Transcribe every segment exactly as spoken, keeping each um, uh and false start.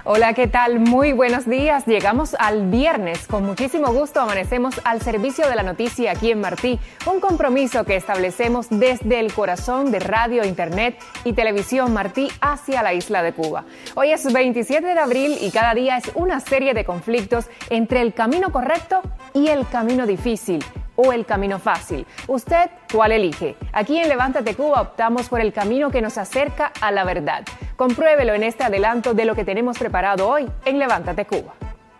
Hola, ¿qué tal? Muy buenos días. Llegamos al viernes. Con muchísimo gusto amanecemos al servicio de la noticia aquí en Martí. Un compromiso que establecemos desde el corazón de radio, internet y televisión Martí hacia la isla de Cuba. Hoy es veintisiete de abril y cada día es una serie de conflictos entre el camino correcto y el camino difícil. O el camino fácil. ¿Usted cuál elige? Aquí en Levántate Cuba optamos por el camino que nos acerca a la verdad. Compruébelo en este adelanto de lo que tenemos preparado hoy en Levántate Cuba.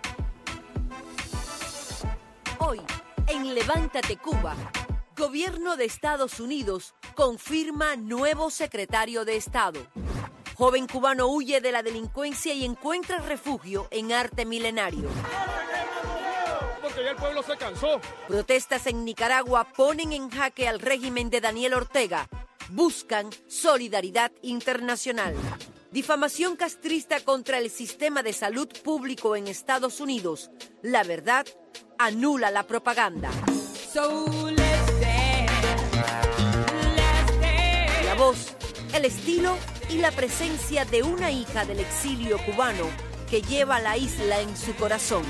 Hoy, en Levántate Cuba, Gobierno de Estados Unidos confirma nuevo secretario de Estado. Joven cubano huye de la delincuencia y encuentra refugio en arte milenario. Porque ya el pueblo se cansó. Protestas en Nicaragua ponen en jaque al régimen de Daniel Ortega. Buscan solidaridad internacional. Difamación castrista contra el sistema de salud público en Estados Unidos. La verdad anula la propaganda. So let's dance, let's dance. La voz, el estilo y la presencia de una hija del exilio cubano que lleva la isla en su corazón.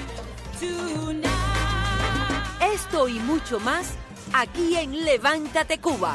Esto y mucho más aquí en Levántate Cuba.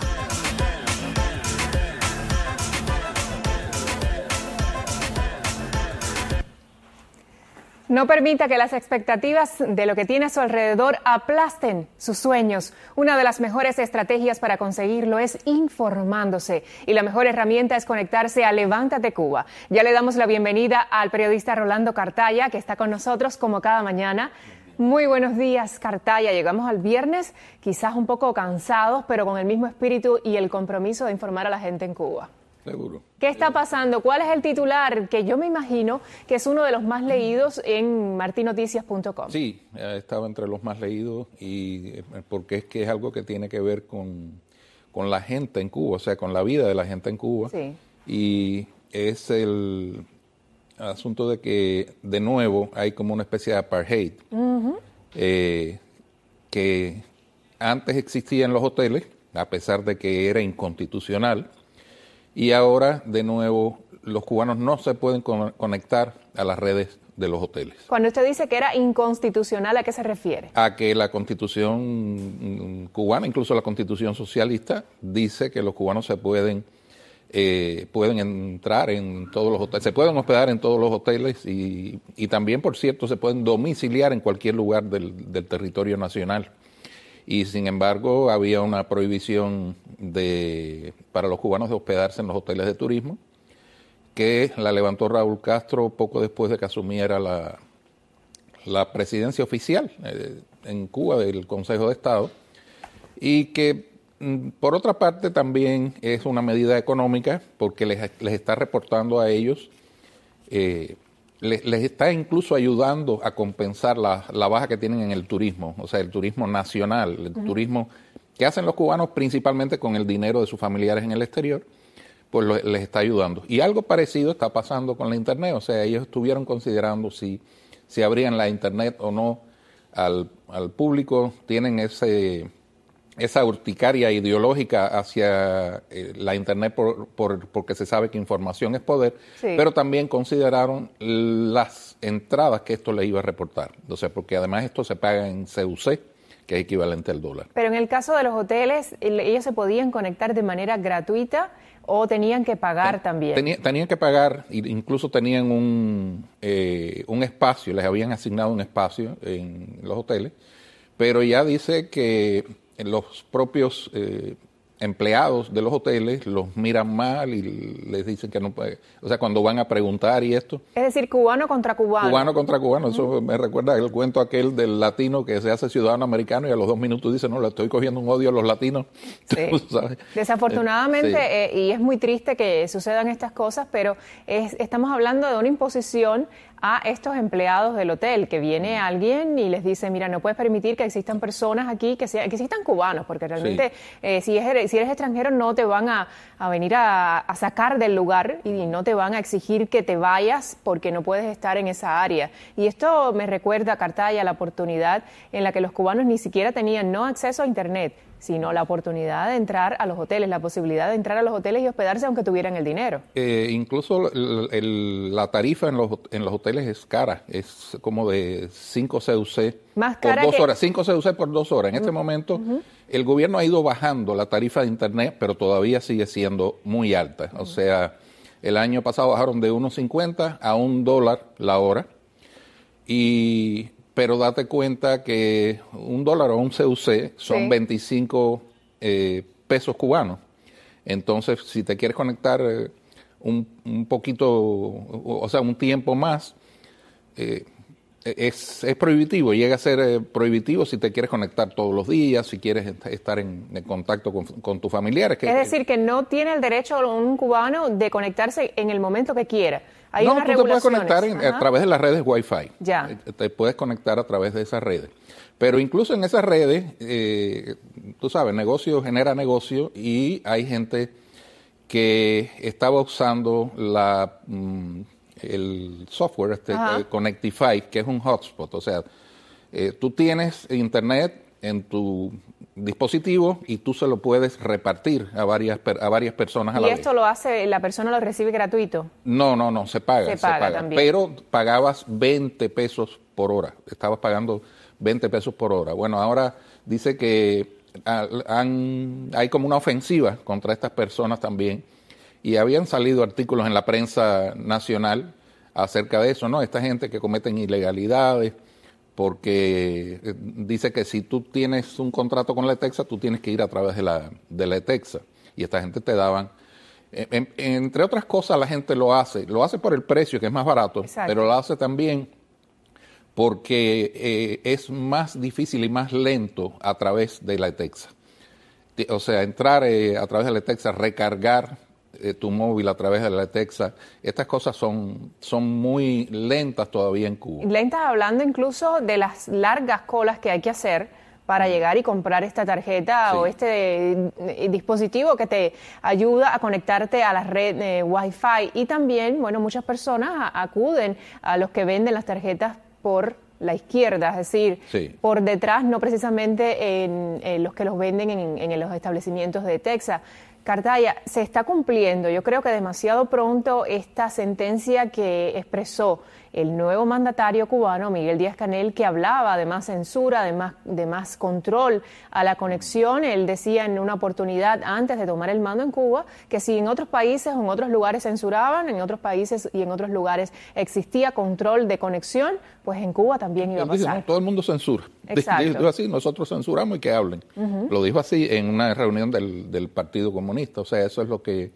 No permita que las expectativas de lo que tiene a su alrededor aplasten sus sueños. Una de las mejores estrategias para conseguirlo es informándose. Y la mejor herramienta es conectarse a Levántate Cuba. Ya le damos la bienvenida al periodista Rolando Cartaya, que está con nosotros como cada mañana. Muy buenos días, Cartaya. Llegamos al viernes, quizás un poco cansados, pero con el mismo espíritu y el compromiso de informar a la gente en Cuba. Seguro. ¿Qué está pasando? ¿Cuál es el titular? Que yo me imagino que es uno de los más leídos en marti noticias punto com. Sí, estaba entre los más leídos y porque es que es algo que tiene que ver con, con la gente en Cuba, o sea, con la vida de la gente en Cuba. Sí. Y es el asunto de que, de nuevo, hay como una especie de apartheid uh-huh. eh, que antes existía en los hoteles, a pesar de que era inconstitucional. Y ahora, de nuevo, los cubanos no se pueden con- conectar a las redes de los hoteles. Cuando usted dice que era inconstitucional, ¿a qué se refiere? A que la Constitución cubana, incluso la Constitución socialista, dice que los cubanos se pueden eh, pueden entrar en todos los hoteles, se pueden hospedar en todos los hoteles y, y también, por cierto, se pueden domiciliar en cualquier lugar del, del territorio nacional. Y sin embargo había una prohibición de para los cubanos de hospedarse en los hoteles de turismo, que la levantó Raúl Castro poco después de que asumiera la, la presidencia oficial eh, en Cuba del Consejo de Estado, y que mm, por otra parte también es una medida económica porque les, les está reportando a ellos eh, Les, les está incluso ayudando a compensar la, la baja que tienen en el turismo, o sea, el turismo nacional, el uh-huh. turismo que hacen los cubanos principalmente con el dinero de sus familiares en el exterior, pues lo, les está ayudando. Y algo parecido está pasando con la Internet, o sea, ellos estuvieron considerando si, si abrían la Internet o no al, al público, tienen ese... esa urticaria ideológica hacia eh, la Internet por, por, porque se sabe que información es poder, sí. Pero también consideraron las entradas que esto le iba a reportar. O sea, porque además esto se paga en C U C, que es equivalente al dólar. Pero en el caso de los hoteles, ellos se podían conectar de manera gratuita o tenían que pagar Ten, también. Tenía, tenían que pagar, incluso tenían un, eh, un espacio, les habían asignado un espacio en los hoteles, pero ya dice que los propios eh, empleados de los hoteles los miran mal y les dicen que no puede, o sea, cuando van a preguntar y esto. Es decir, cubano contra cubano. Cubano contra cubano, uh-huh. Eso me recuerda el cuento aquel del latino que se hace ciudadano americano y a los dos minutos dice, no, le estoy cogiendo un odio a los latinos. Sí. ¿Sabes? Desafortunadamente, eh, sí. eh, y es muy triste que sucedan estas cosas, pero es, estamos hablando de una imposición a estos empleados del hotel, que viene alguien y les dice, mira, no puedes permitir que existan personas aquí, que, sea, que existan cubanos, porque realmente sí. eh, si, es, si eres extranjero no te van a, a venir a, a sacar del lugar y no te van a exigir que te vayas porque no puedes estar en esa área. Y esto me recuerda, Cartaya, la oportunidad en la que los cubanos ni siquiera tenían no acceso a Internet, sino la oportunidad de entrar a los hoteles, la posibilidad de entrar a los hoteles y hospedarse aunque tuvieran el dinero. Eh, incluso el, el, la tarifa en los, en los hoteles es cara, es como de cinco C U C Más por cara dos que... horas, cinco C U C por dos horas. En uh-huh. este momento uh-huh. el gobierno ha ido bajando la tarifa de Internet, pero todavía sigue siendo muy alta. Uh-huh. O sea, el año pasado bajaron de uno cincuenta a un dólar la hora, y... pero date cuenta que un dólar o un C U C son sí. veinticinco eh, pesos cubanos. Entonces, si te quieres conectar eh, un, un poquito, o, o sea, un tiempo más, eh, es, es prohibitivo, llega a ser eh, prohibitivo si te quieres conectar todos los días, si quieres estar en, en contacto con, con tus familiares. Que, es decir, que no tiene el derecho un cubano de conectarse en el momento que quiera. Hay no, unas tú te puedes conectar en, a través de las redes Wi-Fi. Ya. Te puedes conectar a través de esas redes. Pero incluso en esas redes, eh, tú sabes, negocio genera negocio, y hay gente que estaba usando la, mm, el software, este eh, Connectify, que es un hotspot. O sea, eh, tú tienes internet en tu dispositivo y tú se lo puedes repartir a varias a varias personas a la vez. ¿Y esto lo hace, la persona lo recibe gratuito? No, no, no, se paga. Se paga, se paga también. Pero pagabas veinte pesos por hora. Estabas pagando veinte pesos por hora. Bueno, ahora dice que han, hay como una ofensiva contra estas personas también, y habían salido artículos en la prensa nacional acerca de eso, ¿no? Esta gente que cometen ilegalidades, porque dice que si tú tienes un contrato con la ETEXA, tú tienes que ir a través de la, de la ETEXA, y esta gente te daban, en, entre otras cosas, la gente lo hace, lo hace por el precio, que es más barato. Exacto. Pero lo hace también porque eh, es más difícil y más lento a través de la ETEXA. O sea, entrar eh, a través de la ETEXA, recargar eh, tu móvil a través de la ETEXA, estas cosas son, son muy lentas todavía en Cuba. Lentas hablando incluso de las largas colas que hay que hacer para llegar y comprar esta tarjeta sí. o este eh, dispositivo que te ayuda a conectarte a la red eh, Wi-Fi. Y también, bueno, muchas personas a, acuden a los que venden las tarjetas por la izquierda, es decir, sí. por detrás, no precisamente en, en los que los venden en, en los establecimientos de Texas. Cartaya, se está cumpliendo, yo creo que demasiado pronto, esta sentencia que expresó el nuevo mandatario cubano, Miguel Díaz-Canel, que hablaba de más censura, de más, de más control a la conexión. Él decía en una oportunidad antes de tomar el mando en Cuba que si en otros países o en otros lugares censuraban, en otros países y en otros lugares existía control de conexión, pues en Cuba también iba a pasar. Dice, no, todo el mundo censura. Exacto. Dijo así, nosotros censuramos y que hablen. Uh-huh. Lo dijo así en una reunión del, del Partido Comunista. O sea, eso es lo que...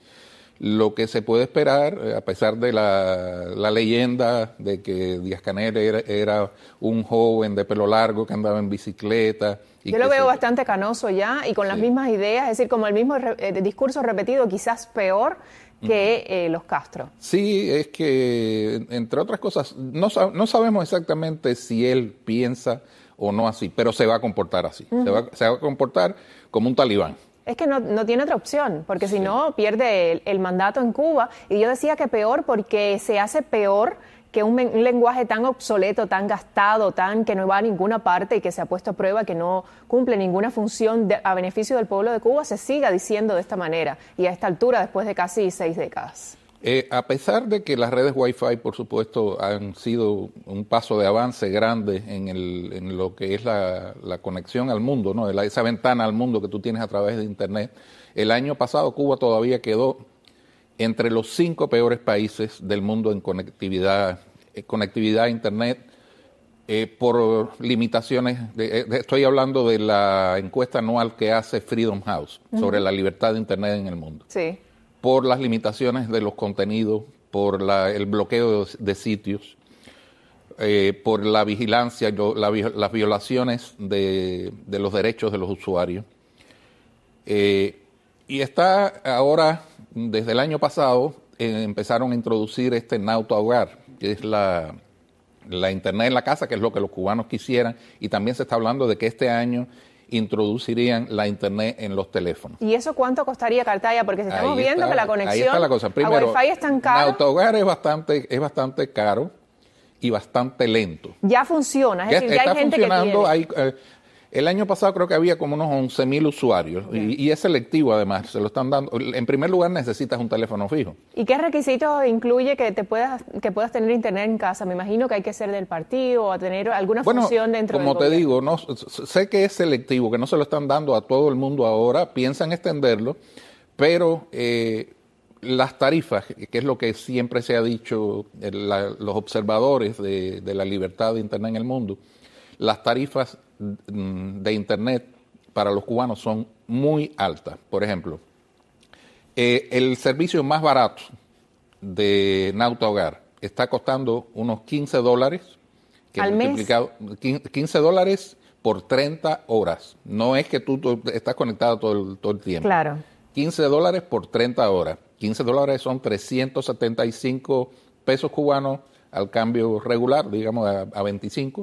Lo que se puede esperar, a pesar de la, la leyenda de que Díaz-Canel era, era un joven de pelo largo que andaba en bicicleta. Y Yo lo veo se... bastante canoso ya y con sí. las mismas ideas, es decir, como el mismo eh, discurso repetido, quizás peor que eh, los Castro. Sí, es que, entre otras cosas, no, no sabemos exactamente si él piensa o no así, pero se va a comportar así. Uh-huh. se, va, se va a comportar como un talibán. Es que no, no tiene otra opción, porque si sí. no pierde el, el mandato en Cuba. Y yo decía que peor porque se hace peor que un, un lenguaje tan obsoleto, tan gastado, tan que no va a ninguna parte y que se ha puesto a prueba, que no cumple ninguna función de, a beneficio del pueblo de Cuba, se siga diciendo de esta manera y a esta altura después de casi seis décadas. Eh, a pesar de que las redes Wi-Fi, por supuesto, han sido un paso de avance grande en, el, en lo que es la, la conexión al mundo, ¿no? La, esa ventana al mundo que tú tienes a través de Internet, el año pasado Cuba todavía quedó entre los cinco peores países del mundo en conectividad, eh, conectividad a Internet, eh, por limitaciones. De, de, estoy hablando de la encuesta anual que hace Freedom House uh-huh. sobre la libertad de Internet en el mundo. Sí. Por las limitaciones de los contenidos, por la, el bloqueo de, de sitios, eh, por la vigilancia, lo, la, las violaciones de, de los derechos de los usuarios. Eh, y está ahora, desde el año pasado, eh, empezaron a introducir este Nauta Hogar, que es la, la Internet en la casa, que es lo que los cubanos quisieran, y también se está hablando de que este año introducirían la Internet en los teléfonos. ¿Y eso cuánto costaría, Cartaya? Porque si estamos ahí viendo está, que la conexión ahí está la cosa. Primero, a Wi-Fi es tan caro. Nauta Hogar es bastante, es bastante caro y bastante lento. Ya funciona, es ya decir, ya está hay gente funcionando, que tiene. Hay, eh, El año pasado creo que había como unos once mil usuarios y, y es selectivo además, se lo están dando. En primer lugar necesitas un teléfono fijo. ¿Y qué requisitos incluye que te puedas que puedas tener internet en casa? Me imagino que hay que ser del partido o tener alguna bueno, función dentro del como te gobierno. digo, no, sé que es selectivo, que no se lo están dando a todo el mundo ahora, piensan extenderlo, pero eh, las tarifas, que es lo que siempre se ha dicho la, los observadores de, de la libertad de internet en el mundo, las tarifas de internet para los cubanos son muy altas. Por ejemplo, eh, el servicio más barato de Nauta Hogar está costando unos quince dólares. Que ¿Al multiplicado, mes? quince dólares por treinta horas. No es que tú, tú estás conectado todo el, todo el tiempo. Claro. quince dólares por treinta horas. quince dólares son trescientos setenta y cinco pesos cubanos al cambio regular, digamos a, a veinticinco.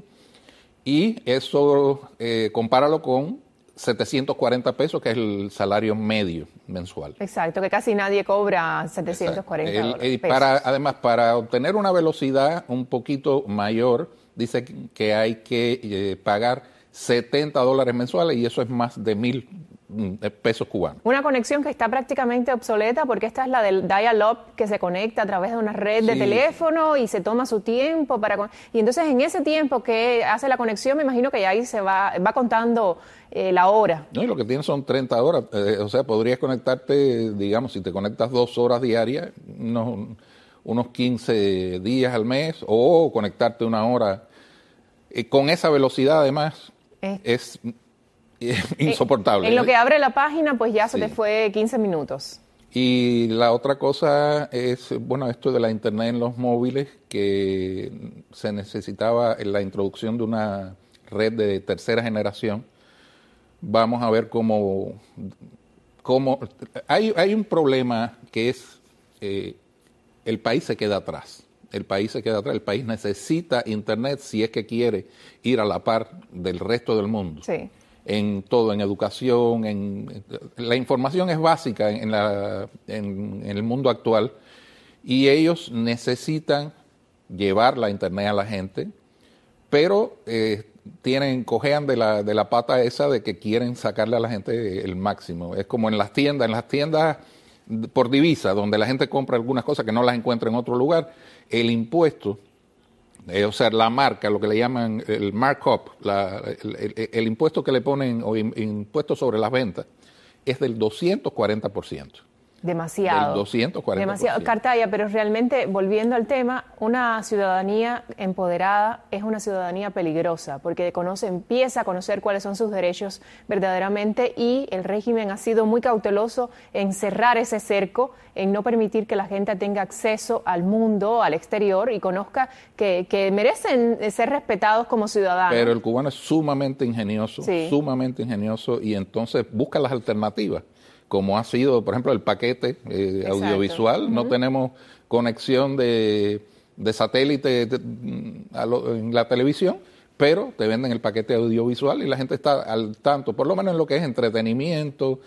Y eso, eh, compáralo con setecientos cuarenta pesos, que es el salario medio mensual. Exacto, que casi nadie cobra setecientos cuarenta el, dólares, y para, además, para obtener una velocidad un poquito mayor, dice que hay que eh, pagar setenta dólares mensuales y eso es más de mil pesos cubanos. Una conexión que está prácticamente obsoleta porque esta es la del dial-up que se conecta a través de una red de sí. teléfono y se toma su tiempo para y entonces en ese tiempo que hace la conexión me imagino que ya ahí se va va contando eh, la hora. No, y lo que tienes son treinta horas, eh, o sea, podrías conectarte, digamos, si te conectas dos horas diarias, unos, unos quince días al mes, o conectarte una hora eh, con esa velocidad además eh. es insoportable. En, en lo que abre la página, pues ya se sí. te fue quince minutos. Y la otra cosa es, bueno, esto de la internet en los móviles, que se necesitaba la introducción de una red de tercera generación. Vamos a ver cómo... cómo hay, hay un problema que es, eh, el país se queda atrás. El país se queda atrás. El país necesita internet si es que quiere ir a la par del resto del mundo. Sí. En todo, en educación, en la información es básica en, la, en, en el mundo actual y ellos necesitan llevar la internet a la gente, pero eh, tienen, cojean de la, de la pata esa de que quieren sacarle a la gente el máximo. Es como en las tiendas, en las tiendas por divisa, donde la gente compra algunas cosas que no las encuentra en otro lugar, el impuesto, Eh, o sea, la marca, lo que le llaman el markup, la, el, el, el impuesto que le ponen, o in, impuesto sobre las ventas, es del doscientos cuarenta por ciento. Demasiado. Del doscientos cuarenta por ciento. Demasiado. Cartaya, pero realmente, volviendo al tema, una ciudadanía empoderada es una ciudadanía peligrosa, porque conoce, empieza a conocer cuáles son sus derechos verdaderamente y el régimen ha sido muy cauteloso en cerrar ese cerco, en no permitir que la gente tenga acceso al mundo, al exterior y conozca que, que merecen ser respetados como ciudadanos. Pero el cubano es sumamente ingenioso, sí. sumamente ingenioso y entonces busca las alternativas. Como ha sido, por ejemplo, el paquete eh, audiovisual. Uh-huh. No tenemos conexión de, de satélite de, de, a lo, en la televisión, pero te venden el paquete audiovisual y la gente está al tanto, por lo menos en lo que es entretenimiento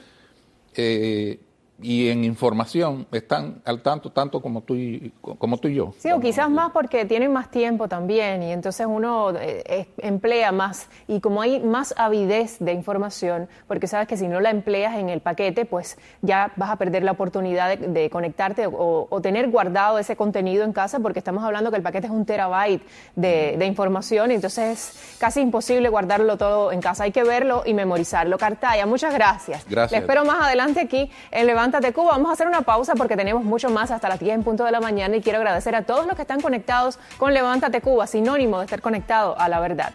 eh, y en información, están al tanto, tanto como tú y, como tú y yo. Sí, o quizás más porque tienen más tiempo también y entonces uno eh, emplea más y como hay más avidez de información, porque sabes que si no la empleas en el paquete, pues ya vas a perder la oportunidad de, de conectarte o, o tener guardado ese contenido en casa, porque estamos hablando que el paquete es un terabyte de, de información y entonces es casi imposible guardarlo todo en casa. Hay que verlo y memorizarlo. Cartaya, muchas gracias. Gracias. Le espero más adelante aquí en Levántate Cuba. Vamos a hacer una pausa porque tenemos mucho más hasta las diez en punto de la mañana y quiero agradecer a todos los que están conectados con Levántate Cuba, sinónimo de estar conectado a la verdad.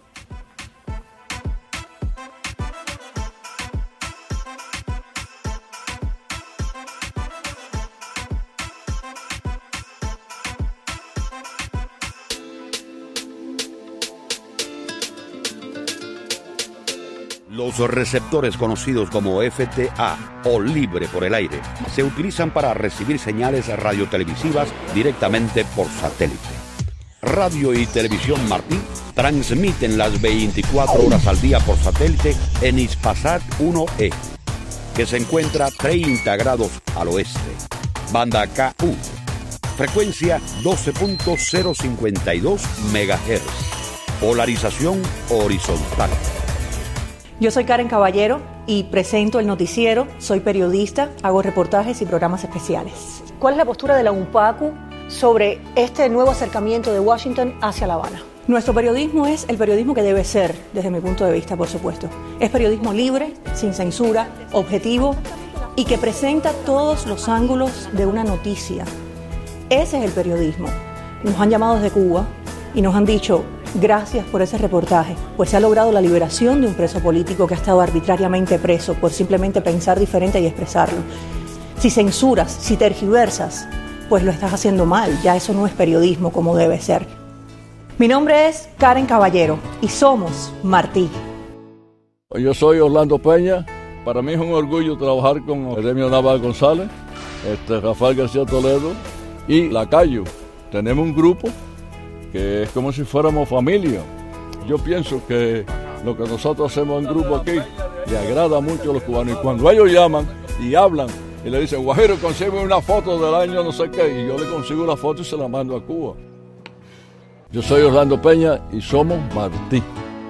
Los receptores conocidos como F T A o libre por el aire se utilizan para recibir señales radiotelevisivas directamente por satélite. Radio y Televisión Martí transmiten las veinticuatro horas al día por satélite en Hispasat uno E, que se encuentra treinta grados al oeste. Banda K U, frecuencia doce punto cero cincuenta y dos megahertz, polarización horizontal. Yo soy Karen Caballero y presento el noticiero, soy periodista, hago reportajes y programas especiales. ¿Cuál es la postura de la UNPACU sobre este nuevo acercamiento de Washington hacia La Habana? Nuestro periodismo es el periodismo que debe ser, desde mi punto de vista, por supuesto. Es periodismo libre, sin censura, objetivo y que presenta todos los ángulos de una noticia. Ese es el periodismo. Nos han llamado desde Cuba y nos han dicho: gracias por ese reportaje, pues se ha logrado la liberación de un preso político que ha estado arbitrariamente preso por simplemente pensar diferente y expresarlo. Si censuras, si tergiversas, pues lo estás haciendo mal, ya eso no es periodismo como debe ser. Mi nombre es Karen Caballero y somos Martí. Yo soy Orlando Peña. Para mí es un orgullo trabajar con Eremio Navarro González, este, Rafael García Toledo y Lacayo. Tenemos un grupo que es como si fuéramos familia. Yo pienso que lo que nosotros hacemos en grupo aquí le agrada mucho a los cubanos. Y cuando ellos llaman y hablan y le dicen: Guajiro, consigue una foto del año no sé qué, y yo le consigo la foto y se la mando a Cuba. Yo soy Orlando Peña y somos Martí.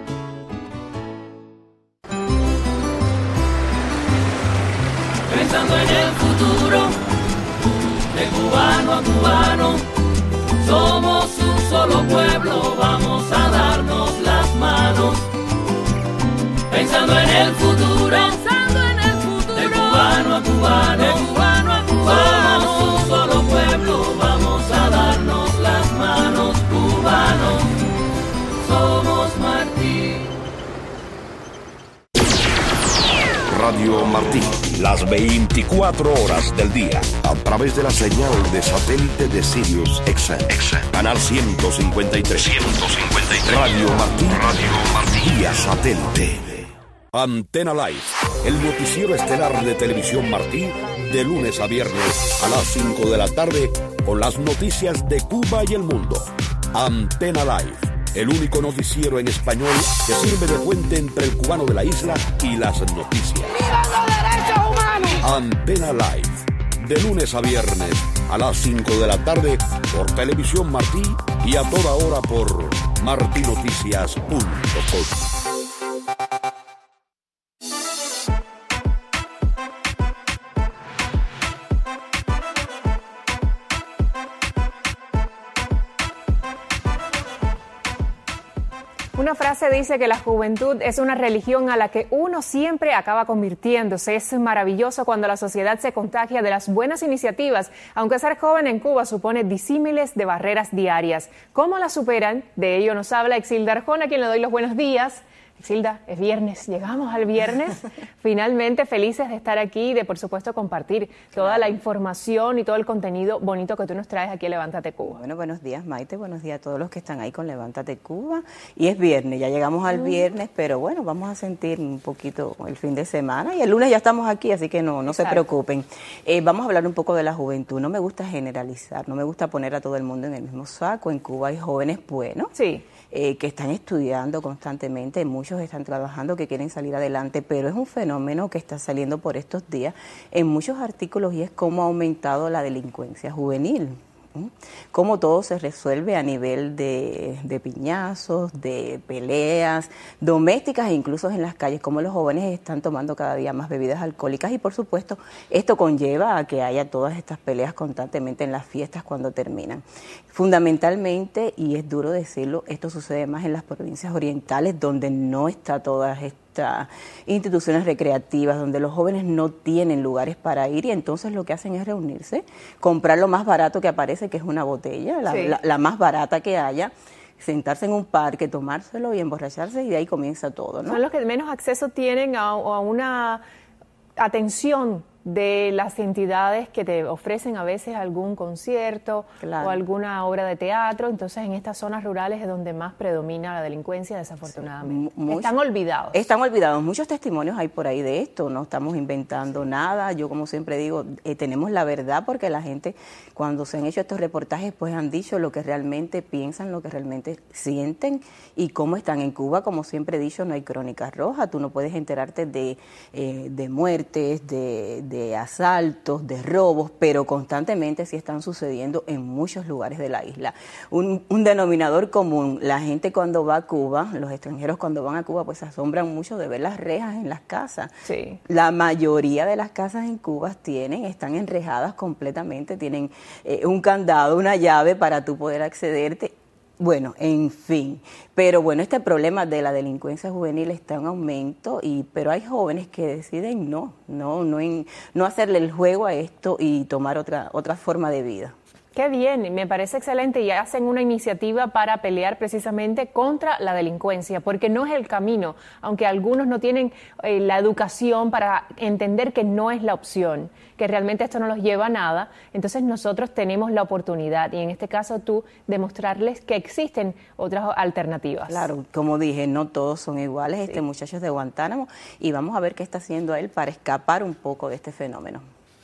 Pensando en el futuro, de cubano a cubano, somos un solo pueblo, vamos a darnos las manos. Pensando en el futuro, pensando en el futuro, de cubano a cubano, de cubano a cubano, somos un solo pueblo, vamos a darnos las manos. Cubanos, somos Martí. Radio Martí, las veinticuatro horas del día, a través de la señal de satélite de Sirius X M, canal ciento cincuenta y tres. ciento cincuenta y tres. Radio Martí, Radio Martí, vía satélite. Antena Live, el noticiero estelar de Televisión Martí, de lunes a viernes a las cinco de la tarde, con las noticias de Cuba y el mundo. Antena Live, el único noticiero en español que sirve de puente entre el cubano de la isla y las noticias. ¡Viva los derechos humanos! Antena Live, de lunes a viernes a las cinco de la tarde por Televisión Martí y a toda hora por martinoticias punto com. Una frase dice que la juventud es una religión a la que uno siempre acaba convirtiéndose. Es maravilloso cuando la sociedad se contagia de las buenas iniciativas, aunque ser joven en Cuba supone disímiles de barreras diarias. ¿Cómo las superan? De ello nos habla Exilda Arjona, a quien le doy los buenos días. Exilda, es viernes, llegamos al viernes, finalmente felices de estar aquí y de, por supuesto, compartir toda la información y todo el contenido bonito que tú nos traes aquí a Levántate Cuba. Bueno, buenos días, Maite, buenos días a todos los que están ahí con Levántate Cuba. Y es viernes, ya llegamos al viernes, pero bueno, vamos a sentir un poquito el fin de semana y el lunes ya estamos aquí, así que no, no se preocupen. Eh, vamos a hablar un poco de la juventud. No me gusta generalizar, no me gusta poner a todo el mundo en el mismo saco. En Cuba hay jóvenes buenos. Sí. Eh, que están estudiando constantemente, muchos están trabajando, que quieren salir adelante, pero es un fenómeno que está saliendo por estos días en muchos artículos y es cómo ha aumentado la delincuencia juvenil. ¿Mm? Cómo todo se resuelve a nivel de, de piñazos, de peleas domésticas e incluso en las calles, cómo los jóvenes están tomando cada día más bebidas alcohólicas y por supuesto esto conlleva a que haya todas estas peleas constantemente en las fiestas cuando terminan. Fundamentalmente, y es duro decirlo, esto sucede más en las provincias orientales donde no está todas estas instituciones recreativas, donde los jóvenes no tienen lugares para ir y entonces lo que hacen es reunirse, comprar lo más barato que aparece, que es una botella, la, sí. la, la más barata que haya, sentarse en un parque, tomárselo y emborracharse y de ahí comienza todo, ¿no? Son los que menos acceso tienen a, a una atención de las entidades que te ofrecen a veces algún concierto claro. o alguna obra de teatro. Entonces en estas zonas rurales es donde más predomina la delincuencia, desafortunadamente. Sí, mucho, están olvidados. Están olvidados. Muchos testimonios hay por ahí de esto, no estamos inventando nada. Yo como siempre digo, eh, tenemos la verdad porque la gente cuando se han hecho estos reportajes pues han dicho lo que realmente piensan, lo que realmente sienten y cómo están en Cuba. Como siempre he dicho, no hay crónicas rojas, tú no puedes enterarte de, eh, de muertes, de de asaltos, de robos, pero constantemente sí están sucediendo en muchos lugares de la isla. Un, un denominador común, la gente cuando va a Cuba, los extranjeros cuando van a Cuba, pues se asombran mucho de ver las rejas en las casas. Sí. La mayoría de las casas en Cuba tienen, están enrejadas completamente, tienen eh, un candado, una llave para tú poder accederte. Bueno, en fin, pero bueno, este problema de la delincuencia juvenil está en aumento, y pero hay jóvenes que deciden no, no, no, en, no hacerle el juego a esto y tomar otra, otra forma de vida. Qué bien, me parece excelente, y hacen una iniciativa para pelear precisamente contra la delincuencia, porque no es el camino, aunque algunos no tienen eh, la educación para entender que no es la opción, que realmente esto no los lleva a nada. Entonces nosotros tenemos la oportunidad, y en este caso tú, demostrarles que existen otras alternativas. Claro, como dije, no todos son iguales. Sí. Este muchacho es de Guantánamo, y vamos a ver qué está haciendo él para escapar un poco de este fenómeno.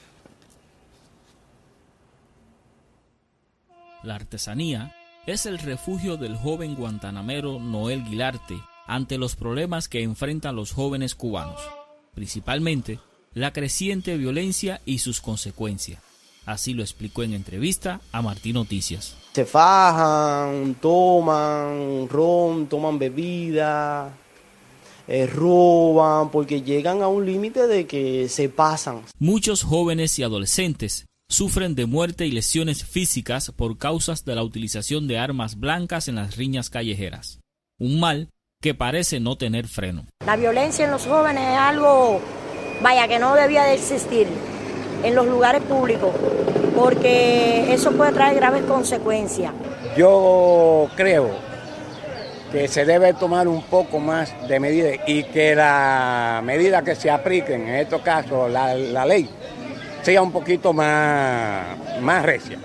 La artesanía es el refugio del joven guantanamero Noel Guilarte ante los problemas que enfrentan los jóvenes cubanos, principalmente la creciente violencia y sus consecuencias. Así lo explicó en entrevista a Martín Noticias. Se fajan, toman ron, toman bebida, eh, roban, porque llegan a un límite de que se pasan. Muchos jóvenes y adolescentes sufren de muerte y lesiones físicas por causas de la utilización de armas blancas en las riñas callejeras. Un mal que parece no tener freno. La violencia en los jóvenes es algo, vaya, que no debía de existir en los lugares públicos, porque eso puede traer graves consecuencias. Yo creo que se debe tomar un poco más de medidas, y que la medida que se apliquen, en estos casos la, la ley, sea un poquito más, más recia,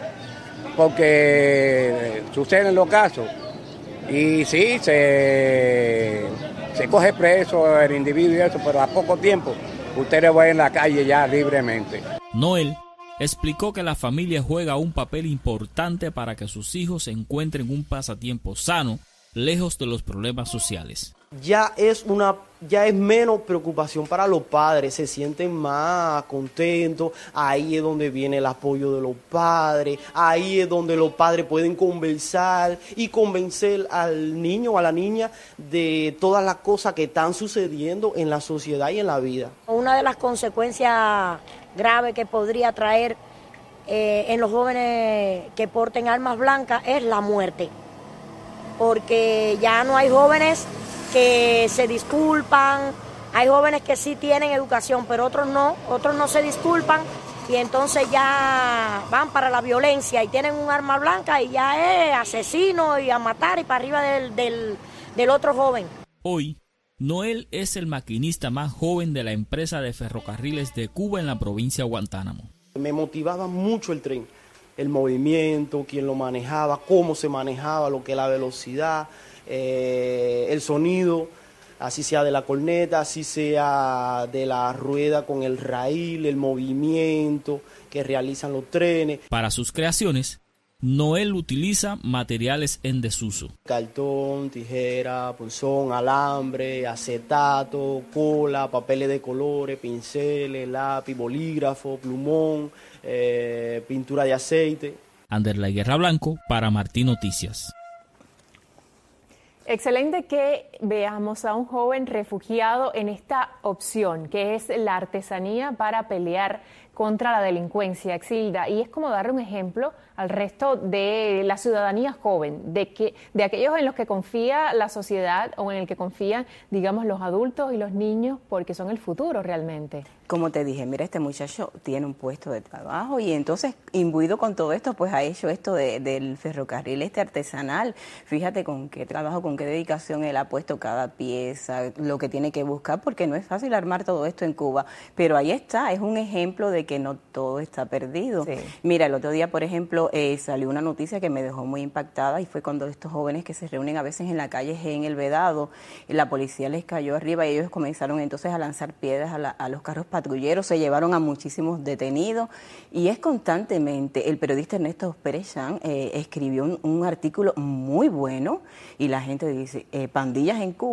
porque suceden los casos y sí, se, se coge preso el individuo y eso, pero a poco tiempo ustedes van en la calle ya libremente. Noel explicó que la familia juega un papel importante para que sus hijos encuentren un pasatiempo sano, lejos de los problemas sociales. Ya es una, ya es menos preocupación para los padres, se sienten más contentos. Ahí es donde viene el apoyo de los padres, ahí es donde los padres pueden conversar y convencer al niño o a la niña de todas las cosas que están sucediendo en la sociedad y en la vida. Una de las consecuencias graves que podría traer eh, en los jóvenes que porten armas blancas es la muerte, porque ya no hay jóvenes que se disculpan, hay jóvenes que sí tienen educación, pero otros no, otros no se disculpan, y entonces ya van para la violencia y tienen un arma blanca y ya es asesino y a matar y para arriba del, del, del otro joven. Hoy, Noel es el maquinista más joven de la empresa de ferrocarriles de Cuba en la provincia de Guantánamo. Me motivaba mucho el tren, el movimiento, quién lo manejaba, cómo se manejaba, lo que es la velocidad, eh, el sonido, así sea de la corneta, así sea de la rueda con el raíl, el movimiento que realizan los trenes. Para sus creaciones, Noel utiliza materiales en desuso. Cartón, tijera, punzón, alambre, acetato, cola, papeles de colores, pinceles, lápiz, bolígrafo, plumón, eh, pintura de aceite. Anderley Guerra Blanco para Martín Noticias. Excelente que veamos a un joven refugiado en esta opción, que es la artesanía para pelear contra la delincuencia, Exilda, y es como darle un ejemplo al resto de la ciudadanía joven, de que de aquellos en los que confía la sociedad o en el que confían, digamos, los adultos y los niños, porque son el futuro realmente. Como te dije, mira, este muchacho tiene un puesto de trabajo y entonces, imbuido con todo esto, pues ha hecho esto de, del ferrocarril este artesanal. Fíjate con qué trabajo, con qué dedicación él ha puesto cada pieza, lo que tiene que buscar, porque no es fácil armar todo esto en Cuba. Pero ahí está, es un ejemplo de que no todo está perdido. Sí. Mira, el otro día, por ejemplo, eh, salió una noticia que me dejó muy impactada, y fue cuando estos jóvenes que se reúnen a veces en la calle en El Vedado, la policía les cayó arriba y ellos comenzaron entonces a lanzar piedras a, la, a los carros patrulleros, se llevaron a muchísimos detenidos, y es constantemente. El periodista Ernesto Pérez Chan eh, escribió un, un artículo muy bueno, y la gente dice, eh, pandillas en Cuba.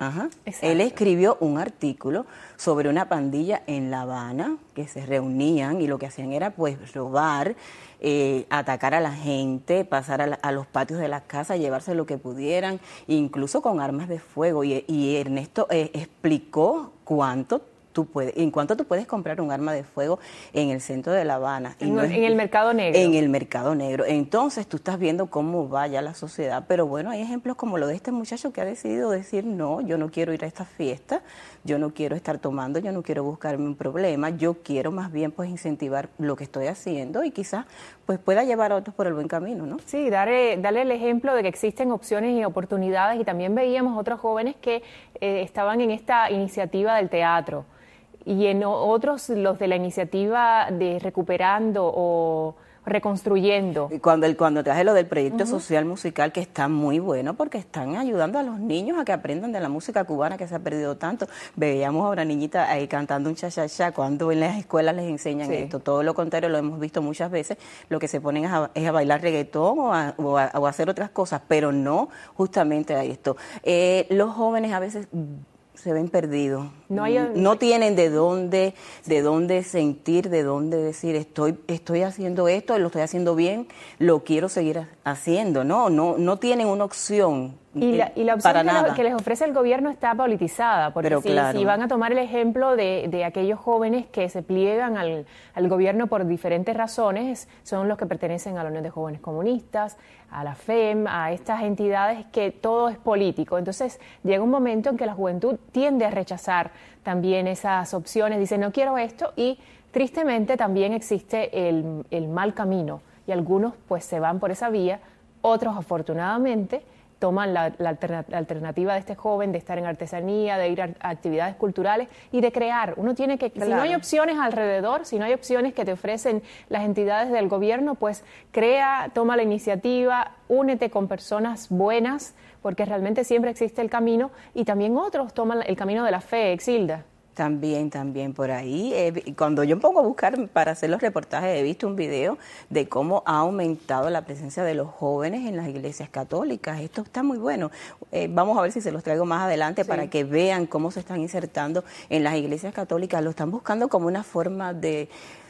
Ajá. Él escribió un artículo sobre una pandilla en La Habana que se reunían y lo que hacían era pues robar, eh, atacar a la gente, pasar a, la, a los patios de las casas, llevarse lo que pudieran, incluso con armas de fuego. Y, y Ernesto eh, explicó cuánto tú puedes, en cuánto tú puedes comprar un arma de fuego en el centro de La Habana. En, no en es, el mercado negro. En el mercado negro. Entonces tú estás viendo cómo va ya la sociedad, pero bueno, hay ejemplos como lo de este muchacho que ha decidido decir, no, yo no quiero ir a esta fiesta, yo no quiero estar tomando, yo no quiero buscarme un problema, yo quiero más bien pues incentivar lo que estoy haciendo y quizás pues pueda llevar a otros por el buen camino, ¿no? Sí, darle, darle el ejemplo de que existen opciones y oportunidades, y también veíamos otros jóvenes que eh, estaban en esta iniciativa del teatro. Y en otros, los de la iniciativa de Recuperando o Reconstruyendo. Cuando el cuando traje lo del proyecto uh-huh. social musical, que está muy bueno porque están ayudando a los niños a que aprendan de la música cubana que se ha perdido tanto. Veíamos a una niñita ahí cantando un cha-cha-cha cuando en las escuelas les enseñan sí. esto. Todo lo contrario, lo hemos visto muchas veces, lo que se ponen es a, es a bailar reggaetón o a, o, a, o a hacer otras cosas, pero no justamente a esto. Eh, los jóvenes a veces se ven perdidos, no, hay, no tienen de dónde, de dónde sentir, de dónde decir estoy, estoy haciendo esto, lo estoy haciendo bien, lo quiero seguir haciendo, no, no, no tienen una opción. Y la, y la opción que, lo, que les ofrece el gobierno está politizada, porque si, claro. si van a tomar el ejemplo de, de aquellos jóvenes que se pliegan al, al gobierno por diferentes razones, son los que pertenecen a la Unión de Jóvenes Comunistas, a la F E M, a estas entidades que todo es político. Entonces llega un momento en que la juventud tiende a rechazar también esas opciones, dice no quiero esto, y tristemente también existe el, el mal camino, y algunos pues se van por esa vía, otros afortunadamente toman la, la, alterna, la alternativa de este joven de estar en artesanía, de ir a, a actividades culturales y de crear. Uno tiene que, claro. si no hay opciones alrededor, si no hay opciones que te ofrecen las entidades del gobierno, pues crea, toma la iniciativa, únete con personas buenas, porque realmente siempre existe el camino, y también otros toman el camino de la fe, Exilda. También, también por ahí. Eh, cuando yo me pongo a buscar para hacer los reportajes, he visto un video de cómo ha aumentado la presencia de los jóvenes en las iglesias católicas. Esto está muy bueno. Eh, vamos a ver si se los traigo más adelante sí. para que vean cómo se están insertando en las iglesias católicas. Lo están buscando como una forma de...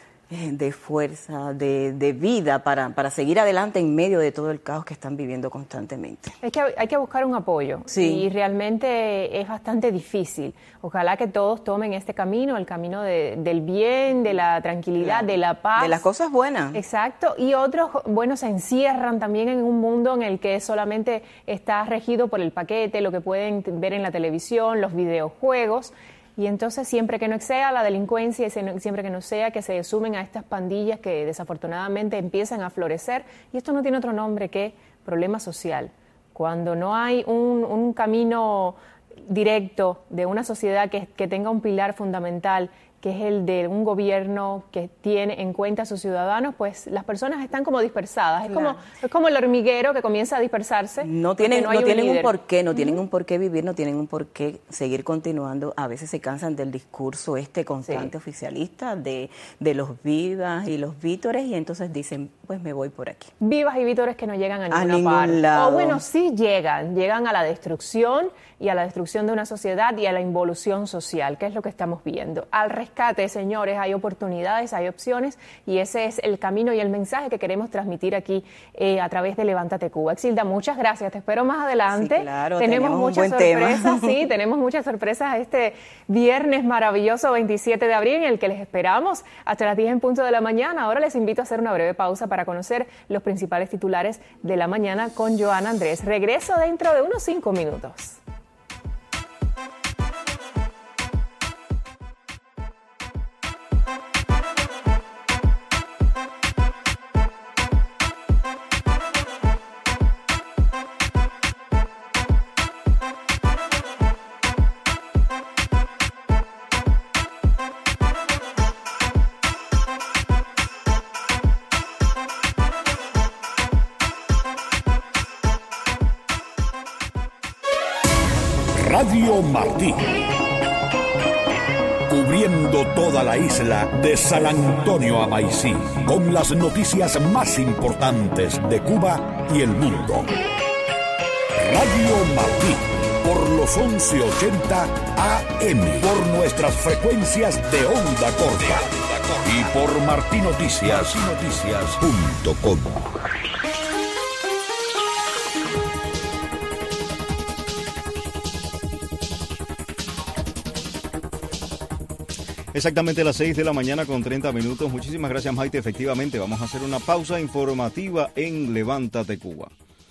de fuerza, de, de vida para, para seguir adelante en medio de todo el caos que están viviendo constantemente. Es que hay que buscar un apoyo sí. y realmente es bastante difícil. Ojalá que todos tomen este camino, el camino de, del bien, de la tranquilidad, claro. de la paz. De las cosas buenas. Exacto, y otros, bueno, se encierran también en un mundo en el que solamente está regido por el paquete, lo que pueden ver en la televisión, los videojuegos. Y entonces siempre que no exceda la delincuencia y siempre que no sea que se sumen a estas pandillas que desafortunadamente empiezan a florecer, y esto no tiene otro nombre que problema social. Cuando no hay un, un camino directo de una sociedad que, que tenga un pilar fundamental, que es el de un gobierno que tiene en cuenta a sus ciudadanos, pues las personas están como dispersadas. Claro. Es como es como el hormiguero que comienza a dispersarse. No tienen, no no tienen un, un porqué, no uh-huh. tienen un porqué vivir, no tienen un porqué seguir continuando. A veces se cansan del discurso este constante sí. oficialista de, de los vivas y los vítores, y entonces dicen, pues me voy por aquí. Vivas y vítores que no llegan a ninguna a ningún parte. lado. O bueno, sí llegan, llegan a la destrucción y a la destrucción de una sociedad y a la involución social, que es lo que estamos viendo. Al rescate, señores, hay oportunidades, hay opciones, y ese es el camino y el mensaje que queremos transmitir aquí eh, a través de Levántate Cuba. Exilda, muchas gracias, te espero más adelante. Sí, claro, tenemos, tenemos muchas un buen sorpresas, tema. sí, tenemos muchas sorpresas este viernes maravilloso veintisiete de abril, en el que les esperamos hasta las diez en punto de la mañana. Ahora les invito a hacer una breve pausa para conocer los principales titulares de la mañana con Joana Andrés. Regreso dentro de unos cinco minutos. Radio Martí, cubriendo toda la isla de San Antonio a Maicí, con las noticias más importantes de Cuba y el mundo. Radio Martí, por los once ochenta A M, por nuestras frecuencias de onda corta y por martí noticias punto com. Exactamente las seis de la mañana con treinta minutos. Muchísimas gracias, Maite. Efectivamente, vamos a hacer una pausa informativa en Levántate Cuba.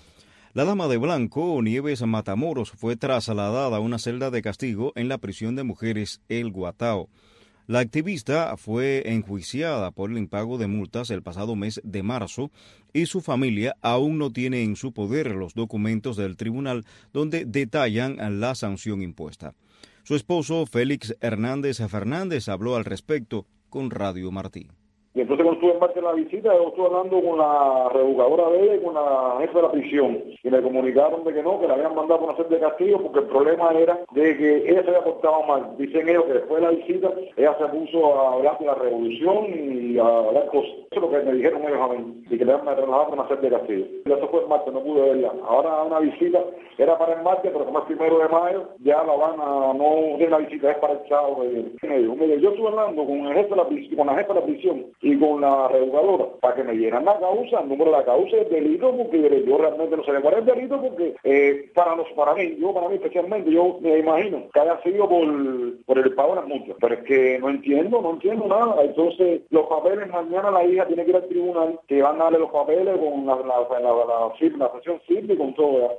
La dama de blanco, Nieves Matamoros, fue trasladada a una celda de castigo en la prisión de mujeres El Guatao. La activista fue enjuiciada por el impago de multas el pasado mes de marzo y su familia aún no tiene en su poder los documentos del tribunal donde detallan la sanción impuesta. Su esposo, Félix Hernández Fernández, habló al respecto con Radio Martí. Y entonces cuando estuve en parte de la visita, yo estuve hablando con la reeducadora de ella y con la jefa de la prisión. Y me comunicaron de que no, que la habían mandado por hacer de castigo porque el problema era de que ella se había portado mal. Dicen ellos que después de la visita, ella se puso a hablar de la revolución y a hablar cosas. Eso es lo que me dijeron ellos a mí. Y que le habían relajado por hacer de castigo. Y eso fue el martes, no pude verla. Ahora una visita era para el martes, pero como es primero de mayo, ya la van a no de la visita, es para el sábado. Yo estuve hablando con el jefe de la prisión, con la jefa de la prisión y con la reeducadora para que me dieran la causa, el número de la causa del delito, porque yo realmente no sé cuál es el delito, porque eh, para los para mí, yo para mí especialmente, yo me imagino que haya sido por, por el pago de las multas, pero es que no entiendo, no entiendo nada. Entonces, los papeles, mañana la hija tiene que ir al tribunal, que van a darle los papeles con la, la, la, la, la, la sesión civil y con todo.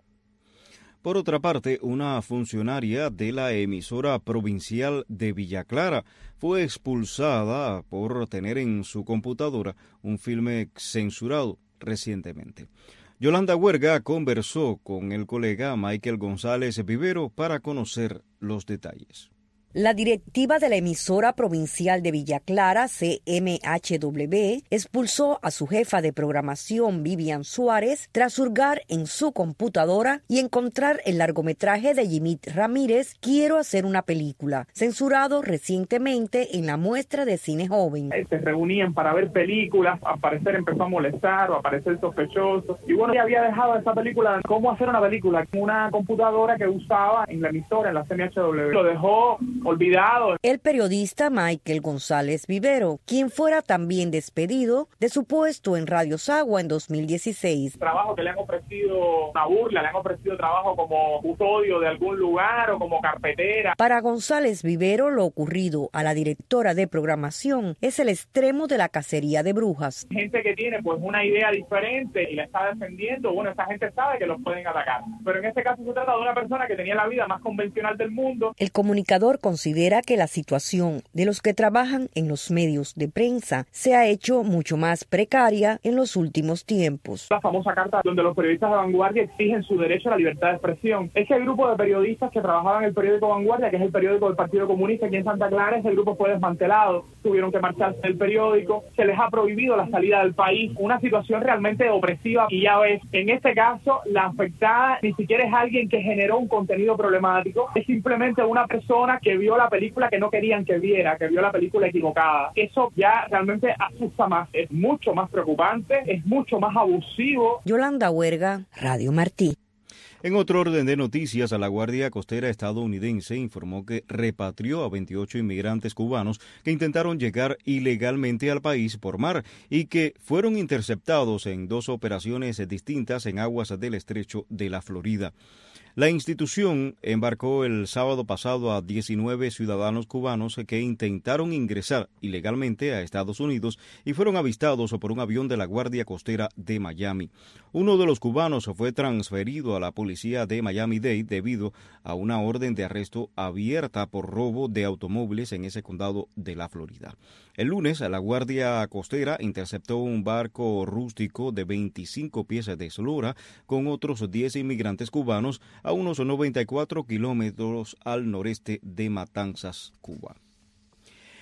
Por otra parte, una funcionaria de la emisora provincial de Villa Clara fue expulsada por tener en su computadora un filme censurado recientemente. Yolanda Huerga conversó con el colega Michael González Vivero para conocer los detalles. La directiva de la emisora provincial de Villa Clara, C M H W, expulsó a su jefa de programación, Vivian Suárez, tras hurgar en su computadora y encontrar el largometraje de Jimit Ramírez, Quiero hacer una película, censurado recientemente en la muestra de cine joven. Se reunían para ver películas, al parecer empezó a molestar o a parecer sospechoso. Y bueno, ya había dejado esa película, cómo hacer una película, una computadora que usaba en la emisora, en la C M H W. Lo dejó olvidado. El periodista Michael González Vivero, quien fuera también despedido de su puesto en Radio Sagua en dos mil dieciséis. Trabajo que le han ofrecido una burla, le han ofrecido trabajo como custodio de algún lugar o como carpetera. Para González Vivero, lo ocurrido a la directora de programación es el extremo de la cacería de brujas. Gente que tiene pues una idea diferente y la está defendiendo, bueno, esa gente sabe que los pueden atacar. Pero en este caso se trata de una persona que tenía la vida más convencional del mundo. El comunicador considera que la situación de los que trabajan en los medios de prensa se ha hecho mucho más precaria en los últimos tiempos. La famosa carta donde los periodistas de Vanguardia exigen su derecho a la libertad de expresión. Ese grupo de periodistas que trabajaban en el periódico Vanguardia, que es el periódico del Partido Comunista aquí en Santa Clara, ese grupo fue desmantelado, tuvieron que marcharse del periódico, se les ha prohibido la salida del país, una situación realmente opresiva. Y ya ves, en este caso, la afectada ni siquiera es alguien que generó un contenido problemático, es simplemente una persona que vio la película que no querían que viera, que vio la película equivocada. Eso ya realmente asusta más, es mucho más preocupante, es mucho más abusivo. Yolanda Huerga, Radio Martí. En otro orden de noticias, la Guardia Costera estadounidense informó que repatrió a veintiocho inmigrantes cubanos que intentaron llegar ilegalmente al país por mar y que fueron interceptados en dos operaciones distintas en aguas del estrecho de la Florida. La institución embarcó el sábado pasado a diecinueve ciudadanos cubanos que intentaron ingresar ilegalmente a Estados Unidos y fueron avistados por un avión de la Guardia Costera de Miami. Uno de los cubanos fue transferido a la policía de Miami-Dade debido a una orden de arresto abierta por robo de automóviles en ese condado de la Florida. El lunes, la Guardia Costera interceptó un barco rústico de veinticinco pies de eslora con otros diez inmigrantes cubanos a unos noventa y cuatro kilómetros al noreste de Matanzas, Cuba.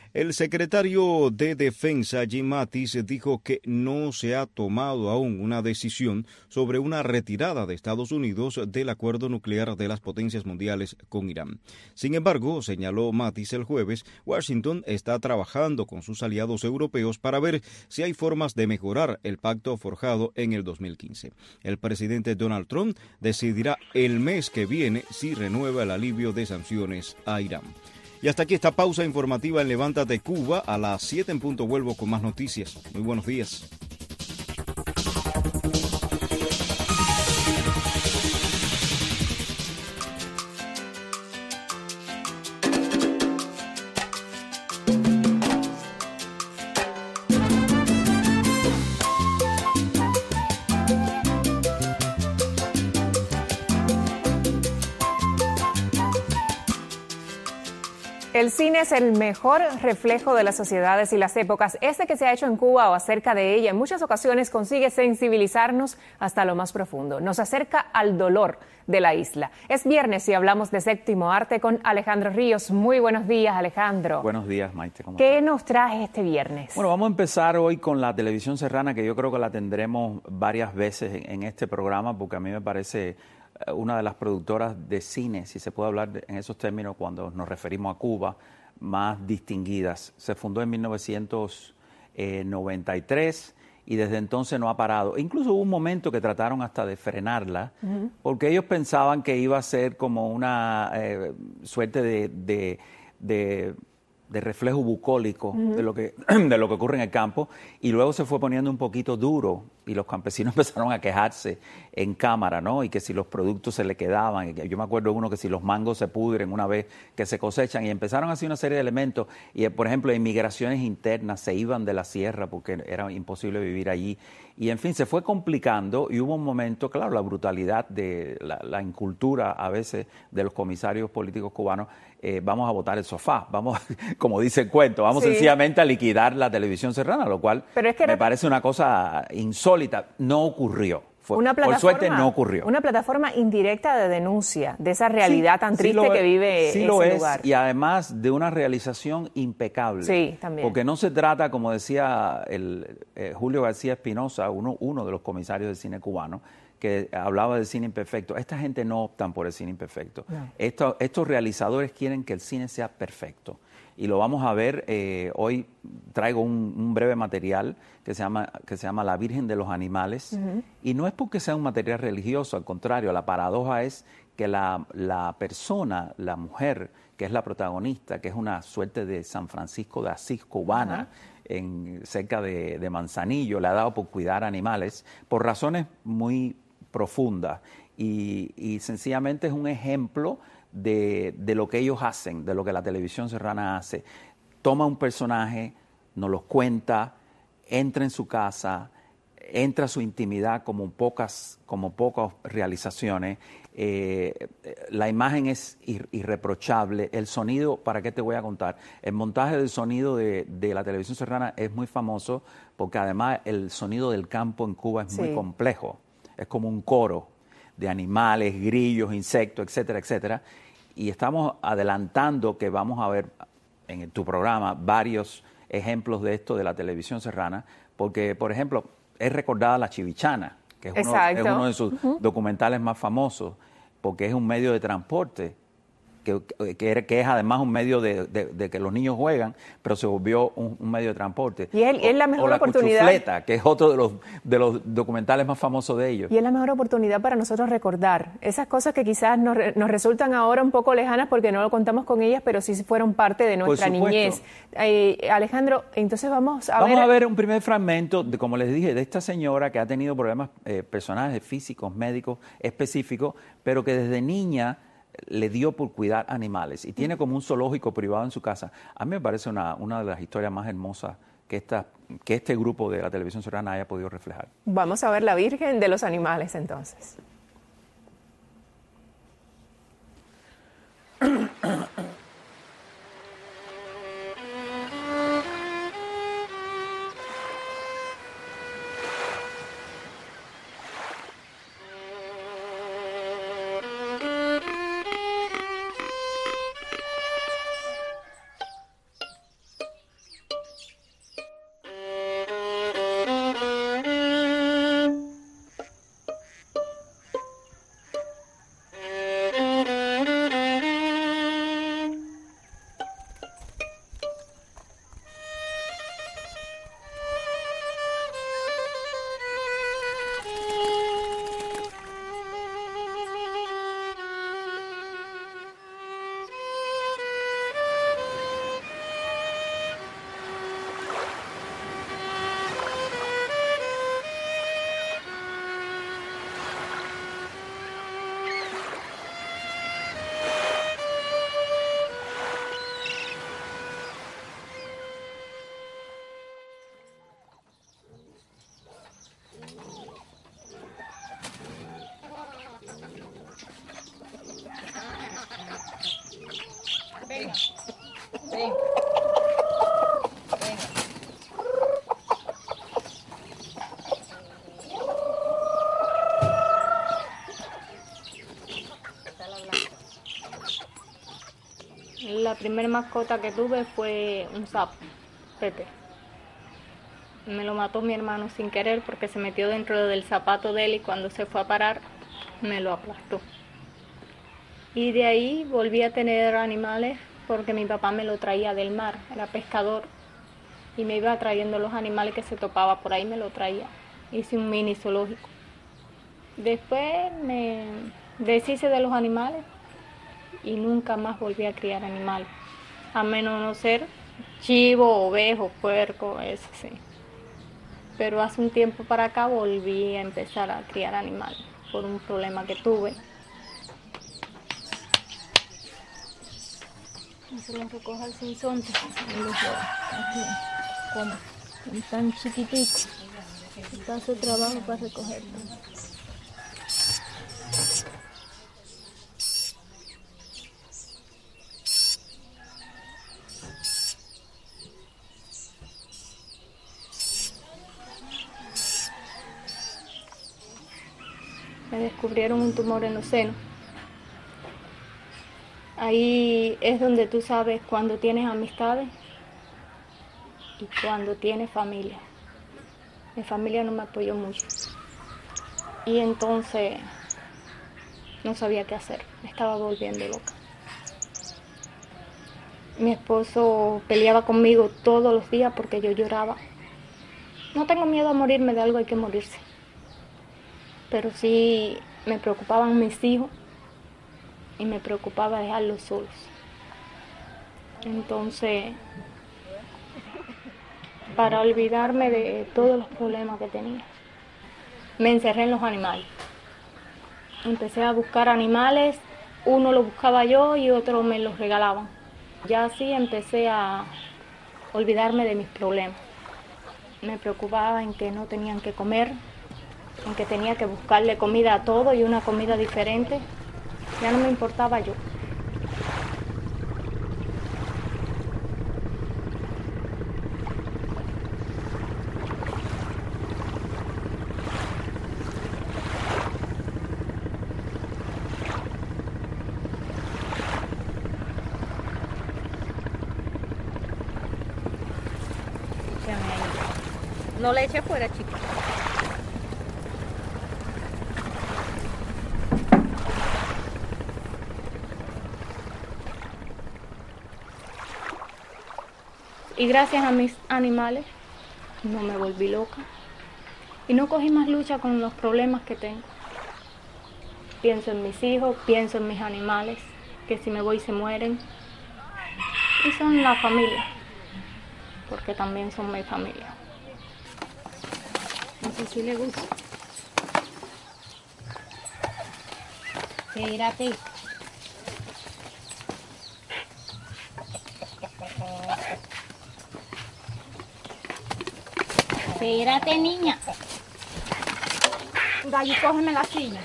El secretario de Defensa, Jim Mattis, dijo que no se ha tomado aún una decisión sobre una retirada de Estados Unidos del acuerdo nuclear de las potencias mundiales con Irán. Sin embargo, señaló Mattis el jueves, Washington está trabajando con sus aliados europeos para ver si hay formas de mejorar el pacto forjado en el dos mil quince. El presidente Donald Trump decidirá el mes que viene si renueva el alivio de sanciones a Irán. Y hasta aquí esta pausa informativa en Levántate Cuba. A las siete en punto vuelvo con más noticias. Muy buenos días. El cine es el mejor reflejo de las sociedades y las épocas. Este que se ha hecho en Cuba o acerca de ella en muchas ocasiones consigue sensibilizarnos hasta lo más profundo. Nos acerca al dolor de la isla. Es viernes y hablamos de séptimo arte con Alejandro Ríos. Muy buenos días, Alejandro. Buenos días, Maite. ¿Qué estás? Nos trae este viernes? Bueno, vamos a empezar hoy con la televisión serrana, que yo creo que la tendremos varias veces en, en este programa, porque a mí me parece una de las productoras de cine, si se puede hablar de, en esos términos cuando nos referimos a Cuba, más distinguidas. Se fundó en mil novecientos noventa y tres y desde entonces no ha parado. Incluso hubo un momento que trataron hasta de frenarla, uh-huh. porque ellos pensaban que iba a ser como una eh, suerte de, de, de, de reflejo bucólico uh-huh. de lo que de lo que ocurre en el campo, y luego se fue poniendo un poquito duro y los campesinos empezaron a quejarse en cámara, ¿no? Y que si los productos se le quedaban, yo me acuerdo uno que si los mangos se pudren una vez que se cosechan, y empezaron así una serie de elementos, y por ejemplo, inmigraciones internas se iban de la sierra porque era imposible vivir allí, y en fin, se fue complicando, y hubo un momento, claro, la brutalidad de la, la incultura a veces de los comisarios políticos cubanos, eh, vamos a botar el sofá, vamos, como dice el cuento, vamos sí. sencillamente a liquidar la televisión serrana, lo cual Pero es que me era... parece una cosa insólita. No ocurrió. Fue, una por suerte no ocurrió. Una plataforma indirecta de denuncia de esa realidad sí, tan triste sí que vive sí ese lo es, lugar. Y además de una realización impecable. Sí, también. Porque no se trata, como decía el, eh, Julio García Espinosa, uno, uno de los comisarios del cine cubano, que hablaba del cine imperfecto. Esta gente no optan por el cine imperfecto. No. Esto, estos realizadores quieren que el cine sea perfecto. Y lo vamos a ver, eh, hoy traigo un, un breve material que se llama que se llama La Virgen de los Animales, uh-huh. y no es porque sea un material religioso, al contrario, la paradoja es que la, la persona, la mujer, que es la protagonista, que es una suerte de San Francisco de Asís cubana, uh-huh. en, cerca de, de Manzanillo, le ha dado por cuidar animales, por razones muy profundas, y, y sencillamente es un ejemplo De, de lo que ellos hacen, de lo que la televisión serrana hace. Toma un personaje, nos los cuenta, entra en su casa, entra a su intimidad como pocas, como pocas realizaciones. Eh, la imagen es ir, irreprochable. El sonido, ¿para qué te voy a contar? El montaje del sonido de, de la televisión serrana es muy famoso porque además el sonido del campo en Cuba es sí. muy complejo. Es como un coro de animales, grillos, insectos, etcétera, etcétera. Y estamos adelantando que vamos a ver en tu programa varios ejemplos de esto de la televisión serrana, porque, por ejemplo, es recordada La Chivichana, que es uno, es uno de sus uh-huh. documentales más famosos, porque es un medio de transporte, que, que, que es además un medio de, de, de que los niños juegan, pero se volvió un, un medio de transporte. Y es, o, es la mejor o la oportunidad. Cuchufleta, que es otro de los, de los documentales más famosos de ellos. Y es la mejor oportunidad para nosotros recordar esas cosas que quizás nos, nos resultan ahora un poco lejanas porque no lo contamos con ellas, pero sí fueron parte de nuestra niñez. Eh, Alejandro, entonces vamos a vamos ver... Vamos a ver un primer fragmento, de, como les dije, de esta señora que ha tenido problemas eh, personales, físicos, médicos específicos, pero que desde niña le dio por cuidar animales y tiene como un zoológico privado en su casa. A mí me parece una, una de las historias más hermosas que, esta, que este grupo de la televisión serrana haya podido reflejar. Vamos a ver La Virgen de los Animales entonces. Venga. Venga. La primera mascota que tuve fue un sapo, Pepe. Me lo mató mi hermano sin querer porque se metió dentro del zapato de él y cuando se fue a parar me lo aplastó. Y de ahí volví a tener animales porque mi papá me lo traía del mar, era pescador y me iba trayendo los animales que se topaba por ahí, me lo traía. Hice un mini zoológico. Después me deshice de los animales y nunca más volví a criar animales, a menos no ser chivo, ovejo, puerco, eso sí. Pero hace un tiempo para acá volví a empezar a criar animales por un problema que tuve. No se los recoja el sinsonte, aquí, como están chiquititos, está su trabajo para recogerlo. Me descubrieron un tumor en los senos. Ahí es donde tú sabes cuando tienes amistades y cuando tienes familia. Mi familia no me apoyó mucho. Y entonces no sabía qué hacer. Me estaba volviendo loca. Mi esposo peleaba conmigo todos los días porque yo lloraba. No tengo miedo a morirme, de algo hay que morirse. Pero sí me preocupaban mis hijos y me preocupaba dejarlos solos. Entonces, para olvidarme de todos los problemas que tenía, me encerré en los animales. Empecé a buscar animales, uno lo buscaba yo y otro me los regalaban. Ya así empecé a olvidarme de mis problemas. Me preocupaba en que no tenían que comer, en que tenía que buscarle comida a todo y una comida diferente. Ya no me importaba yo. No le eche fuera, chicos. Y gracias a mis animales no me volví loca y no cogí más lucha con los problemas que tengo. Pienso en mis hijos, pienso en mis animales, que si me voy se mueren. Y son la familia, porque también son mi familia. No sé si le gusta. Espérate. Espérate, niña. Gallo, cógeme la silla.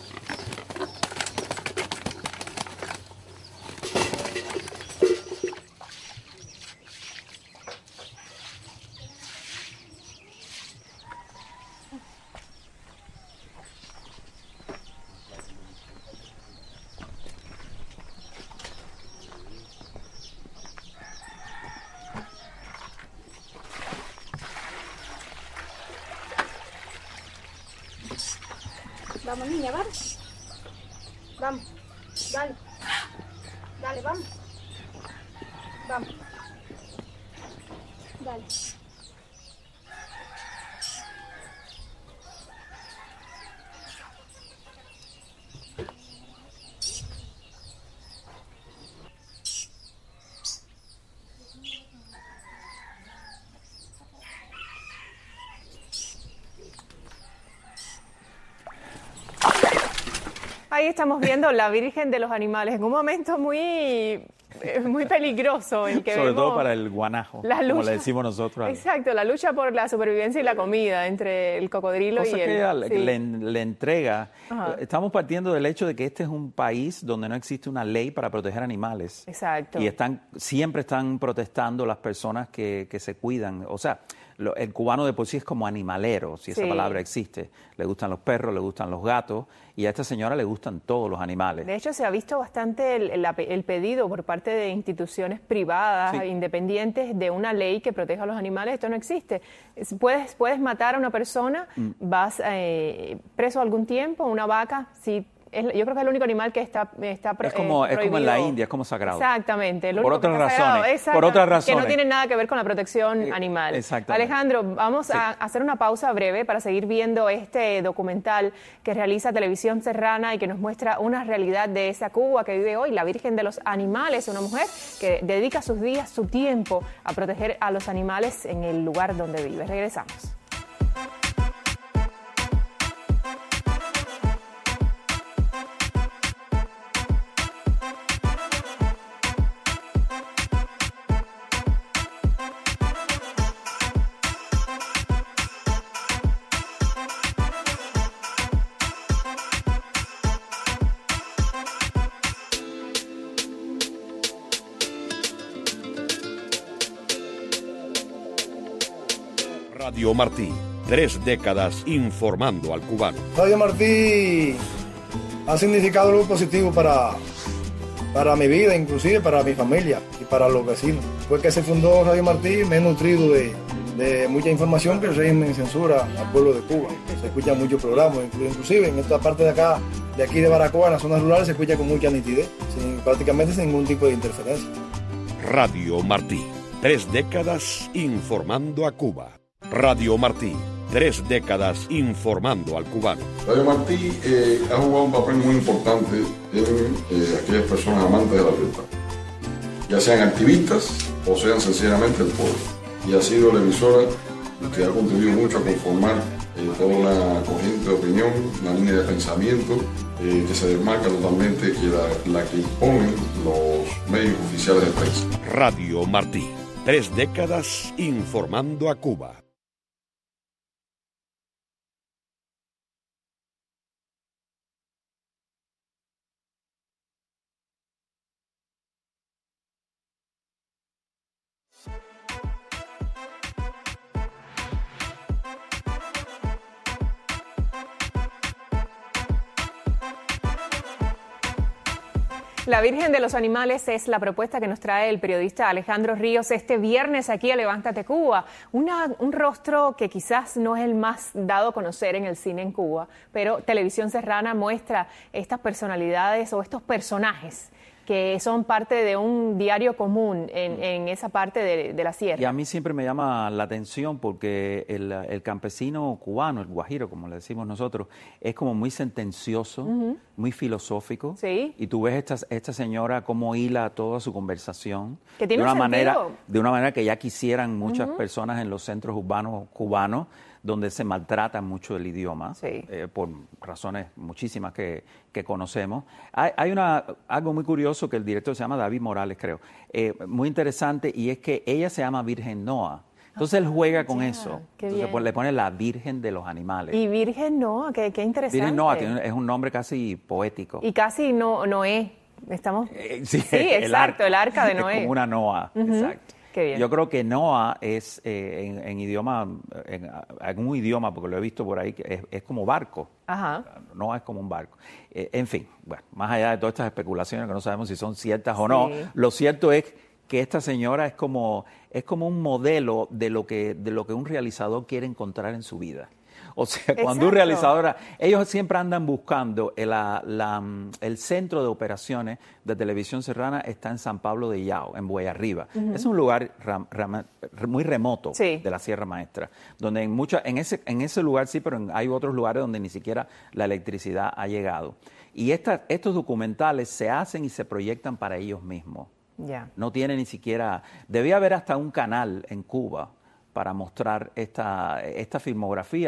Vamos, niña, vamos. Vamos. Dale. Dale, vamos. Vamos. Dale. Ahí estamos viendo la Virgen de los Animales en un momento muy es muy peligroso el que Sobre vemos, todo para el guanajo, la lucha, como le decimos nosotros. Exacto, la lucha por la supervivencia y la comida entre el cocodrilo Cosa y el... que al- sí. le, le entrega. Ajá. Estamos partiendo del hecho de que este es un país donde no existe una ley para proteger animales. Exacto. Y están siempre están protestando las personas que, que se cuidan. O sea, lo- el cubano de por sí es como animalero, si esa Sí. palabra existe. Le gustan los perros, le gustan los gatos, y a esta señora le gustan todos los animales. De hecho, se ha visto bastante el, el, el pedido por parte de instituciones privadas, Sí. independientes, de una ley que proteja a los animales. Esto no existe. Es- Puedes, puedes matar a una persona, Mm. vas eh, preso algún tiempo, una vaca, si... Es, yo creo que es el único animal que está, está pro- Es como, eh, es como en la prohibido. India, es como sagrado. Exactamente. Lo Por único que otras está sagrado, razones, exacto, por otras Que razones. no tiene nada que ver con la protección Eh, animal. exactamente. Alejandro, vamos Sí. a hacer una pausa breve para seguir viendo este documental que realiza Televisión Serrana y que nos muestra una realidad de esa Cuba que vive hoy, la Virgen de los Animales, una mujer que dedica sus días, su tiempo a proteger a los animales en el lugar donde vive. Regresamos. Radio Martí, tres décadas informando al cubano. Radio Martí ha significado algo positivo para, para mi vida, inclusive para mi familia y para los vecinos. Después que se fundó Radio Martí me he nutrido de, de mucha información que el régimen censura al pueblo de Cuba. Se escuchan muchos programas, inclu- inclusive en esta parte de acá, de aquí de Baracoa, en las zonas rurales, se escucha con mucha nitidez, sin, prácticamente sin ningún tipo de interferencia. Radio Martí, tres décadas informando a Cuba. Radio Martí, tres décadas informando al cubano. Radio Martí eh, ha jugado un papel muy importante en eh, aquellas personas amantes de la libertad, ya sean activistas o sean sencillamente el pueblo. Y ha sido la emisora que ha contribuido mucho a conformar eh, toda una corriente de opinión, una línea de pensamiento eh, que se desmarca totalmente que la, la que imponen los medios oficiales de prensa. Radio Martí, tres décadas informando a Cuba. La Virgen de los Animales es la propuesta que nos trae el periodista Alejandro Ríos este viernes aquí a Levántate Cuba. Una, un rostro que quizás no es el más dado a conocer en el cine en Cuba, pero Televisión Serrana muestra estas personalidades o estos personajes que son parte de un diario común en, en esa parte de, de la sierra. Y a mí siempre me llama la atención porque el, el campesino cubano, el guajiro, como le decimos nosotros, es como muy sentencioso, Ujú. muy filosófico. Sí. Y tú ves esta, esta señora cómo hila toda su conversación Que tiene de una un manera, sentido. de una manera que ya quisieran muchas Ujú. personas en los centros urbanos cubanos, donde se maltrata mucho el idioma, eh, por razones muchísimas que, que conocemos. Hay, hay una, algo muy curioso que el director se llama David Morales, creo, eh, muy interesante, y es que ella se llama Virgen Noa. Entonces él juega con ya, eso. qué Entonces bien. pues, le pone la Virgen de los Animales. Y Virgen Noa, qué, qué interesante. Virgen Noa tiene- es un nombre casi poético. Y casi no, Noé. Estamos... Eh, sí, sí, el exacto, arca. el arca de Noé. Es como una Noa, Ujú. exacto. Qué bien. Yo creo que Noa es en, en idioma, en algún idioma, porque lo he visto por ahí, que es, es como barco. Ajá. Noa es como un barco. Eh, en fin, bueno, más allá de todas estas especulaciones que no sabemos si son ciertas o no, Sí. lo cierto es que esta señora es como, es como un modelo de lo que, de lo que un realizador quiere encontrar en su vida. O sea, cuando un Exacto. realizador, ellos siempre andan buscando, el, la- la, mm, el centro de operaciones de Televisión Serrana está en San Pablo de Yao, en Boyarriba. Ujú. Es un lugar ram- ram- muy remoto Sí. de la Sierra Maestra, donde en, mucha, en, ese, en ese lugar sí, pero en- hay otros lugares donde ni siquiera la electricidad ha llegado. Y esta- estos documentales se hacen y se proyectan para ellos mismos. Ya. No tiene ni siquiera... Debía haber hasta un canal en Cuba para mostrar esta, esta filmografía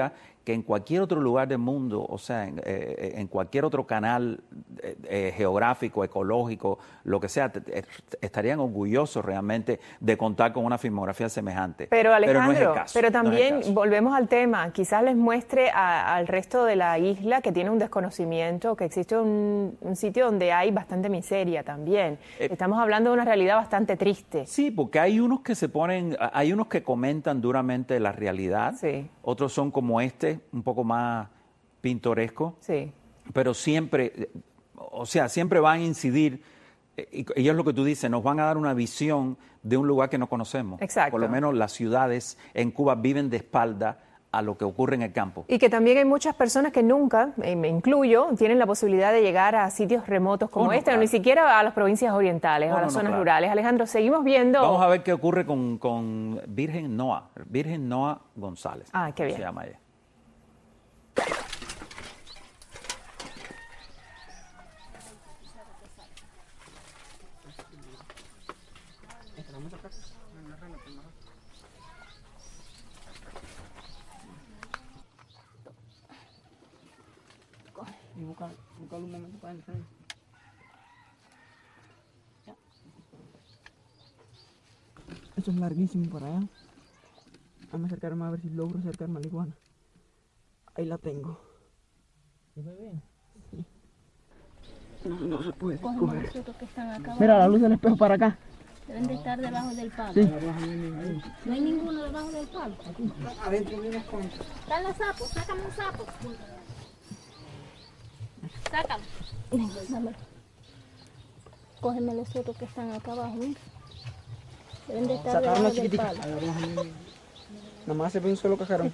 que en cualquier otro lugar del mundo, o sea, en, eh, en cualquier otro canal eh, eh, geográfico, ecológico, lo que sea, te, te, estarían orgullosos realmente de contar con una filmografía semejante. Pero Alejandro, pero, no es el caso, pero también no es el caso. volvemos al tema, quizás les muestre a, al resto de la isla que tiene un desconocimiento, que existe un, un sitio donde hay bastante miseria también. Eh, Estamos hablando de una realidad bastante triste. Sí, porque hay unos que se ponen, hay unos que comentan duramente la realidad, sí. Otros son como este, un poco más pintoresco, sí. Pero siempre, o sea, siempre van a incidir, y, y es lo que tú dices, nos van a dar una visión de un lugar que no conocemos. Exacto. Por lo menos las ciudades en Cuba viven de espalda a lo que ocurre en el campo. Y que también hay muchas personas que nunca, eh, me incluyo, tienen la posibilidad de llegar a sitios remotos como oh, no, este, claro. Ni siquiera a las provincias orientales, oh, a las no, zonas no, claro. rurales. Alejandro, seguimos viendo... Vamos a ver qué ocurre con, con Virgen Noa, Virgen Noa González. Ah, qué bien. Se llama ella. Y buscar, buscar un momento para entrar. Ya. Esto es larguísimo por allá. Vamos a acercarme a ver si logro acercar marihuana. Ahí la tengo. ¿Se ve bien? Sí. No, no se puede coger. Mira la luz del espejo para acá. Deben de estar debajo del palo. Sí. No hay ninguno debajo del palo. Adentro viene contra. Están los sapos, sácame un sapo. Sácalo. Dámelo. Cógeme los otros que están acá abajo, mira. Deben de estar debajo del palo. Nada más se ve un solo cajarón.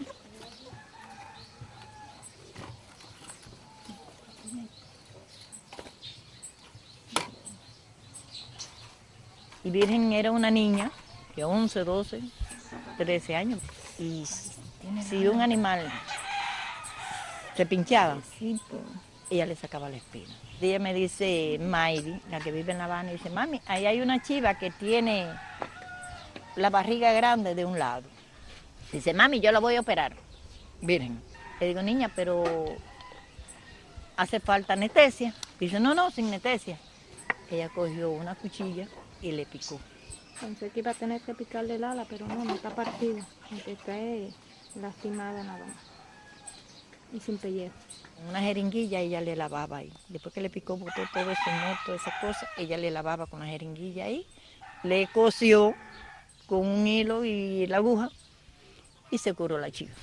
Y Virgen era una niña de once, doce, trece años. Y si un animal se pinchaba, ella le sacaba la espina. Ella me dice, Mayri, la que vive en La Habana, dice, mami, ahí hay una chiva que tiene la barriga grande de un lado. Dice, mami, yo la voy a operar. Virgen. Le digo, niña, pero hace falta anestesia. Dice, no, no, sin anestesia. Ella cogió una cuchilla y le picó. Pensé que iba a tener que picarle el ala, pero no, no está partida. Está lastimada nada más. Y sin pellejo. Una jeringuilla ella le lavaba ahí. Después que le picó, botó todo ese moto, toda esa cosa, ella le lavaba con una jeringuilla ahí. Le cosió con un hilo y la aguja y se curó la chiva.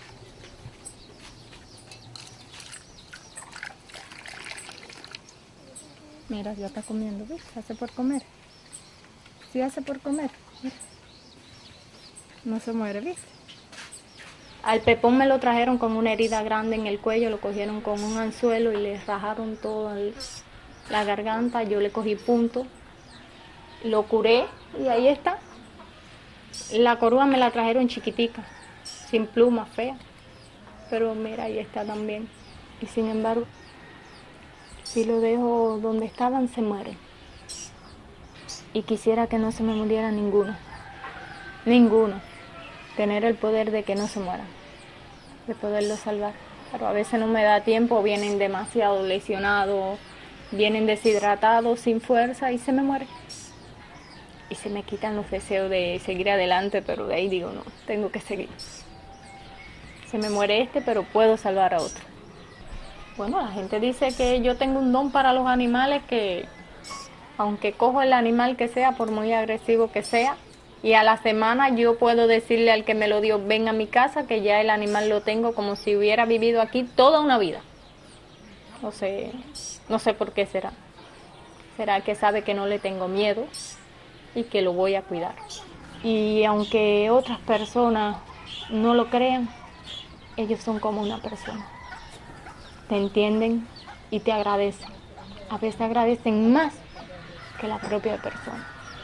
Mira, ya está comiendo, ¿ves? Hace por comer. Sí hace por comer. Mira. No se muere, ¿viste? Al Pepón me lo trajeron con una herida grande en el cuello, lo cogieron con un anzuelo y le rajaron toda la garganta. Yo le cogí punto, lo curé y ahí está. La corúa me la trajeron chiquitica, sin plumas, fea. Pero mira, ahí está también. Y sin embargo, si lo dejo donde estaban, se mueren. Y quisiera que no se me muriera ninguno. Ninguno. Tener el poder de que no se mueran. De poderlo salvar. Pero a veces no me da tiempo, vienen demasiado lesionados, vienen deshidratados, sin fuerza y se me mueren. Y se me quitan los deseos de seguir adelante, pero de ahí digo, no, tengo que seguir. Se me muere este, pero puedo salvar a otro. Bueno, la gente dice que yo tengo un don para los animales, que aunque cojo el animal que sea, por muy agresivo que sea, y a la semana yo puedo decirle al que me lo dio, ven a mi casa, que ya el animal lo tengo como si hubiera vivido aquí toda una vida. No sé, no sé por qué será. Será que sabe que no le tengo miedo y que lo voy a cuidar. Y aunque otras personas no lo crean, ellos son como una persona. Te entienden y te agradecen. A veces agradecen más que la propia persona.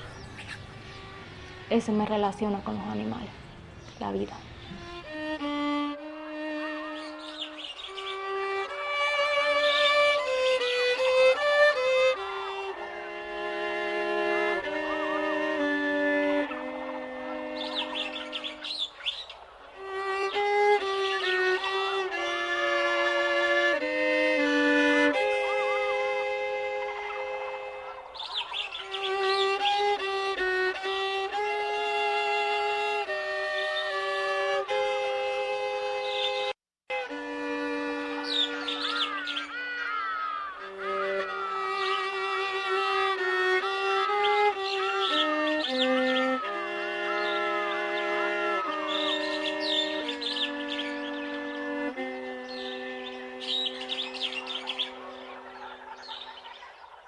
Eso me relaciona con los animales, la vida.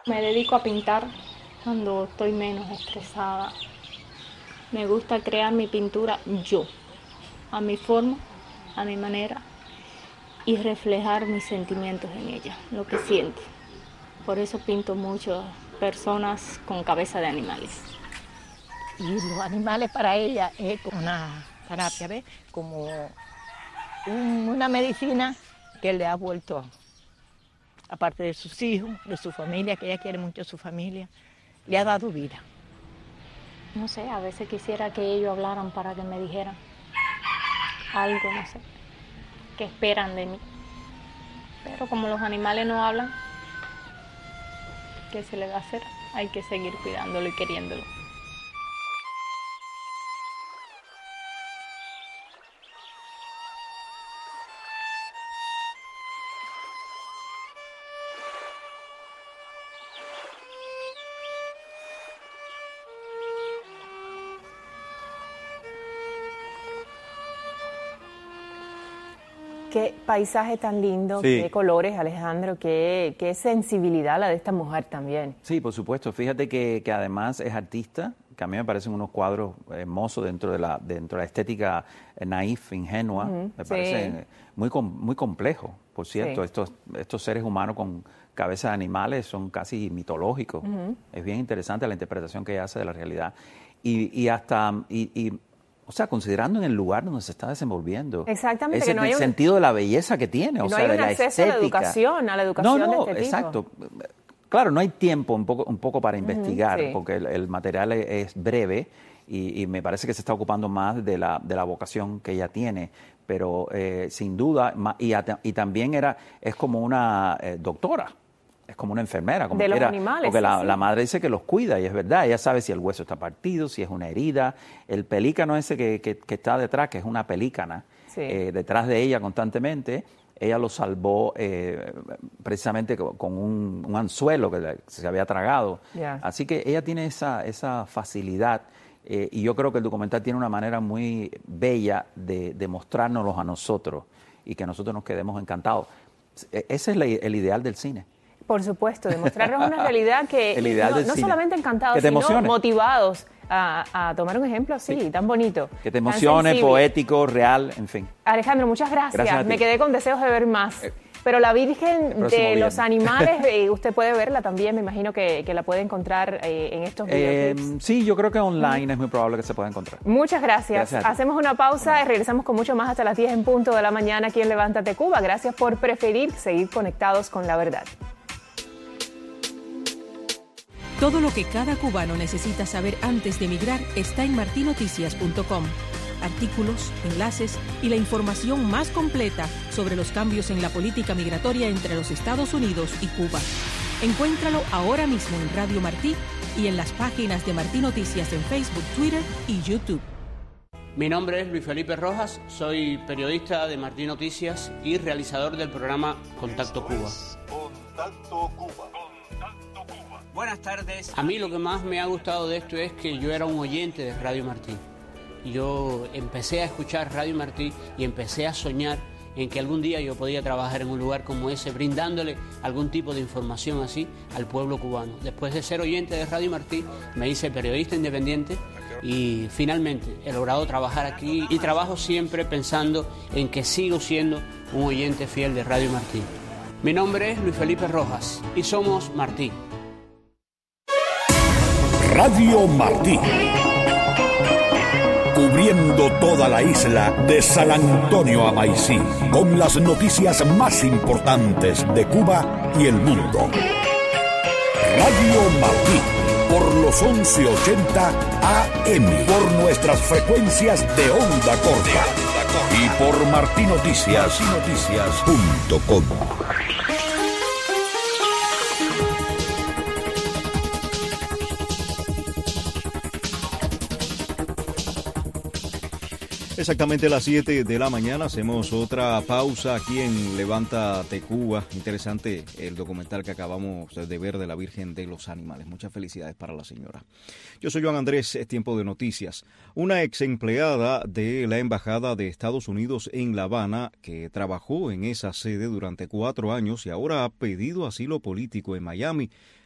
Me dedico a pintar cuando estoy menos estresada. Me gusta crear mi pintura yo, a mi forma, a mi manera, y reflejar mis sentimientos en ella, lo que siento. Por eso pinto mucho personas con cabeza de animales. Y los animales para ella es como una terapia, ¿ves? Como un, una medicina que le ha vuelto, aparte de sus hijos, de su familia, que ella quiere mucho a su familia, le ha dado vida. No sé, a veces quisiera que ellos hablaran para que me dijeran algo, no sé, que esperan de mí. Pero como los animales no hablan, ¿qué se le va a hacer? Hay que seguir cuidándolo y queriéndolo. Qué paisaje tan lindo, Sí. qué colores, Alejandro, qué, qué sensibilidad la de esta mujer también. Sí, por supuesto. Fíjate que, que además es artista, que a mí me parecen unos cuadros hermosos dentro de la dentro de la estética eh, naif, ingenua. Ujú, Me sí. parecen muy com- muy complejos, por cierto. Sí. Estos estos seres humanos con cabezas de animales son casi mitológicos. Ujú. Es bien interesante la interpretación que ella hace de la realidad. Y, y hasta... Y, y, o sea, considerando en el lugar donde se está desenvolviendo. Exactamente, Ese que no hay un- sentido de la belleza que tiene. Y O no sea, hay de un la acceso a la estética. educación, a la educación No, no, de este tipo. exacto. Claro, no hay tiempo un poco, un poco para investigar, sí. porque el, el material es, es breve y, y me parece que se está ocupando más de la, de la vocación que ella tiene. Pero eh, sin duda, ma- y, ata- y también era es como una eh, doctora. Es como una enfermera, como De los quiera, animales, porque sí, la, sí. la madre dice que los cuida y es verdad, ella sabe si el hueso está partido, si es una herida, el pelícano ese que, que, que está detrás, que es una pelícana, Sí. eh, detrás de ella constantemente, ella lo salvó eh, precisamente con con un, un anzuelo que le- se había tragado. Ya. Así que ella tiene esa, esa facilidad eh, y yo creo que el documental tiene una manera muy bella de, de mostrárnoslos a nosotros y que nosotros nos quedemos encantados. E- Ese es la- el ideal del cine. Por supuesto, demostrarnos una realidad que El ideal no, del no cine. solamente encantados, Que te sino emocione. motivados a, a tomar un ejemplo así, tan bonito. Que te tan emocione, sensible. poético, real, en fin. Alejandro, muchas gracias. Gracias a ti. Me quedé con deseos de ver más. Pero la Virgen próximo de viernes. los Animales, eh, usted puede verla también, me imagino que, que la puede encontrar eh, en estos Eh, videoclips. sí, yo creo que online es muy probable que se pueda encontrar. Muchas gracias. Gracias a ti. Hacemos una pausa y regresamos con mucho más hasta las diez en punto de la mañana aquí en Levántate Cuba. Gracias por preferir seguir conectados con la verdad. Todo lo que cada cubano necesita saber antes de emigrar está en marti noticias punto com. Artículos, enlaces y la información más completa sobre los cambios en la política migratoria entre los Estados Unidos y Cuba. Encuéntralo ahora mismo en Radio Martí y en las páginas de Martí Noticias en Facebook, Twitter y YouTube. Mi nombre es Luis Felipe Rojas, soy periodista de Martí Noticias y realizador del programa Contacto Cuba. Contacto Cuba. Buenas tardes. A mí lo que más me ha gustado de esto es que yo era un oyente de Radio Martí. Yo empecé a escuchar Radio Martí y empecé a soñar en que algún día yo podía trabajar en un lugar como ese, brindándole algún tipo de información así al pueblo cubano. Después de ser oyente de Radio Martí, me hice periodista independiente y finalmente he logrado trabajar aquí y trabajo siempre pensando en que sigo siendo un oyente fiel de Radio Martí. Mi nombre es Luis Felipe Rojas y somos Martí. Radio Martí. Cubriendo toda la isla de San Antonio a Maicí, con las noticias más importantes de Cuba y el mundo. Radio Martí, por los once ochenta A M, por nuestras frecuencias de onda corta y por marti noticias punto com. Exactamente a las siete de la mañana hacemos otra pausa aquí en Levántate Cuba. Interesante el documental que acabamos de ver de la Virgen de los Animales. Muchas felicidades para la señora. Yo soy Joan Andrés, es tiempo de noticias. Una ex empleada de la Embajada de Estados Unidos en La Habana, que trabajó en esa sede durante cuatro años y ahora ha pedido asilo político en Miami,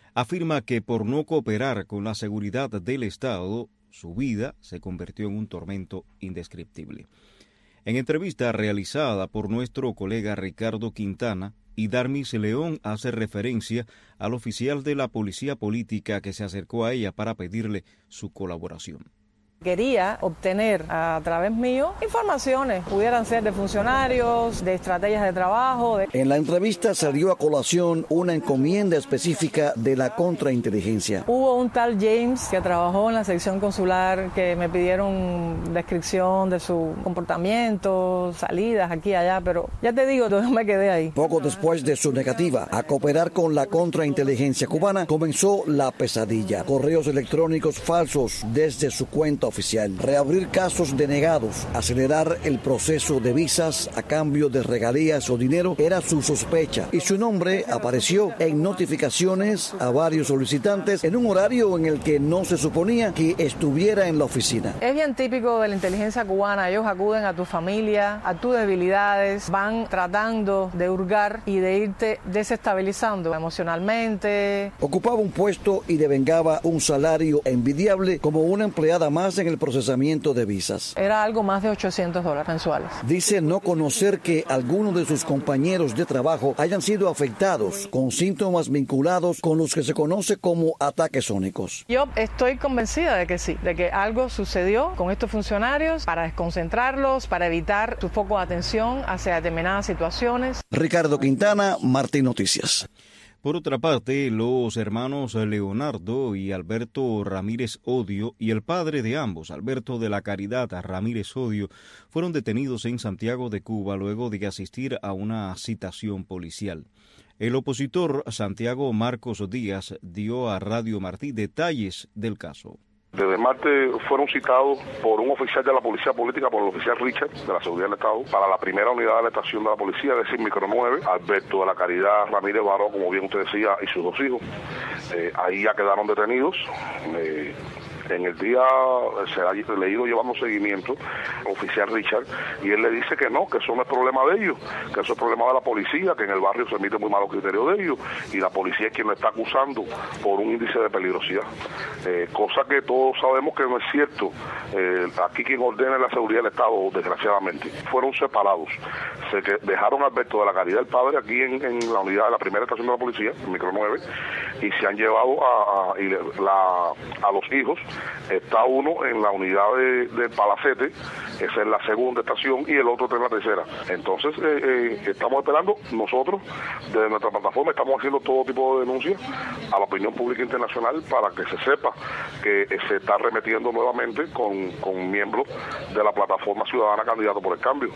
afirma que por no cooperar con la seguridad del Estado, su vida se convirtió en un tormento indescriptible. En entrevista realizada por nuestro colega Ricardo Quintana, Idarmis León hace referencia al oficial de la policía política que se acercó a ella para pedirle su colaboración. Quería obtener a través mío informaciones, pudieran ser de funcionarios, de estrategias de trabajo. De... En la entrevista salió a colación una encomienda específica de la contrainteligencia. Hubo un tal James que trabajó en la sección consular que me pidieron descripción de su comportamiento, salidas aquí y allá, pero ya te digo, yo me quedé ahí. Poco después de su negativa a cooperar con la contrainteligencia cubana, comenzó la pesadilla. Correos electrónicos falsos desde su cuenta oficial, reabrir casos denegados, acelerar el proceso de visas a cambio de regalías o dinero era su sospecha y su nombre apareció en notificaciones a varios solicitantes en un horario en el que no se suponía que estuviera en la oficina. Es bien típico de la inteligencia cubana, ellos acuden a tu familia, a tus debilidades, van tratando de hurgar y de irte desestabilizando emocionalmente. Ocupaba un puesto y devengaba un salario envidiable como una empleada más en el procesamiento de visas. Era algo más de ochocientos dólares mensuales. Dice no conocer que algunos de sus compañeros de trabajo hayan sido afectados con síntomas vinculados con los que se conoce como ataques sónicos. Yo estoy convencida de que sí, de que algo sucedió con estos funcionarios para desconcentrarlos, para evitar su foco de atención hacia determinadas situaciones. Ricardo Quintana, Martín Noticias. Por otra parte, los hermanos Leonardo y Alberto Ramírez Odio y el padre de ambos, Alberto de la Caridad Ramírez Odio, fueron detenidos en Santiago de Cuba luego de asistir a una citación policial. El opositor Santiago Marcos Díaz dio a Radio Martí detalles del caso. Desde martes fueron citados por un oficial de la policía política, por el oficial Richard, de la Seguridad del Estado, para la primera unidad de la estación de la policía, es decir, Micro nueve, Alberto de la Caridad Ramírez Baró, como bien usted decía, y sus dos hijos. Eh, ahí ya quedaron detenidos. Eh, En el día se ha leído llevando seguimiento oficial Richard y él le dice que no, que eso no es problema de ellos, que eso es problema de la policía, que en el barrio se emite muy malos criterios de ellos y la policía es quien lo está acusando por un índice de peligrosidad, eh, cosa que todos sabemos que no es cierto. Eh, aquí quien ordena la seguridad del Estado, desgraciadamente, fueron separados. Se que dejaron a Alberto de la Caridad, el padre, aquí en, en la unidad de la primera estación de la policía, en Micro nueve, y se han llevado a, a, y la, a los hijos. Está uno en la unidad de, de Palacete, esa es la segunda estación, y el otro está en la tercera. Entonces, eh, eh, estamos esperando, nosotros, desde nuestra plataforma, estamos haciendo todo tipo de denuncias a la opinión pública internacional para que se sepa que eh, se está remetiendo nuevamente con, con miembros de la plataforma ciudadana Candidato por el Cambio.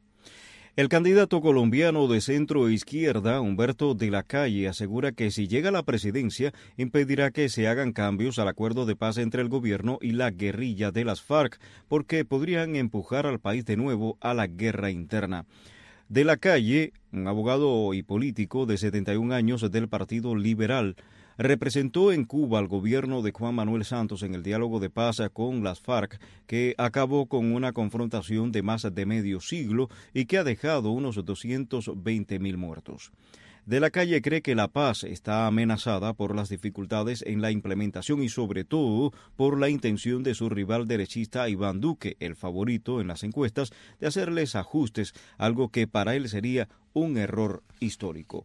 El candidato colombiano de centro izquierda, Humberto de la Calle, asegura que si llega a la presidencia, impedirá que se hagan cambios al acuerdo de paz entre el gobierno y la guerrilla de las FARC, porque podrían empujar al país de nuevo a la guerra interna. De la Calle, un abogado y político de setenta y un años del Partido Liberal, representó en Cuba al gobierno de Juan Manuel Santos en el diálogo de paz con las FARC, que acabó con una confrontación de más de medio siglo y que ha dejado unos doscientos veinte mil muertos. De la Calle cree que la paz está amenazada por las dificultades en la implementación y sobre todo por la intención de su rival derechista Iván Duque, el favorito en las encuestas, de hacerles ajustes, algo que para él sería un error histórico.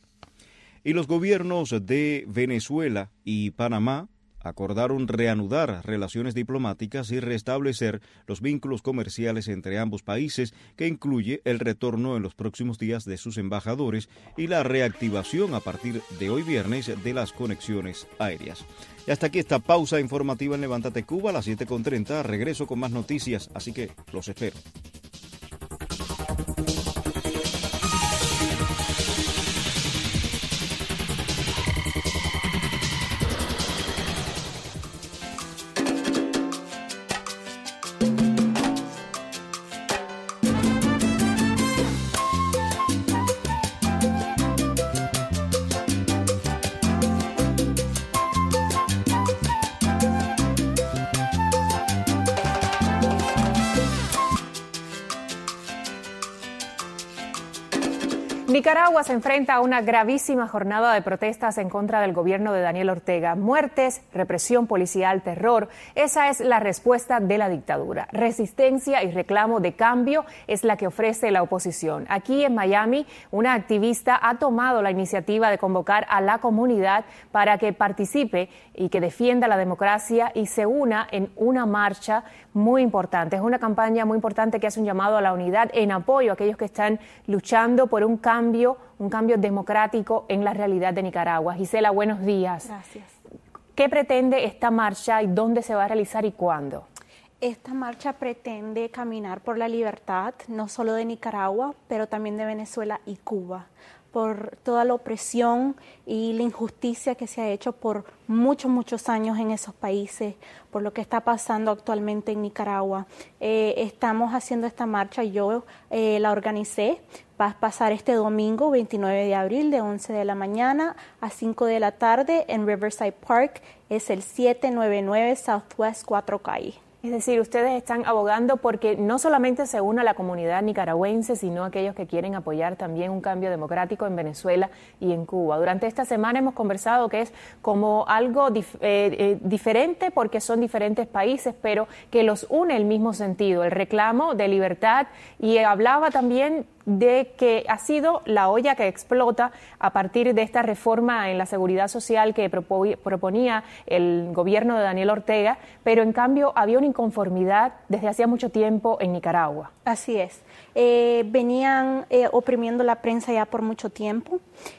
Y los gobiernos de Venezuela y Panamá acordaron reanudar relaciones diplomáticas y restablecer los vínculos comerciales entre ambos países, que incluye el retorno en los próximos días de sus embajadores y la reactivación a partir de hoy viernes de las conexiones aéreas. Y hasta aquí esta pausa informativa en Levántate Cuba a las siete con treinta. Regreso con más noticias, así que los espero. Nicaragua se enfrenta a una gravísima jornada de protestas en contra del gobierno de Daniel Ortega. Muertes, represión policial, terror. Esa es la respuesta de la dictadura. Resistencia y reclamo de cambio es la que ofrece la oposición. Aquí en Miami, una activista ha tomado la iniciativa de convocar a la comunidad para que participe y que defienda la democracia y se una en una marcha muy importante. Es una campaña muy importante que hace un llamado a la unidad en apoyo a aquellos que están luchando por un cambio, un cambio democrático en la realidad de Nicaragua. Gisela, buenos días. Gracias. ¿Qué pretende esta marcha y dónde se va a realizar y cuándo? Esta marcha pretende caminar por la libertad, no solo de Nicaragua, pero también de Venezuela y Cuba, por toda la opresión y la injusticia que se ha hecho por muchos, muchos años en esos países, por lo que está pasando actualmente en Nicaragua. Eh, estamos haciendo esta marcha, yo eh, la organicé, va a pasar este domingo, veintinueve de abril, de once de la mañana a cinco de la tarde en Riverside Park, es el siete noventa y nueve Southwest cuatro Calle. Es decir, ustedes están abogando porque no solamente se una la comunidad nicaragüense, sino aquellos que quieren apoyar también un cambio democrático en Venezuela y en Cuba. Durante esta semana hemos conversado que es como algo dif eh, eh, diferente porque son diferentes países, pero que los une el mismo sentido, el reclamo de libertad, y hablaba también de que ha sido la olla que explota a partir de esta reforma en la seguridad social que proponía el gobierno de Daniel Ortega, pero en cambio había una inconformidad desde hacía mucho tiempo en Nicaragua. Así es. Eh, venían eh, oprimiendo la prensa ya por mucho tiempo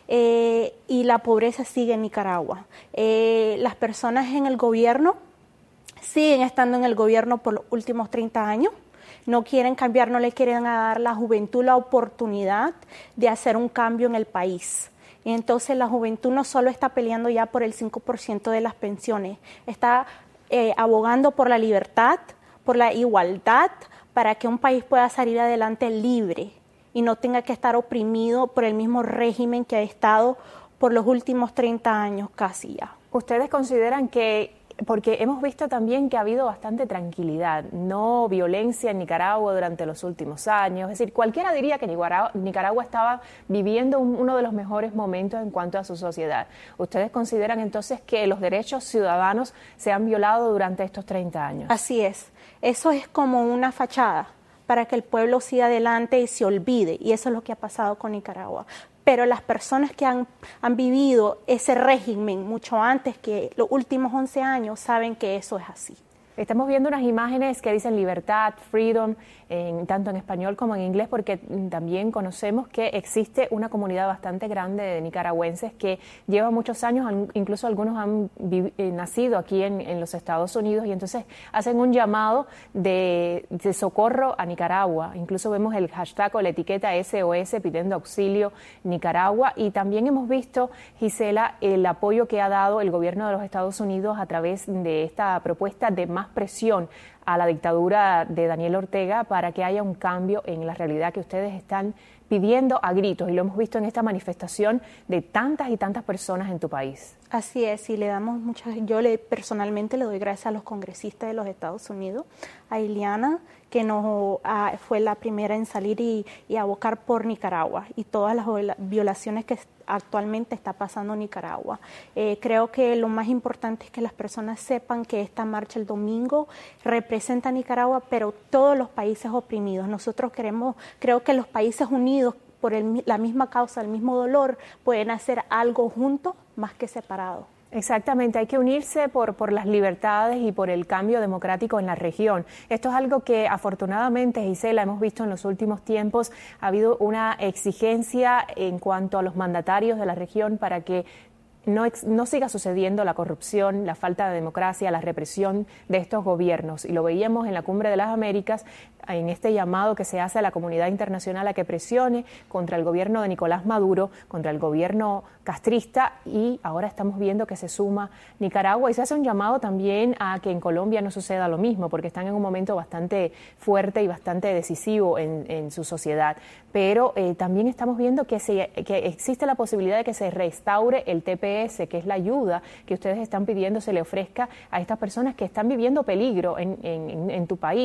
eh, y la pobreza sigue en Nicaragua. Eh, las personas en el gobierno siguen estando en el gobierno por los últimos treinta años. No quieren cambiar, no le quieren dar a la juventud la oportunidad de hacer un cambio en el país. Y entonces la juventud no solo está peleando ya por el cinco por ciento de las pensiones, está eh, abogando por la libertad, por la igualdad, para que un país pueda salir adelante libre y no tenga que estar oprimido por el mismo régimen que ha estado por los últimos treinta años casi ya. ¿Ustedes consideran que, porque hemos visto también que ha habido bastante tranquilidad, no violencia en Nicaragua durante los últimos años? Es decir, cualquiera diría que Nicaragua estaba viviendo un, uno de los mejores momentos en cuanto a su sociedad. ¿Ustedes consideran entonces que los derechos ciudadanos se han violado durante estos treinta años? Así es. Eso es como una fachada para que el pueblo siga adelante y se olvide, y eso es lo que ha pasado con Nicaragua. Pero las personas que han, han vivido ese régimen mucho antes que los últimos once años saben que eso es así. Estamos viendo unas imágenes que dicen libertad, freedom, en, tanto en español como en inglés, porque también conocemos que existe una comunidad bastante grande de nicaragüenses que lleva muchos años, incluso algunos han eh, nacido aquí en, en los Estados Unidos, y entonces hacen un llamado de, de socorro a Nicaragua. Incluso vemos el hashtag o la etiqueta S O S pidiendo auxilio Nicaragua, y también hemos visto, Gisela, el apoyo que ha dado el gobierno de los Estados Unidos a través de esta propuesta de más presión a la dictadura de Daniel Ortega para que haya un cambio en la realidad que ustedes están pidiendo a gritos, y lo hemos visto en esta manifestación de tantas y tantas personas en tu país. Así es, y le damos muchas, yo le, personalmente le doy gracias a los congresistas de los Estados Unidos, a Ileana, que nos, a, fue la primera en salir y, y abocar por Nicaragua y todas las violaciones que actualmente está pasando en Nicaragua. Eh, creo que lo más importante es que las personas sepan que esta marcha el domingo representa a Nicaragua, pero todos los países oprimidos. Nosotros queremos, creo que los países unidos por el, la misma causa, el mismo dolor, pueden hacer algo juntos más que separados. Exactamente, hay que unirse por, por las libertades y por el cambio democrático en la región. Esto es algo que afortunadamente, Gisela, hemos visto en los últimos tiempos. Ha habido una exigencia en cuanto a los mandatarios de la región para que No, no siga sucediendo la corrupción, la falta de democracia, la represión de estos gobiernos. Y lo veíamos en la Cumbre de las Américas, en este llamado que se hace a la comunidad internacional a que presione contra el gobierno de Nicolás Maduro, contra el gobierno castrista, y ahora estamos viendo que se suma Nicaragua, y se hace un llamado también a que en Colombia no suceda lo mismo, porque están en un momento bastante fuerte y bastante decisivo en, en su sociedad. Pero eh, también estamos viendo que, se, que existe la posibilidad de que se restaure el T P S, que es la ayuda que ustedes están pidiendo se le ofrezca a estas personas que están viviendo peligro en, en, en tu país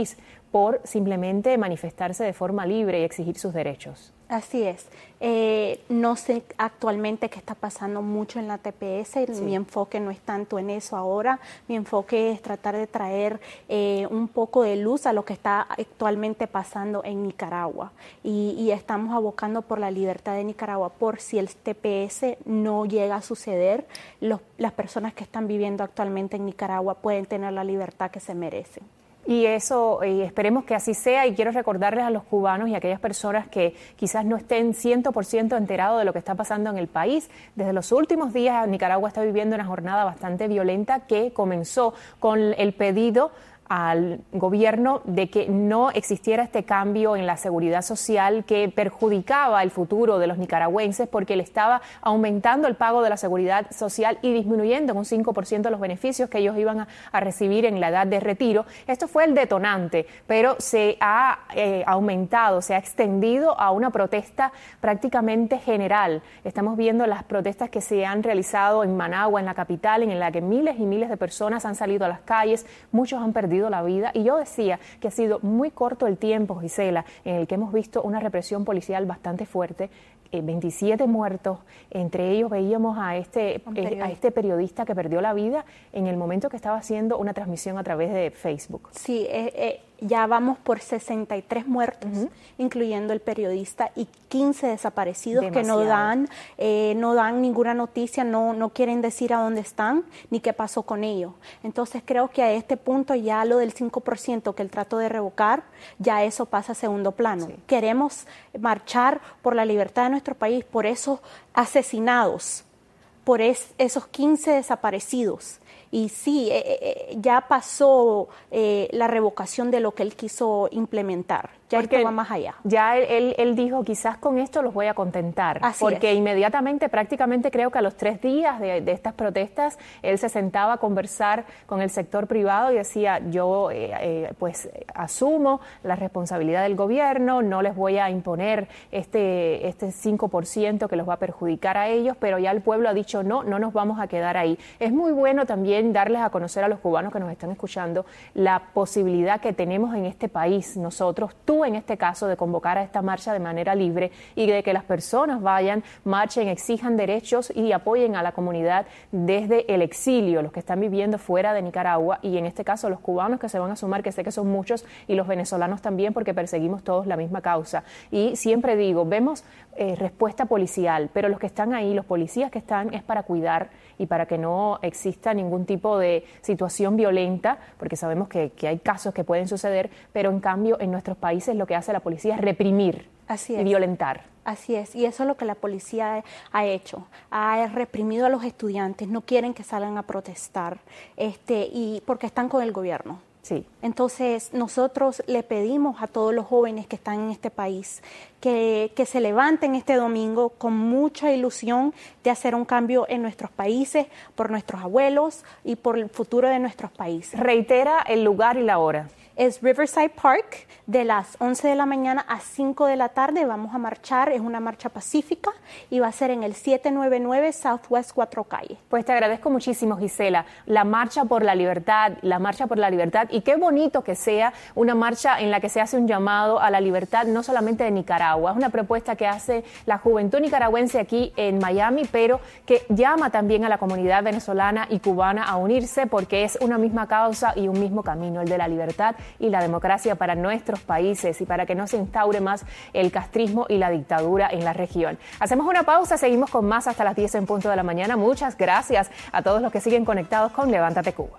por simplemente manifestarse de forma libre y exigir sus derechos. Así es. Eh, no sé actualmente qué está pasando mucho en la T P S. Sí. Mi enfoque no es tanto en eso ahora. Mi enfoque es tratar de traer eh, un poco de luz a lo que está actualmente pasando en Nicaragua. Y, y estamos abocando por la libertad de Nicaragua. Por si el T P S no llega a suceder, los, las personas que están viviendo actualmente en Nicaragua pueden tener la libertad que se merecen. Y eso, y esperemos que así sea, y quiero recordarles a los cubanos y a aquellas personas que quizás no estén cien por ciento enterados de lo que está pasando en el país. Desde los últimos días Nicaragua está viviendo una jornada bastante violenta que comenzó con el pedido al gobierno de que no existiera este cambio en la seguridad social que perjudicaba el futuro de los nicaragüenses porque le estaba aumentando el pago de la seguridad social y disminuyendo en un cinco por ciento los beneficios que ellos iban a, a recibir en la edad de retiro. Esto fue el detonante, pero se ha eh, aumentado, se ha extendido a una protesta prácticamente general. Estamos viendo las protestas que se han realizado en Managua, en la capital, en la que miles y miles de personas han salido a las calles, muchos han perdido la vida, y yo decía que ha sido muy corto el tiempo, Gisela, en el que hemos visto una represión policial bastante fuerte, eh, veintisiete muertos, entre ellos veíamos a este, eh, a este periodista que perdió la vida en el momento que estaba haciendo una transmisión a través de Facebook. Sí, eh, eh, ya vamos por sesenta y tres muertos, uh-huh. incluyendo el periodista, y quince desaparecidos. Demasiado. que no dan eh, no dan ninguna noticia, no, no quieren decir a dónde están ni qué pasó con ellos. Entonces creo que a este punto ya lo del cinco por ciento que él trató de revocar, ya eso pasa a segundo plano. Sí. Queremos marchar por la libertad de nuestro país, por esos asesinados, por es, esos quince desaparecidos. Y sí, eh, eh, ya pasó eh, la revocación de lo que él quiso implementar. Ya porque esto va más allá. Ya él, él dijo, quizás con esto los voy a contentar. Así porque es. inmediatamente, prácticamente creo que a los tres días de, de estas protestas, él se sentaba a conversar con el sector privado y decía, yo eh, eh, pues asumo la responsabilidad del gobierno, no les voy a imponer este, este cinco por ciento que los va a perjudicar a ellos, pero ya el pueblo ha dicho, no, no nos vamos a quedar ahí. Es muy bueno también darles a conocer a los cubanos que nos están escuchando la posibilidad que tenemos en este país, nosotros, tú en este caso, de convocar a esta marcha de manera libre y de que las personas vayan, marchen, exijan derechos y apoyen a la comunidad desde el exilio, los que están viviendo fuera de Nicaragua, y en este caso los cubanos que se van a sumar, que sé que son muchos, y los venezolanos también, porque perseguimos todos la misma causa. Y siempre digo, vemos eh, respuesta policial, pero los que están ahí, los policías que están, es para cuidar y para que no exista ningún tipo de situación violenta, porque sabemos que, que hay casos que pueden suceder, pero en cambio en nuestros países lo que hace la policía es reprimir Así es. y violentar. Así es, y eso es lo que la policía ha hecho, ha reprimido a los estudiantes, no quieren que salgan a protestar, este, y porque están con el gobierno. Sí. Entonces, nosotros le pedimos a todos los jóvenes que están en este país que, que se levanten este domingo con mucha ilusión de hacer un cambio en nuestros países, por nuestros abuelos y por el futuro de nuestros países. Reitera el lugar y la hora. Es Riverside Park, de las once de la mañana a cinco de la tarde. Vamos a marchar, es una marcha pacífica y va a ser en el setecientos noventa y nueve Southwest cuatro Calle. Pues te agradezco muchísimo, Gisela. La marcha por la libertad, la marcha por la libertad, y qué bonito que sea una marcha en la que se hace un llamado a la libertad no solamente de Nicaragua, es una propuesta que hace la juventud nicaragüense aquí en Miami, pero que llama también a la comunidad venezolana y cubana a unirse, porque es una misma causa y un mismo camino, el de la libertad y la democracia para nuestros países y para que no se instaure más el castrismo y la dictadura en la región. Hacemos una pausa, seguimos con más hasta las diez en punto de la mañana. Muchas gracias a todos los que siguen conectados con Levántate Cuba.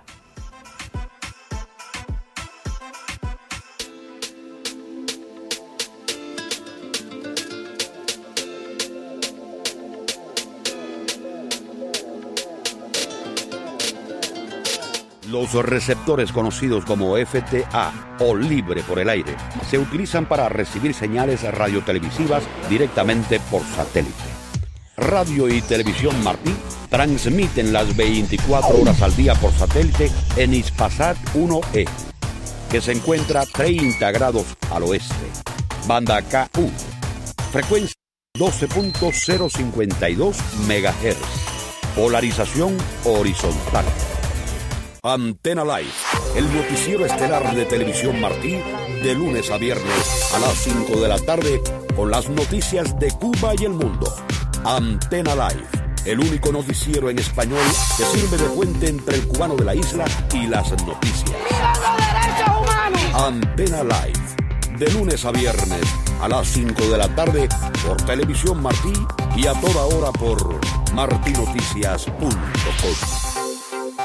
Los receptores conocidos como F T A o libre por el aire se utilizan para recibir señales radiotelevisivas directamente por satélite. Radio y Televisión Martí transmiten las veinticuatro horas al día por satélite en Hispasat uno E, que se encuentra treinta grados al oeste. Banda K U, frecuencia doce punto cero cincuenta y dos megahertz, polarización horizontal. Antena Live, el noticiero estelar de Televisión Martí, de lunes a viernes a las cinco de la tarde, con las noticias de Cuba y el mundo. Antena Live, el único noticiero en español que sirve de puente entre el cubano de la isla y las noticias. ¡Viva los derechos humanos! Antena Live, de lunes a viernes a las cinco de la tarde por Televisión Martí y a toda hora por martinoticias punto com.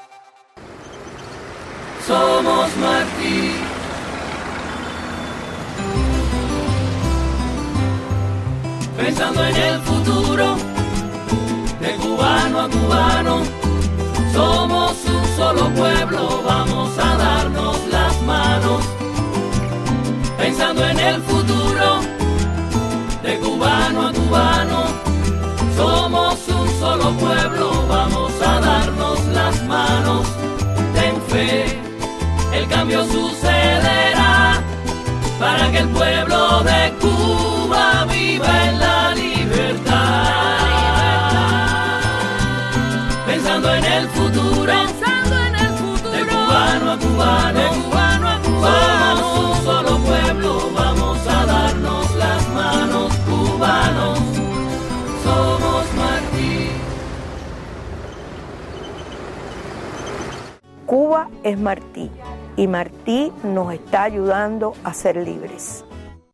Somos Martí. Pensando en el futuro, de cubano a cubano, somos un solo pueblo, vamos a darnos las manos. Pensando en el futuro, de cubano a cubano, somos un solo pueblo, vamos a darnos las manos. Ten fe, el cambio sucederá, para que el pueblo de Cuba viva en la libertad. Pensando en el futuro, pensando en el futuro, de cubano a cubano, de cubano a cubano, somos un solo pueblo, vamos a darnos las manos, cubanos, somos Martí. Cuba es Martí y Martí nos está ayudando a ser libres.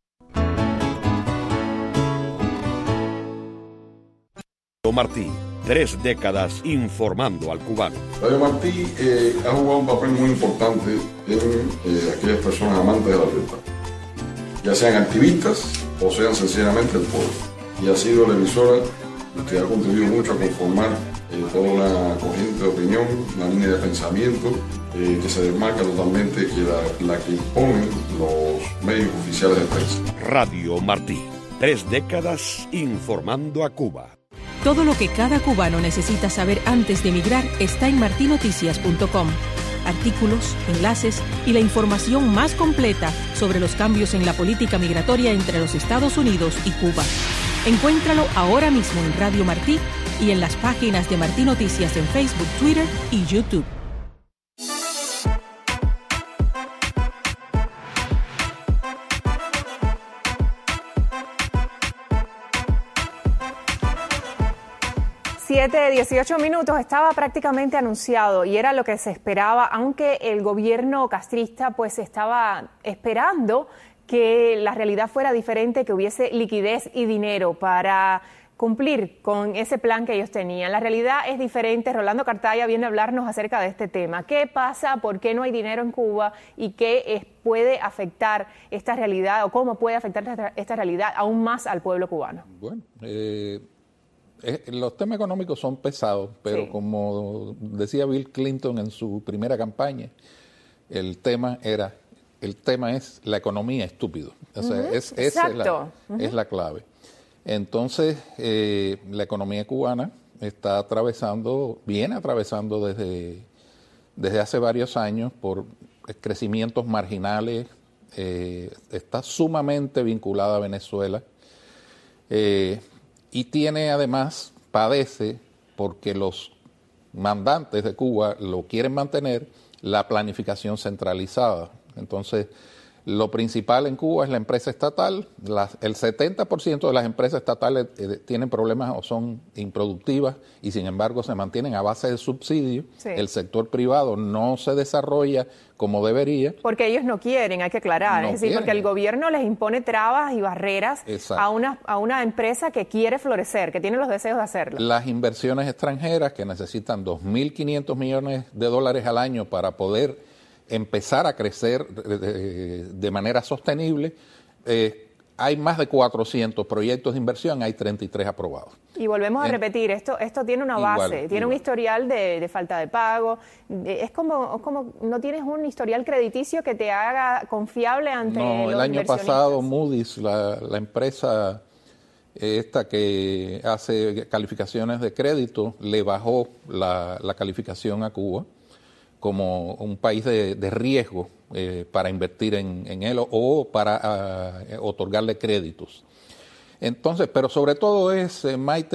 Martí, tres décadas informando al cubano. Radio Martí eh, ha jugado un papel muy importante en eh, aquellas personas amantes de la libertad, ya sean activistas o sean sencillamente el pueblo. Y ha sido la emisora que ha contribuido mucho a conformar eh, toda una corriente de opinión, una línea de pensamiento eh, que se desmarca totalmente que la, la que imponen los medios oficiales de prensa. Radio Martí, tres décadas informando a Cuba. Todo lo que cada cubano necesita saber antes de emigrar está en martinoticias punto com. Artículos, enlaces y la información más completa sobre los cambios en la política migratoria entre los Estados Unidos y Cuba. Encuéntralo ahora mismo en Radio Martí y en las páginas de Martí Noticias en Facebook, Twitter y YouTube. siete, dieciocho minutos, estaba prácticamente anunciado y era lo que se esperaba, aunque el gobierno castrista pues estaba esperando que la realidad fuera diferente, que hubiese liquidez y dinero para cumplir con ese plan que ellos tenían. La realidad es diferente. Rolando Cartaya viene a hablarnos acerca de este tema. ¿Qué pasa? ¿Por qué no hay dinero en Cuba? ¿Y qué es, puede afectar esta realidad o cómo puede afectar esta, esta realidad aún más al pueblo cubano? Bueno, eh... los temas económicos son pesados, pero sí, como decía Bill Clinton en su primera campaña, el tema era, el tema es la economía estúpido. O sea, uh-huh, es, esa es la, uh-huh. es la clave. Entonces, eh, la economía cubana está atravesando, viene atravesando desde, desde hace varios años por crecimientos marginales, eh, está sumamente vinculada a Venezuela. Eh, Y tiene además, padece, porque los mandantes de Cuba lo quieren mantener, la planificación centralizada. Entonces, lo principal en Cuba es la empresa estatal. Las, el setenta por ciento de las empresas estatales eh, tienen problemas o son improductivas y sin embargo se mantienen a base de subsidios. Sí. El sector privado no se desarrolla como debería. Porque ellos no quieren, hay que aclarar. No es decir, quieren. Porque el gobierno les impone trabas y barreras a una, a una empresa que quiere florecer, que tiene los deseos de hacerlo. Las inversiones extranjeras que necesitan dos mil quinientos millones de dólares al año para poder empezar a crecer de, de manera sostenible, eh, hay más de cuatrocientos proyectos de inversión, hay treinta y tres aprobados. Y volvemos a en, repetir, esto esto tiene una base, igual, tiene igual. un historial de, de falta de pago, es como, es como no tienes un historial crediticio que te haga confiable ante no, los el año pasado Moody's, la, la empresa esta que hace calificaciones de crédito, le bajó la, la calificación a Cuba como un país de, de riesgo eh, para invertir en, en él o, o para uh, otorgarle créditos. Entonces, pero sobre todo es, eh, Maite,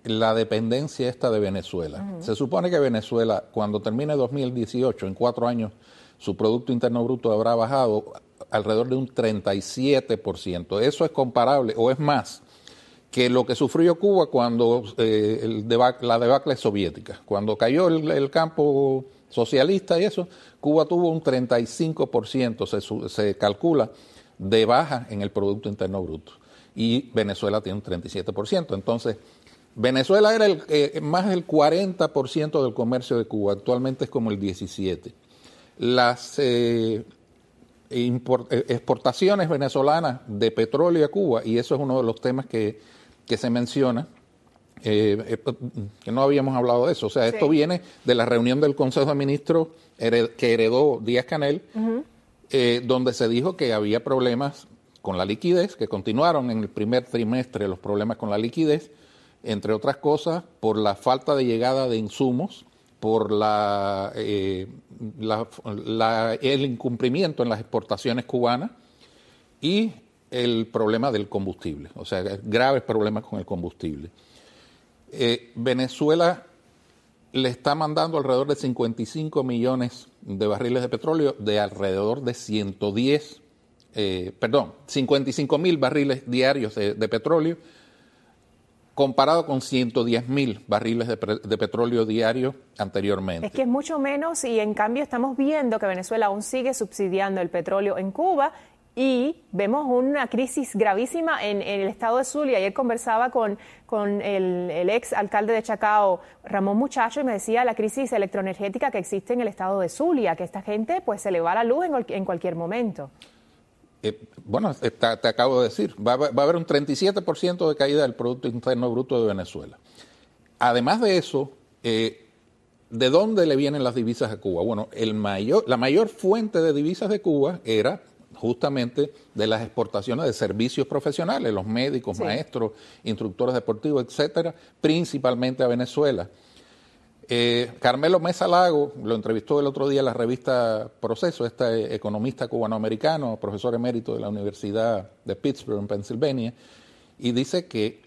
la dependencia esta de Venezuela. Uh-huh. Se supone que Venezuela, cuando termine dos mil dieciocho, en cuatro años, su Producto Interno Bruto habrá bajado alrededor de un treinta y siete por ciento. Eso es comparable, o es más, que lo que sufrió Cuba cuando eh, el debacle, la debacle soviética. Cuando cayó el, el campo socialista y eso, Cuba tuvo un treinta y cinco por ciento, se, se calcula, de baja en el Producto Interno Bruto. Y Venezuela tiene un treinta y siete por ciento. Entonces, Venezuela era el, eh, más del cuarenta por ciento del comercio de Cuba, actualmente es como el diecisiete por ciento. Las eh, import, eh, exportaciones venezolanas de petróleo a Cuba, y eso es uno de los temas que, que se menciona, eh, eh, que no habíamos hablado de eso. O sea, sí. Esto viene de la reunión del Consejo de Ministros hered, que heredó Díaz-Canel, uh-huh. eh, donde se dijo que había problemas con la liquidez, que continuaron en el primer trimestre los problemas con la liquidez, entre otras cosas, por la falta de llegada de insumos, por la, eh, la, la, el incumplimiento en las exportaciones cubanas y el problema del combustible, o sea, graves problemas con el combustible. Eh, Venezuela le está mandando alrededor de cincuenta y cinco millones de barriles de petróleo de alrededor de ciento diez, eh, perdón, cincuenta y cinco mil barriles diarios de, de petróleo, comparado con ciento diez mil barriles de, de petróleo diario anteriormente. Es que es mucho menos y en cambio estamos viendo que Venezuela aún sigue subsidiando el petróleo en Cuba y vemos una crisis gravísima en, en el estado de Zulia. Ayer conversaba con, con el, el ex alcalde de Chacao, Ramón Muchacho, y me decía la crisis electroenergética que existe en el estado de Zulia, que esta gente pues se le va la luz en, en cualquier momento. Eh, bueno, te, te acabo de decir, va, va a haber un treinta y siete por ciento de caída del Producto Interno Bruto de Venezuela. Además de eso, eh, ¿de dónde le vienen las divisas a Cuba? Bueno, el mayor, la mayor fuente de divisas de Cuba era justamente de las exportaciones de servicios profesionales, los médicos, sí. maestros, instructores deportivos, etcétera, principalmente a Venezuela. Eh, Carmelo Mesa Lago lo entrevistó el otro día en la revista Proceso, este economista cubanoamericano, profesor emérito de la Universidad de Pittsburgh en Pensilvania, y dice que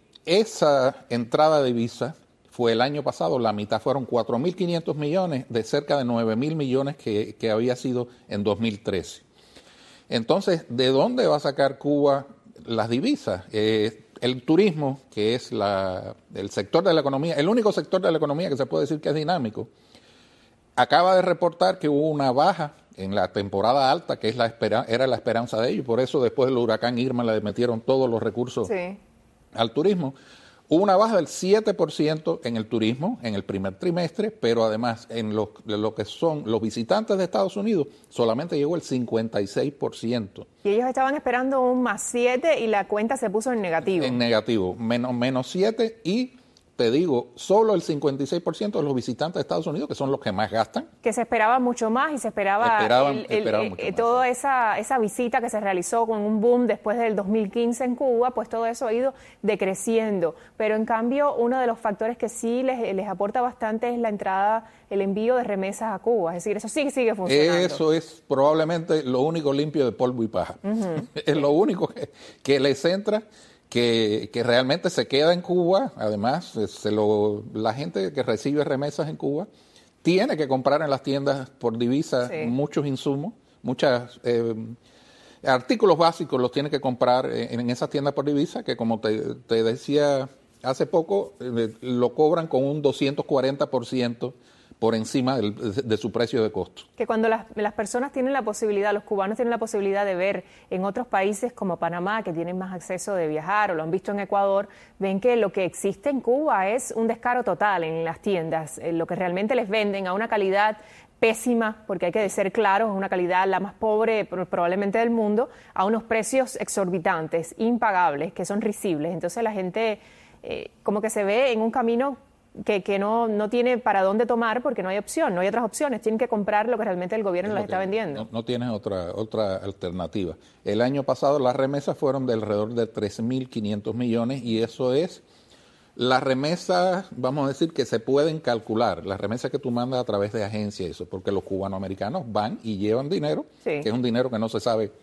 esa entrada de divisas fue el año pasado, la mitad fueron cuatro mil quinientos millones de cerca de nueve mil millones que, que había sido en dos mil trece. Entonces, ¿de dónde va a sacar Cuba las divisas? Eh, el turismo, que es la, el sector de la economía, el único sector de la economía que se puede decir que es dinámico, acaba de reportar que hubo una baja en la temporada alta, que es la espera, era la esperanza de ellos, por eso después del huracán Irma le metieron todos los recursos sí. al turismo. Hubo una baja del siete por ciento en el turismo en el primer trimestre, pero además en lo, lo que son los visitantes de Estados Unidos solamente llegó el cincuenta y seis por ciento. Y ellos estaban esperando un más siete y la cuenta se puso en negativo. En negativo, menos, menos siete y te digo, solo el cincuenta y seis por ciento de los visitantes de Estados Unidos, que son los que más gastan. Que se esperaba mucho más y se esperaba esperaban, el, el, esperaban el, mucho eh, más. toda esa, esa visita que se realizó con un boom después del dos mil quince en Cuba, pues todo eso ha ido decreciendo. Pero en cambio, uno de los factores que sí les, les aporta bastante es la entrada, el envío de remesas a Cuba. Es decir, eso sí sigue funcionando. Eso es probablemente lo único limpio de polvo y paja. Uh-huh. Es lo único que, que les entra. Que, que realmente se queda en Cuba, además se lo, la gente que recibe remesas en Cuba tiene que comprar en las tiendas por divisa sí. muchos insumos, muchos eh, artículos básicos los tiene que comprar en, en esas tiendas por divisa, que como te, te decía hace poco, eh, lo cobran con un doscientos cuarenta por ciento por encima del, de su precio de costo. Que cuando las, las personas tienen la posibilidad, los cubanos tienen la posibilidad de ver en otros países como Panamá, que tienen más acceso de viajar, o lo han visto en Ecuador, ven que lo que existe en Cuba es un descaro total en las tiendas, en lo que realmente les venden a una calidad pésima, porque hay que ser claros, es una calidad la más pobre probablemente del mundo, a unos precios exorbitantes, impagables, que son risibles. Entonces la gente eh, como que se ve en un camino que, que no, no tiene para dónde tomar porque no hay opción, no hay otras opciones, tienen que comprar lo que realmente el gobierno les está vendiendo. No, no tienes otra, otra alternativa. El año pasado las remesas fueron de alrededor de tres mil quinientos millones y eso es las remesas, vamos a decir, que se pueden calcular, las remesas que tú mandas a través de agencias, eso, porque los cubanoamericanos van y llevan dinero, sí. que es un dinero que no se sabe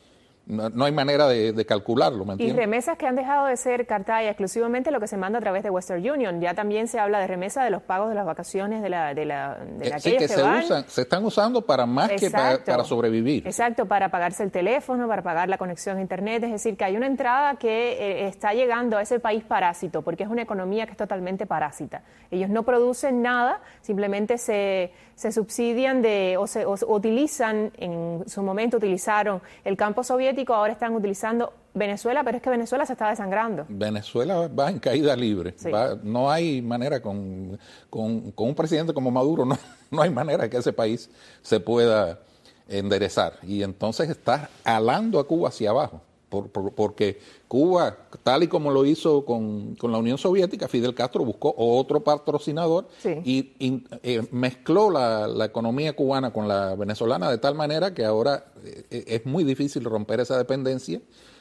no, no hay manera de, de calcularlo, ¿me entiendes? Y remesas que han dejado de ser, Cartaya, exclusivamente lo que se manda a través de Western Union. Ya también se habla de remesa de los pagos de las vacaciones de la de la de la eh, sí, que, que se van. usan, se están usando para más Exacto. que para, para sobrevivir. Exacto, para pagarse el teléfono, para pagar la conexión a internet, es decir, que hay una entrada que eh, está llegando a ese país parásito, porque es una economía que es totalmente parásita. Ellos no producen nada, simplemente se, se subsidian de o se o, o utilizan, en su momento utilizaron el campo soviético, ahora están utilizando Venezuela, pero es que Venezuela se está desangrando. Venezuela va en caída libre. Sí. Va, no hay manera con, con, con un presidente como Maduro, no, no hay manera que ese país se pueda enderezar. Y entonces está alando a Cuba hacia abajo. Por, por, porque Cuba, tal y como lo hizo con, con la Unión Soviética, Fidel Castro buscó otro patrocinador sí. y, y eh, mezcló la, la economía cubana con la venezolana de tal manera que ahora eh, es muy difícil romper esa dependencia.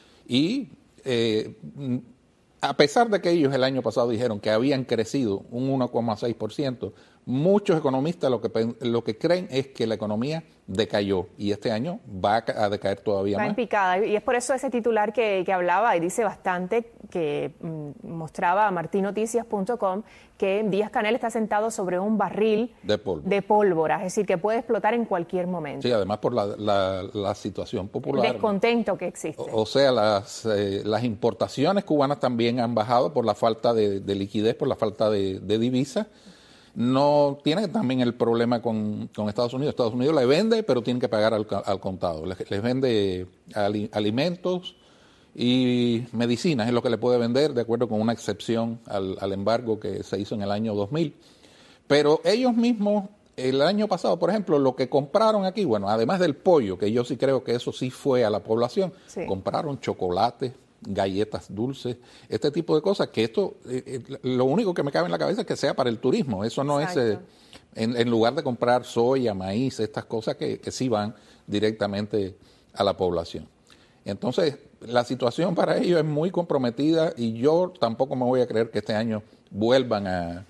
Y eh, a pesar de que ellos el año pasado dijeron que habían crecido un uno coma seis por ciento, muchos economistas lo que, lo que creen es que la economía decayó y este año va a decaer todavía va más. Va en picada, y es por eso ese titular que, que hablaba y dice bastante, que mm, mostraba a martin noticias punto com, que Díaz-Canel está sentado sobre un barril de pólvora. de pólvora, es decir, que puede explotar en cualquier momento. Sí, además por la, la, la situación popular. El descontento que existe. O, o sea, las, eh, las importaciones cubanas también han bajado por la falta de, de liquidez, por la falta de, de divisas. No tiene también el problema con, con Estados Unidos. Estados Unidos le vende, pero tiene que pagar al, al contado. Les, les vende ali, alimentos y medicinas, es lo que le puede vender, de acuerdo con una excepción al, al embargo que se hizo en el año dos mil. Pero ellos mismos, el año pasado, por ejemplo, lo que compraron aquí, bueno, además del pollo, que yo sí creo que eso sí fue a la población, sí. compraron chocolates, galletas dulces, este tipo de cosas, que esto, eh, eh, lo único que me cabe en la cabeza es que sea para el turismo, eso no Exacto. es, eh, en, en lugar de comprar soya, maíz, estas cosas que, que sí van directamente a la población. Entonces, la situación para ellos es muy comprometida y yo tampoco me voy a creer que este año vuelvan a,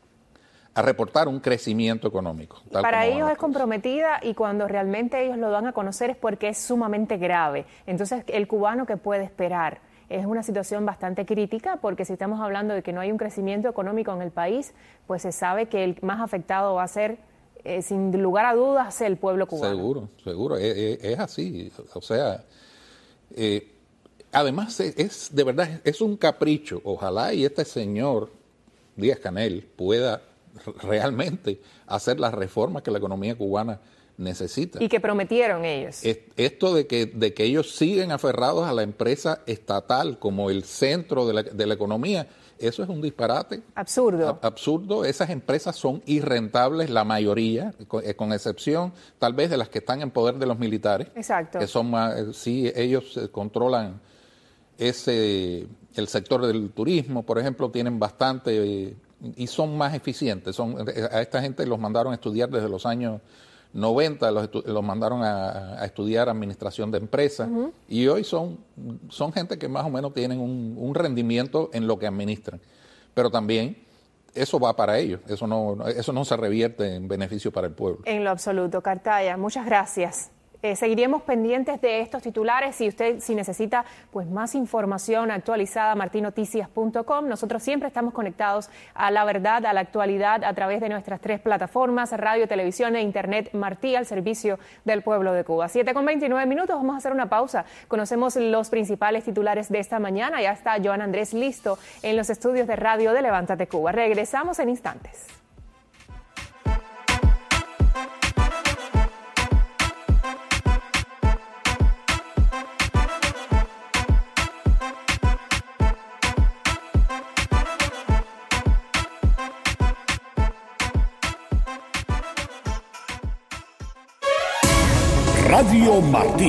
a reportar un crecimiento económico. Para ellos es comprometida y cuando realmente ellos lo dan a conocer es porque es sumamente grave. Entonces, el cubano, ¿qué puede esperar? Es una situación bastante crítica porque si estamos hablando de que no hay un crecimiento económico en el país, pues se sabe que el más afectado va a ser, eh, sin lugar a dudas, el pueblo cubano. Seguro, seguro, es, es, es así. O sea, eh, además es, es de verdad, es un capricho. Ojalá y este señor Díaz-Canel pueda realmente hacer las reformas que la economía cubana necesita. Y que prometieron ellos. Esto de que, de que ellos siguen aferrados a la empresa estatal como el centro de la, de la economía, eso es un disparate. Absurdo. A, absurdo. Esas empresas son irrentables, la mayoría, con, con excepción tal vez de las que están en poder de los militares. Exacto. Que son más, sí, ellos controlan ese, el sector del turismo, por ejemplo, tienen bastante... y son más eficientes. Son, a esta gente los mandaron a estudiar desde los años noventa, los, los mandaron a, a estudiar administración de empresas, uh-huh. y hoy son, son gente que más o menos tienen un, un rendimiento en lo que administran. Pero también eso va para ellos, eso no, eso no se revierte en beneficio para el pueblo. En lo absoluto. Cartaya, muchas gracias. Eh, seguiremos pendientes de estos titulares. Si usted si necesita pues más información actualizada, martin noticias punto com. Nosotros siempre estamos conectados a la verdad, a la actualidad, a través de nuestras tres plataformas, radio, televisión e internet, Martí, al servicio del pueblo de Cuba. siete con veintinueve minutos, vamos a hacer una pausa. Conocemos los principales titulares de esta mañana. Ya está Joan Andrés listo en los estudios de radio de Levántate Cuba. Regresamos en instantes. Radio Martí,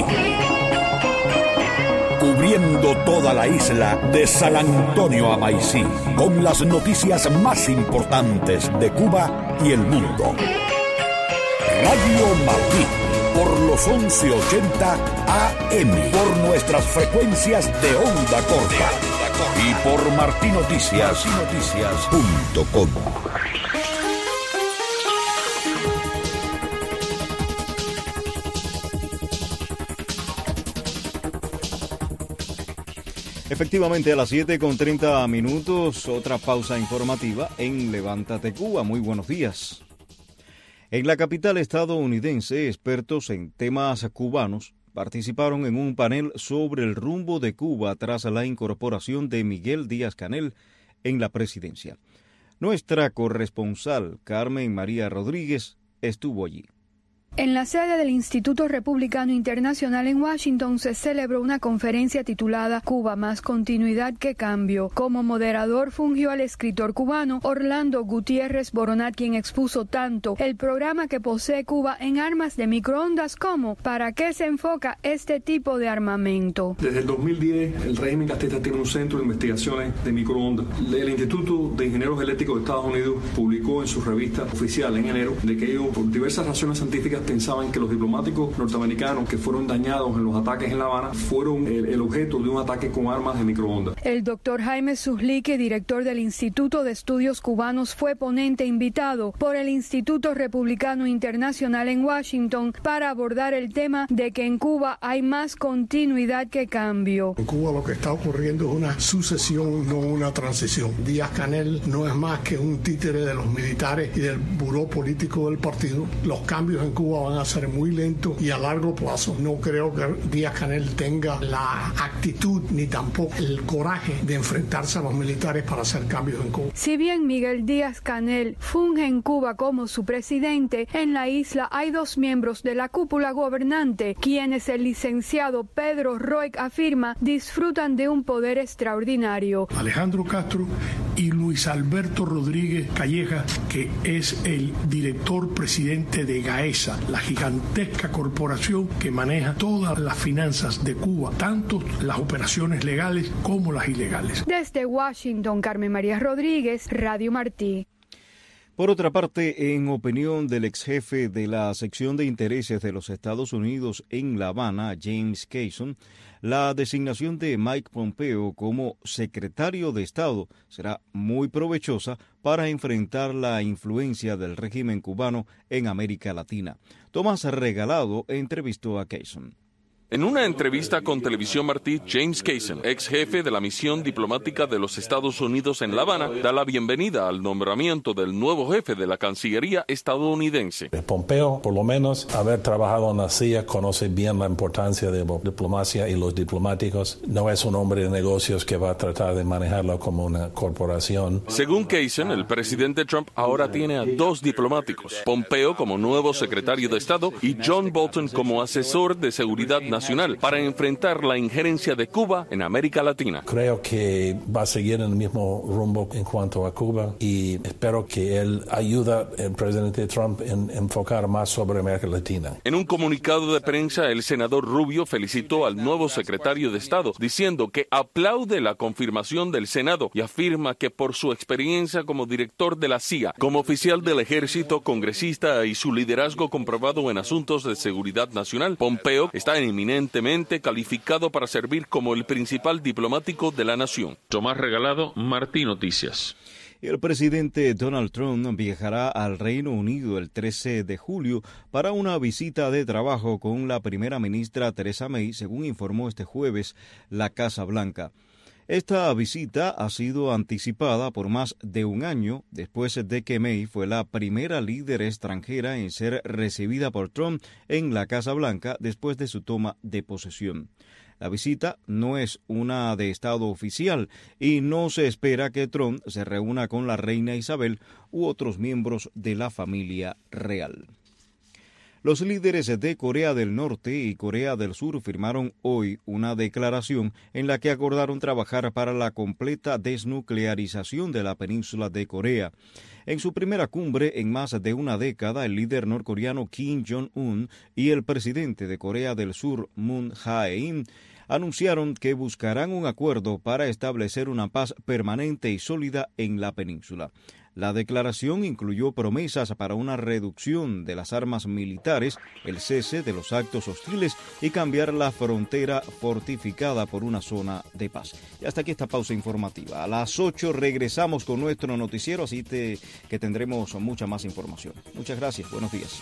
cubriendo toda la isla de San Antonio a Maicí, con las noticias más importantes de Cuba y el mundo. Radio Martí, por los once ochenta A M, por nuestras frecuencias de onda corta y por martin noticias punto com. Efectivamente, a las siete con treinta minutos, otra pausa informativa en Levántate Cuba. Muy buenos días. En la capital estadounidense, expertos en temas cubanos participaron en un panel sobre el rumbo de Cuba tras la incorporación de Miguel Díaz-Canel en la presidencia. Nuestra corresponsal, Carmen María Rodríguez, estuvo allí. En la sede del Instituto Republicano Internacional en Washington se celebró una conferencia titulada Cuba más continuidad que cambio. Como moderador fungió el escritor cubano Orlando Gutiérrez Boronat, quien expuso tanto el programa que posee Cuba en armas de microondas como para qué se enfoca este tipo de armamento. Desde el dos mil diez, el régimen castista tiene un centro de investigaciones de microondas. El Instituto de Ingenieros Eléctricos de Estados Unidos publicó en su revista oficial en enero de que ellos, por diversas razones científicas, pensaban que los diplomáticos norteamericanos que fueron dañados en los ataques en La Habana fueron el, el objeto de un ataque con armas de microondas. El doctor Jaime Suslique, director del Instituto de Estudios Cubanos, fue ponente invitado por el Instituto Republicano Internacional en Washington para abordar el tema de que en Cuba hay más continuidad que cambio. En Cuba lo que está ocurriendo es una sucesión, no una transición. Díaz-Canel no es más que un títere de los militares y del buró político del partido. Los cambios en Cuba van a ser muy lentos y a largo plazo. No creo que Díaz-Canel tenga la actitud ni tampoco el coraje de enfrentarse a los militares para hacer cambios en Cuba. Si bien Miguel Díaz-Canel funge en Cuba como su presidente, en la isla hay dos miembros de la cúpula gobernante, quienes el licenciado Pedro Roig afirma disfrutan de un poder extraordinario. Alejandro Castro y Luis Alberto Rodríguez Calleja, que es el director presidente de GAESA, la gigantesca corporación que maneja todas las finanzas de Cuba, tanto las operaciones legales como las ilegales. Desde Washington, Carmen María Rodríguez, Radio Martí. Por otra parte, en opinión del ex jefe de la sección de intereses de los Estados Unidos en La Habana, James Kayson, la designación de Mike Pompeo como secretario de Estado será muy provechosa para enfrentar la influencia del régimen cubano en América Latina. Tomás Regalado entrevistó a Kayson. En una entrevista con Televisión Martí, James Kayson, ex jefe de la misión diplomática de los Estados Unidos en La Habana, da la bienvenida al nombramiento del nuevo jefe de la Cancillería estadounidense. Pompeo, por lo menos, haber trabajado en la C I A, conoce bien la importancia de la diplomacia y los diplomáticos. No es un hombre de negocios que va a tratar de manejarlo como una corporación. Según Kayson, el presidente Trump ahora tiene a dos diplomáticos, Pompeo como nuevo secretario de Estado y John Bolton como asesor de seguridad nacional, para enfrentar la injerencia de Cuba en América Latina. Creo que va a seguir en el mismo rumbo en cuanto a Cuba y espero que él ayude al presidente Trump en enfocar más sobre América Latina. En un comunicado de prensa, el senador Rubio felicitó al nuevo secretario de Estado, diciendo que aplaude la confirmación del Senado y afirma que por su experiencia como director de la C I A, como oficial del ejército, congresista y su liderazgo comprobado en asuntos de seguridad nacional, Pompeo está en eminente calificado para servir como el principal diplomático de la nación. Tomás Regalado, Martí Noticias. El presidente Donald Trump viajará al Reino Unido el trece de julio para una visita de trabajo con la primera ministra Theresa May, según informó este jueves la Casa Blanca. Esta visita ha sido anticipada por más de un año después de que May fue la primera líder extranjera en ser recibida por Trump en la Casa Blanca después de su toma de posesión. La visita no es una de Estado oficial y no se espera que Trump se reúna con la reina Isabel u otros miembros de la familia real. Los líderes de Corea del Norte y Corea del Sur firmaron hoy una declaración en la que acordaron trabajar para la completa desnuclearización de la península de Corea. En su primera cumbre en más de una década, el líder norcoreano Kim Jong-un y el presidente de Corea del Sur, Moon Jae-in, anunciaron que buscarán un acuerdo para establecer una paz permanente y sólida en la península. La declaración incluyó promesas para una reducción de las armas militares, el cese de los actos hostiles y cambiar la frontera fortificada por una zona de paz. Y hasta aquí esta pausa informativa. A las ocho regresamos con nuestro noticiero, así te, que tendremos mucha más información. Muchas gracias. Buenos días.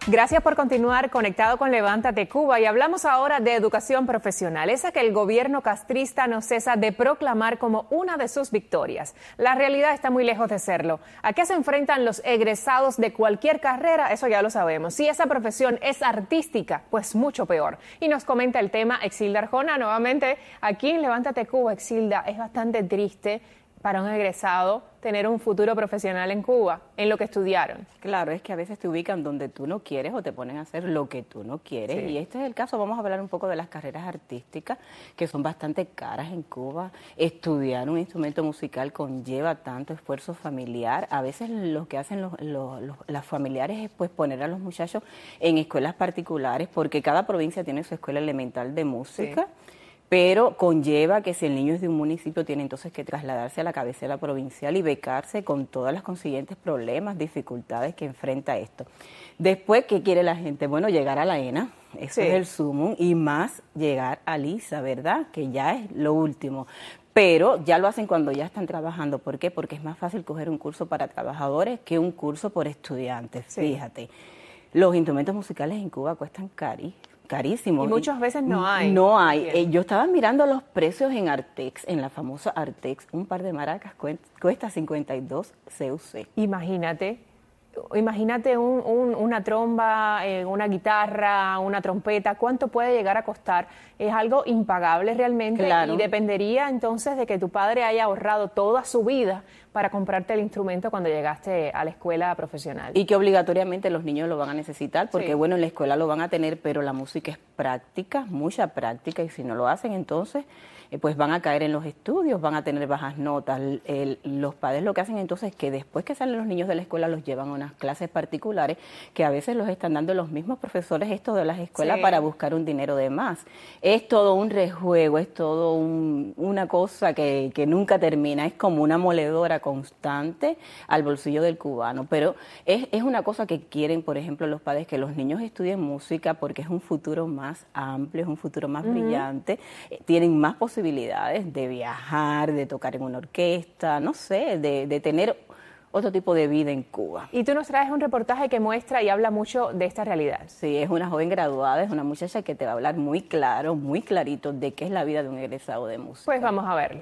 Gracias por continuar conectado con Levántate Cuba y hablamos ahora de educación profesional, esa que el gobierno castrista no cesa de proclamar como una de sus victorias. La realidad está muy lejos de serlo. ¿A qué se enfrentan los egresados de cualquier carrera? Eso ya lo sabemos. Si esa profesión es artística, pues mucho peor. Y nos comenta el tema Exilda Arjona nuevamente aquí en Levántate Cuba. Exilda, es bastante triste para un egresado tener un futuro profesional en Cuba, en lo que estudiaron. Claro, es que a veces te ubican donde tú no quieres o te ponen a hacer lo que tú no quieres. Sí. Y este es el caso. Vamos a hablar un poco de las carreras artísticas, que son bastante caras en Cuba. Estudiar un instrumento musical conlleva tanto esfuerzo familiar. A veces lo que hacen los, los, los, las familiares es pues poner a los muchachos en escuelas particulares, porque cada provincia tiene su escuela elemental de música. Sí. Pero conlleva que si el niño es de un municipio tiene entonces que trasladarse a la cabecera provincial y becarse con todas las consiguientes problemas, dificultades que enfrenta esto. Después, ¿qué quiere la gente? Bueno, llegar a la ENA, eso sí. Es el sumum, y más llegar a LISA, ¿verdad? Que ya es lo último. Pero ya lo hacen cuando ya están trabajando. ¿Por qué? Porque es más fácil coger un curso para trabajadores que un curso por estudiantes, sí. Fíjate. Los instrumentos musicales en Cuba cuestan carísimo. Carísimo. Y muchas veces no hay. No hay. Eh, yo estaba mirando los precios en Artex, en la famosa Artex. Un par de maracas cuesta cincuenta y dos C U C. Imagínate, imagínate un, un, una tromba, eh, una guitarra, una trompeta. ¿Cuánto puede llegar a costar? Es algo impagable realmente. Claro. Y dependería entonces de que tu padre haya ahorrado toda su vida para comprarte el instrumento cuando llegaste a la escuela profesional. Y que obligatoriamente los niños lo van a necesitar, porque sí. Bueno, en la escuela lo van a tener, pero la música es práctica, mucha práctica, y si no lo hacen, entonces eh, pues van a caer en los estudios, van a tener bajas notas. El, el, los padres lo que hacen entonces es que después que salen los niños de la escuela los llevan a unas clases particulares, que a veces los están dando los mismos profesores esto de las escuelas, sí. Para buscar un dinero de más. Es todo un rejuego, es todo un, una cosa que, que nunca termina, es como una moledora constante al bolsillo del cubano, pero es, es una cosa que quieren, por ejemplo, los padres, que los niños estudien música porque es un futuro más amplio, es un futuro más uh-huh. brillante, eh, tienen más posibilidades de viajar, de tocar en una orquesta, no sé, de, de tener otro tipo de vida en Cuba. Y tú nos traes un reportaje que muestra y habla mucho de esta realidad. Sí, es una joven graduada, es una muchacha que te va a hablar muy claro, muy clarito de qué es la vida de un egresado de música. Pues vamos a verlo.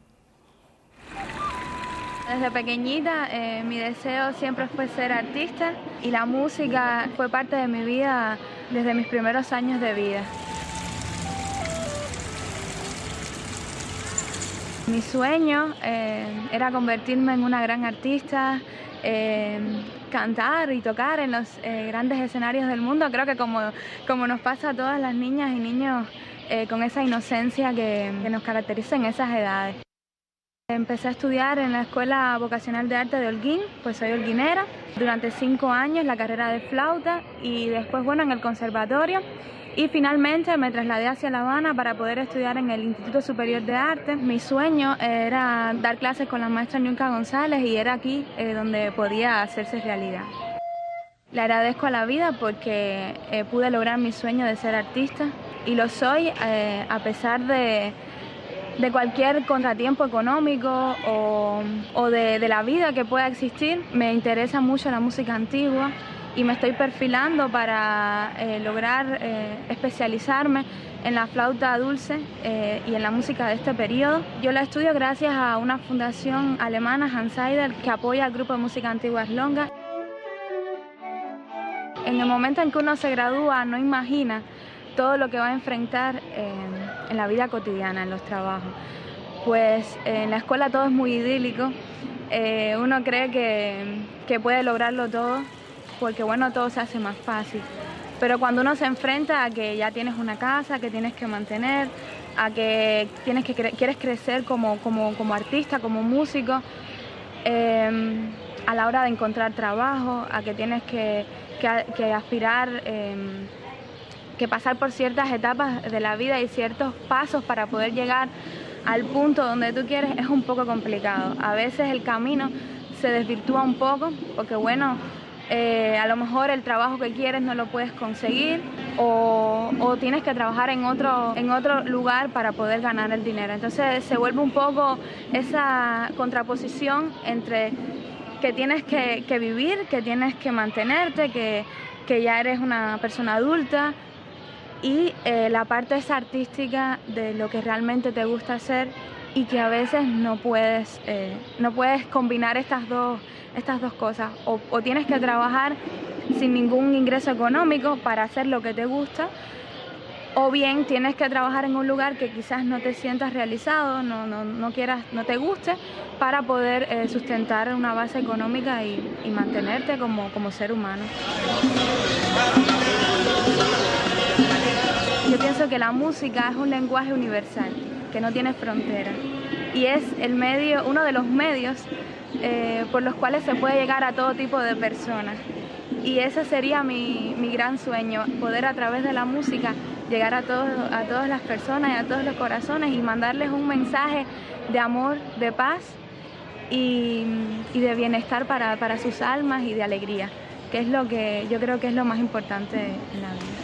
Desde pequeñita eh, mi deseo siempre fue ser artista y la música fue parte de mi vida desde mis primeros años de vida. Mi sueño eh, era convertirme en una gran artista, eh, cantar y tocar en los eh, grandes escenarios del mundo. Creo que como, como nos pasa a todas las niñas y niños eh, con esa inocencia que, que nos caracteriza en esas edades. Empecé a estudiar en la Escuela Vocacional de Arte de Holguín, pues soy holguinera. Durante cinco años la carrera de flauta y después, bueno, en el conservatorio. Y finalmente me trasladé hacia La Habana para poder estudiar en el Instituto Superior de Arte. Mi sueño era dar clases con la maestra Ñuca González y era aquí eh, donde podía hacerse realidad. Le agradezco a la vida porque eh, pude lograr mi sueño de ser artista y lo soy eh, a pesar de... de cualquier contratiempo económico o, o de, de la vida que pueda existir. Me interesa mucho la música antigua y me estoy perfilando para eh, lograr eh, especializarme en la flauta dulce eh, y en la música de este periodo. Yo la estudio gracias a una fundación alemana, Hans Seidel, que apoya al grupo de música antigua Eslonga. En el momento en que uno se gradúa, no imagina todo lo que va a enfrentar eh, en la vida cotidiana, en los trabajos. Pues eh, en la escuela todo es muy idílico, eh, uno cree que, que puede lograrlo todo, porque bueno, todo se hace más fácil. Pero cuando uno se enfrenta a que ya tienes una casa, que tienes que mantener, a que, tienes que cre- quieres crecer como, como, como artista, como músico, eh, a la hora de encontrar trabajo, a que tienes que, que, que aspirar... Eh, que pasar por ciertas etapas de la vida y ciertos pasos para poder llegar al punto donde tú quieres, es un poco complicado. A veces el camino se desvirtúa un poco porque, bueno, eh, a lo mejor el trabajo que quieres no lo puedes conseguir o, o tienes que trabajar en otro, en otro lugar para poder ganar el dinero. Entonces se vuelve un poco esa contraposición entre que tienes que, que vivir, que tienes que mantenerte, que que ya eres una persona adulta, y eh, la parte esa artística de lo que realmente te gusta hacer y que a veces no puedes, eh, no puedes combinar estas dos, estas dos cosas. O, o tienes que trabajar sin ningún ingreso económico para hacer lo que te gusta, o bien tienes que trabajar en un lugar que quizás no te sientas realizado, no, no, no quieras, no te guste, para poder eh, sustentar una base económica y, y mantenerte como, como ser humano. Yo pienso que la música es un lenguaje universal, que no tiene fronteras, y es el medio, uno de los medios eh, por los cuales se puede llegar a todo tipo de personas. Y ese sería mi, mi gran sueño, poder a través de la música llegar a, todos, a todas las personas y a todos los corazones y mandarles un mensaje de amor, de paz y, y de bienestar para, para sus almas y de alegría, que es lo que yo creo que es lo más importante en la vida.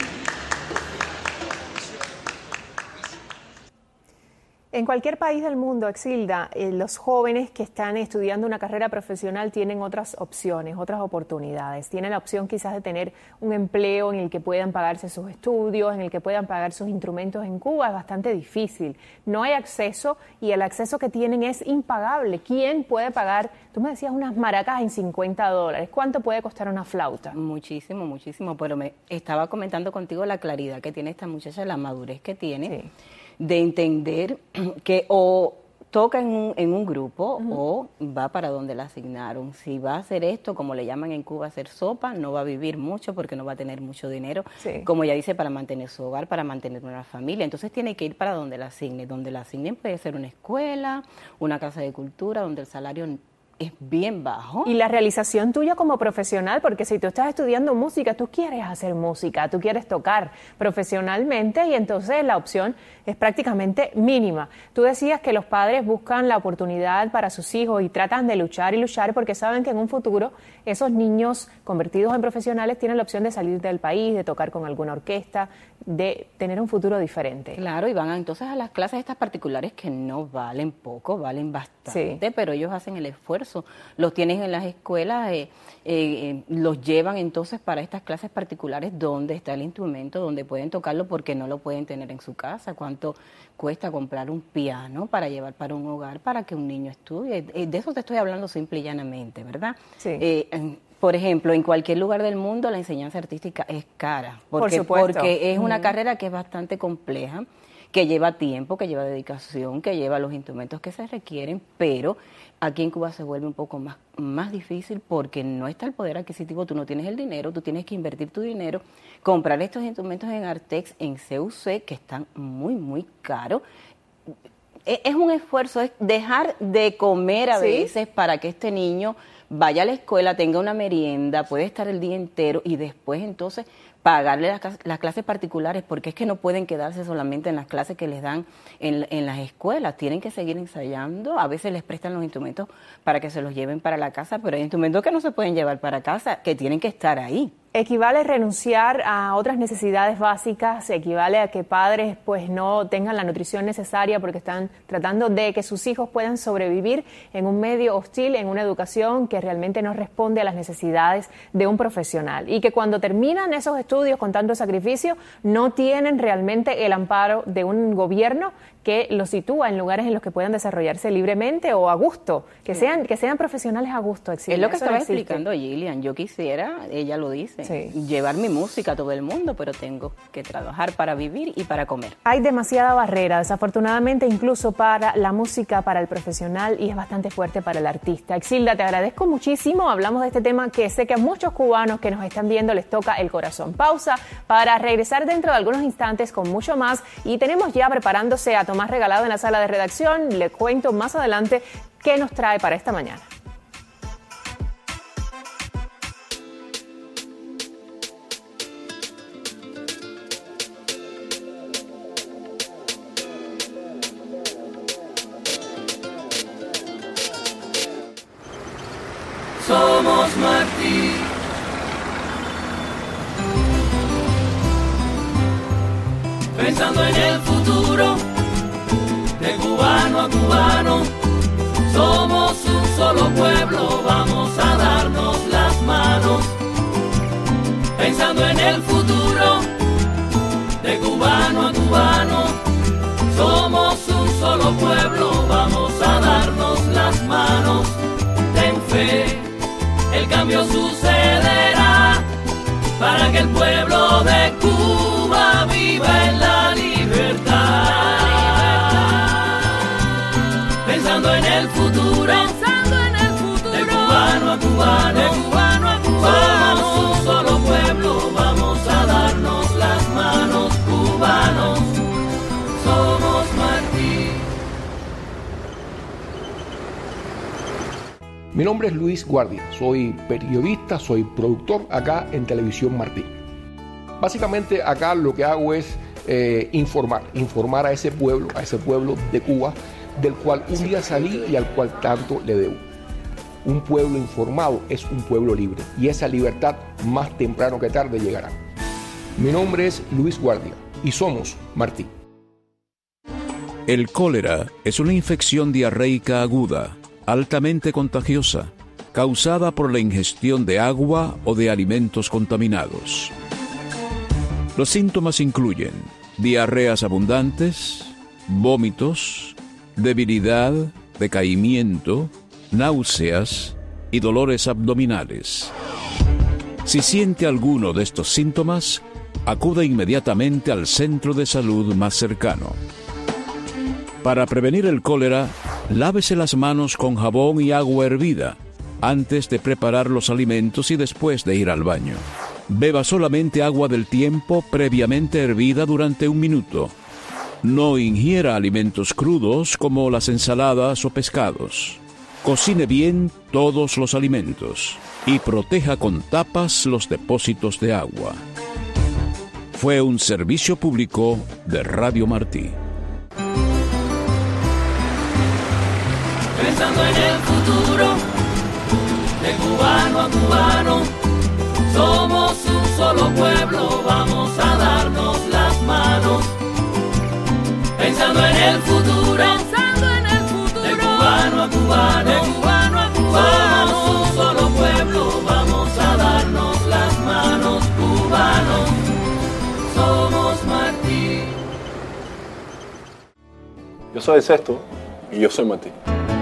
En cualquier país del mundo, Exilda, eh, los jóvenes que están estudiando una carrera profesional tienen otras opciones, otras oportunidades. Tienen la opción quizás de tener un empleo en el que puedan pagarse sus estudios, en el que puedan pagar sus instrumentos. En Cuba es bastante difícil. No hay acceso y el acceso que tienen es impagable. ¿Quién puede pagar? Tú me decías unas maracas en cincuenta dólares. ¿Cuánto puede costar una flauta? Muchísimo, muchísimo. Pero me estaba comentando contigo la claridad que tiene esta muchacha, la madurez que tiene. Sí. De entender que o toca en un, en un grupo uh-huh. o va para donde la asignaron. Si va a hacer esto, como le llaman en Cuba, hacer sopa, no va a vivir mucho porque no va a tener mucho dinero, sí. como ella dice, para mantener su hogar, para mantener una familia. Entonces tiene que ir para donde la asignen. Donde la asignen puede ser una escuela, una casa de cultura, donde el salario es bien bajo. Y la realización tuya como profesional, porque si tú estás estudiando música, tú quieres hacer música, tú quieres tocar profesionalmente y entonces la opción es prácticamente mínima. Tú decías que los padres buscan la oportunidad para sus hijos y tratan de luchar y luchar porque saben que en un futuro esos niños convertidos en profesionales tienen la opción de salir del país, de tocar con alguna orquesta, de tener un futuro diferente. Claro, y van a, entonces a las clases estas particulares que no valen poco, valen bastante, sí. pero ellos hacen el esfuerzo. Los tienen en las escuelas, eh, eh, los llevan entonces para estas clases particulares donde está el instrumento, donde pueden tocarlo porque no lo pueden tener en su casa. ¿Cuánto cuesta comprar un piano para llevar para un hogar, para que un niño estudie? Eh, de eso te estoy hablando simple y llanamente, ¿verdad? Sí. Eh, Por ejemplo, en cualquier lugar del mundo la enseñanza artística es cara, porque, Por supuesto. porque es una uh-huh. carrera que es bastante compleja, que lleva tiempo, que lleva dedicación, que lleva los instrumentos que se requieren, pero aquí en Cuba se vuelve un poco más, más difícil porque no está el poder adquisitivo, tú no tienes el dinero, tú tienes que invertir tu dinero, comprar estos instrumentos en Artex, en C U C, que están muy, muy caros. Es un esfuerzo, es dejar de comer a ¿Sí? veces para que este niño vaya a la escuela, tenga una merienda, puede estar el día entero y después entonces pagarle las, las clases particulares, porque es que no pueden quedarse solamente en las clases que les dan en, en las escuelas, tienen que seguir ensayando, a veces les prestan los instrumentos para que se los lleven para la casa, pero hay instrumentos que no se pueden llevar para casa, que tienen que estar ahí. ¿Equivale renunciar a otras necesidades básicas? ¿Equivale a que padres pues no tengan la nutrición necesaria porque están tratando de que sus hijos puedan sobrevivir en un medio hostil, en una educación que realmente no responde a las necesidades de un profesional? Y que cuando terminan esos estudios con tanto sacrificio no tienen realmente el amparo de un gobierno que los sitúa en lugares en los que puedan desarrollarse libremente o a gusto, que sean que sean profesionales a gusto. Existe. Es lo que Eso estaba no explicando Gillian. Yo quisiera, ella lo dice, sí. llevar mi música a todo el mundo, pero tengo que trabajar para vivir y para comer. Hay demasiada barrera, desafortunadamente, incluso para la música, para el profesional, y es bastante fuerte para el artista. Exilda, te agradezco muchísimo. Hablamos de este tema que sé que a muchos cubanos que nos están viendo les toca el corazón. Pausa para regresar dentro de algunos instantes con mucho más, y tenemos ya preparándose a Tomás Regalado en la sala de redacción. Le cuento más adelante qué nos trae para esta mañana. Somos Martí. Pensando en el futuro, de cubano a cubano, somos un solo pueblo, vamos a darnos las manos. Pensando pensando en el futuro, de cubano a cubano, somos un solo pueblo, vamos a darnos las manos, ten fe, el cambio sucederá, para que el pueblo de Cuba viva en la libertad. Pensando en el futuro, pensando en el futuro, de cubano a cubano, de cubano a cubano, somos un solo pueblo, vamos a darnos las manos, cubanos, somos Martí. Mi nombre es Luis Guardia, soy periodista, soy productor acá en Televisión Martí. Básicamente acá lo que hago es eh, informar, informar a ese pueblo, a ese pueblo de Cuba, del cual un día salí y al cual tanto le debo. Un pueblo informado es un pueblo libre y esa libertad más temprano que tarde llegará. Mi nombre es Luis Guardia y somos Martí. El cólera es una infección diarreica aguda, altamente contagiosa, causada por la ingestión de agua o de alimentos contaminados. Los síntomas incluyen diarreas abundantes, vómitos, debilidad, decaimiento, náuseas y dolores abdominales. Si siente alguno de estos síntomas, acude inmediatamente al centro de salud más cercano. Para prevenir el cólera, lávese las manos con jabón y agua hervida antes de preparar los alimentos y después de ir al baño. Beba solamente agua del tiempo previamente hervida durante un minuto. No ingiera alimentos crudos como las ensaladas o pescados. Cocine bien todos los alimentos y proteja con tapas los depósitos de agua. Fue un servicio público de Radio Martí. Pensando en el futuro, de cubano a cubano, somos un solo pueblo, vamos a darnos las manos. Pensando en el futuro, pensando en el futuro, de cubano a cubano, de cubano a cubano, somos un solo pueblo, vamos a darnos las manos, cubanos, somos Martí. Yo soy Sexto y yo soy Martí.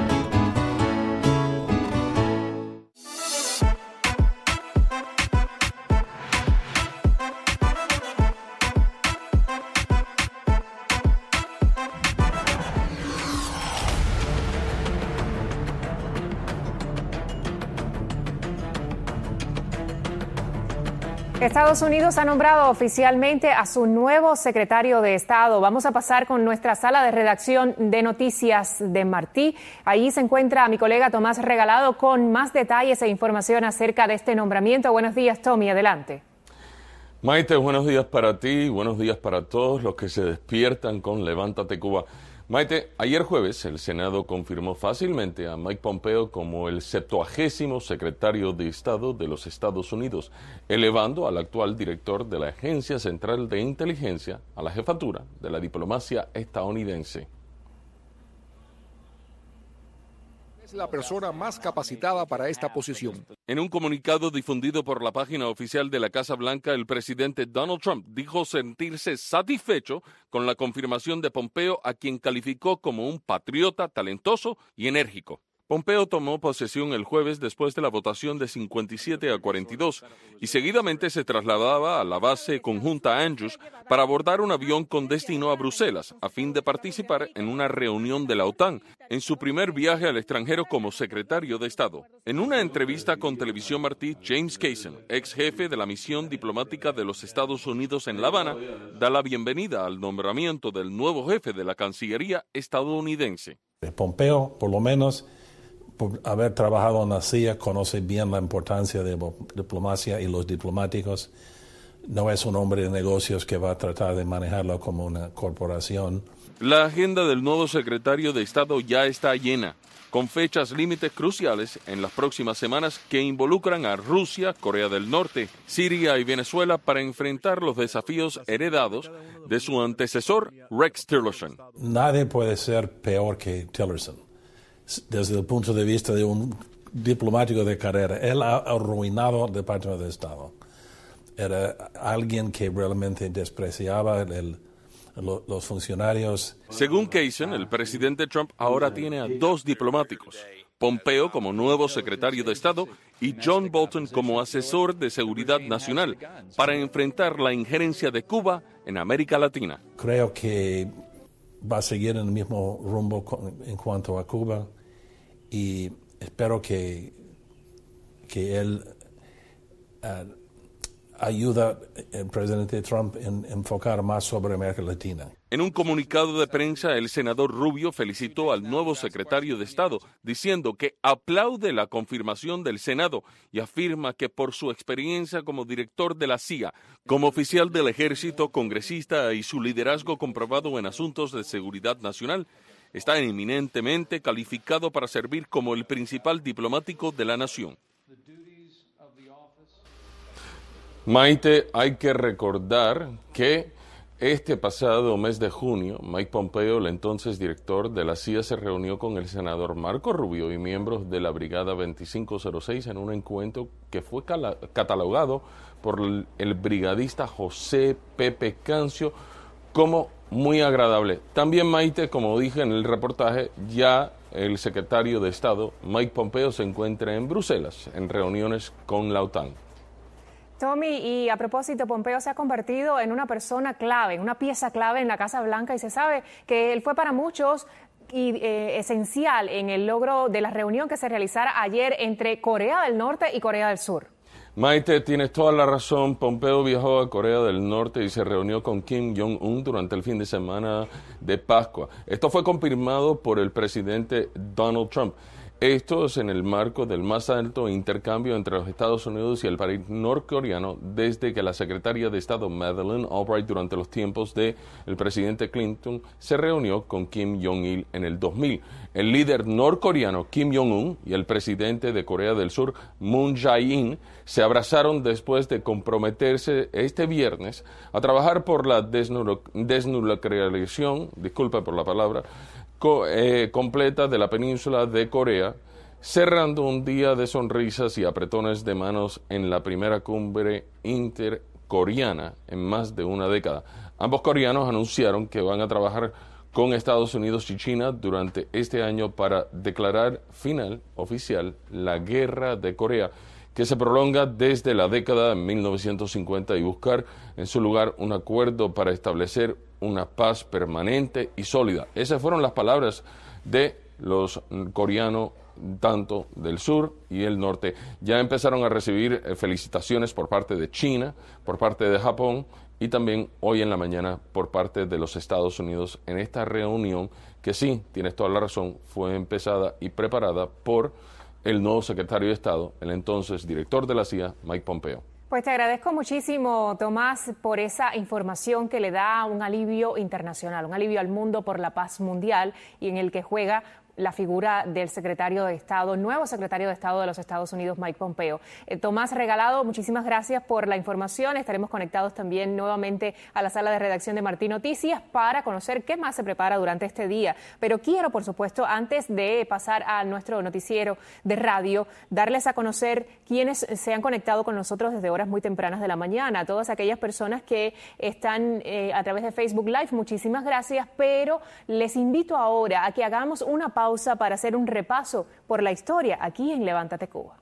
Estados Unidos ha nombrado oficialmente a su nuevo secretario de Estado. Vamos a pasar con nuestra sala de redacción de noticias de Martí. Ahí se encuentra mi colega Tomás Regalado con más detalles e información acerca de este nombramiento. Buenos días, Tommy, adelante. Maite, buenos días para ti y buenos días para todos los que se despiertan con Levántate Cuba. Maite, ayer jueves el Senado confirmó fácilmente a Mike Pompeo como el septuagésimo secretario de Estado de los Estados Unidos, elevando al actual director de la Agencia Central de Inteligencia a la jefatura de la diplomacia estadounidense. Es la persona más capacitada para esta posición. En un comunicado difundido por la página oficial de la Casa Blanca, el presidente Donald Trump dijo sentirse satisfecho con la confirmación de Pompeo, a quien calificó como un patriota talentoso y enérgico. Pompeo tomó posesión el jueves después de la votación de cincuenta y siete a cuarenta y dos y seguidamente se trasladaba a la base conjunta Andrews para abordar un avión con destino a Bruselas a fin de participar en una reunión de la OTAN en su primer viaje al extranjero como secretario de Estado. En una entrevista con Televisión Martí, James Kaysen, ex jefe de la misión diplomática de los Estados Unidos en La Habana, da la bienvenida al nombramiento del nuevo jefe de la Cancillería estadounidense. Pompeo, por lo menos, por haber trabajado en la C I A, conoce bien la importancia de la diplomacia y los diplomáticos. No es un hombre de negocios que va a tratar de manejarlo como una corporación. La agenda del nuevo secretario de Estado ya está llena, con fechas límites cruciales en las próximas semanas que involucran a Rusia, Corea del Norte, Siria y Venezuela para enfrentar los desafíos heredados de su antecesor, Rex Tillerson. Nadie puede ser peor que Tillerson desde el punto de vista de un diplomático de carrera. Él ha arruinado el Departamento de Estado. era alguien que realmente despreciaba el, lo, los funcionarios. Según Kaysen, el presidente Trump ahora tiene a dos diplomáticos, Pompeo como nuevo secretario de Estado y John Bolton como asesor de seguridad nacional para enfrentar la injerencia de Cuba en América Latina. Creo que va a seguir en el mismo rumbo en cuanto a Cuba y espero que, que él uh, ayuda al presidente Trump en enfocar más sobre América Latina. En un comunicado de prensa, el senador Rubio felicitó al nuevo secretario de Estado, diciendo que aplaude la confirmación del Senado y afirma que por su experiencia como director de la C I A, como oficial del ejército, congresista y su liderazgo comprobado en asuntos de seguridad nacional, está eminentemente calificado para servir como el principal diplomático de la nación. Maite, hay que recordar que este pasado mes de junio, Mike Pompeo, el entonces director de la C I A, se reunió con el senador Marco Rubio y miembros de la Brigada veinticinco cero seis en un encuentro que fue catalogado por el, el brigadista José Pepe Cancio como muy agradable. También, Maite, como dije en el reportaje, ya el secretario de Estado, Mike Pompeo, se encuentra en Bruselas en reuniones con la OTAN. Tommy, y a propósito, Pompeo se ha convertido en una persona clave, en una pieza clave en la Casa Blanca, y se sabe que él fue para muchos y, eh, esencial en el logro de la reunión que se realizara ayer entre Corea del Norte y Corea del Sur. Maite, tienes toda la razón. Pompeo viajó a Corea del Norte y se reunió con Kim Jong-un durante el fin de semana de Pascua. Esto fue confirmado por el presidente Donald Trump. Esto es en el marco del más alto intercambio entre los Estados Unidos y el país norcoreano desde que la secretaria de Estado Madeleine Albright, durante los tiempos del presidente Clinton, se reunió con Kim Jong-il en el dos mil. El líder norcoreano Kim Jong-un y el presidente de Corea del Sur Moon Jae-in se abrazaron después de comprometerse este viernes a trabajar por la desnuclearización, disculpa por la palabra, Co, eh, completa de la península de Corea, cerrando un día de sonrisas y apretones de manos en la primera cumbre intercoreana en más de una década. Ambos coreanos anunciaron que van a trabajar con Estados Unidos y China durante este año para declarar final oficial la guerra de Corea, que se prolonga desde la década de mil novecientos cincuenta, y buscar en su lugar un acuerdo para establecer una paz permanente y sólida. Esas fueron las palabras de los coreanos, tanto del sur y el norte. Ya empezaron a recibir eh, felicitaciones por parte de China, por parte de Japón y también hoy en la mañana por parte de los Estados Unidos en esta reunión que, sí, tienes toda la razón, fue empezada y preparada por el nuevo secretario de Estado, el entonces director de la C I A, Mike Pompeo. Pues te agradezco muchísimo, Tomás, por esa información que le da un alivio internacional, un alivio al mundo por la paz mundial, y en el que juega la figura del secretario de Estado, nuevo secretario de Estado de los Estados Unidos, Mike Pompeo. Eh, Tomás Regalado, muchísimas gracias por la información. Estaremos conectados también nuevamente a la sala de redacción de Martí Noticias para conocer qué más se prepara durante este día. Pero quiero, por supuesto, antes de pasar a nuestro noticiero de radio, darles a conocer quienes se han conectado con nosotros desde horas muy tempranas de la mañana. Todas aquellas personas que están eh, a través de Facebook Live, muchísimas gracias, pero les invito ahora a que hagamos una pausa para hacer un repaso por la historia aquí en Levántate Cuba.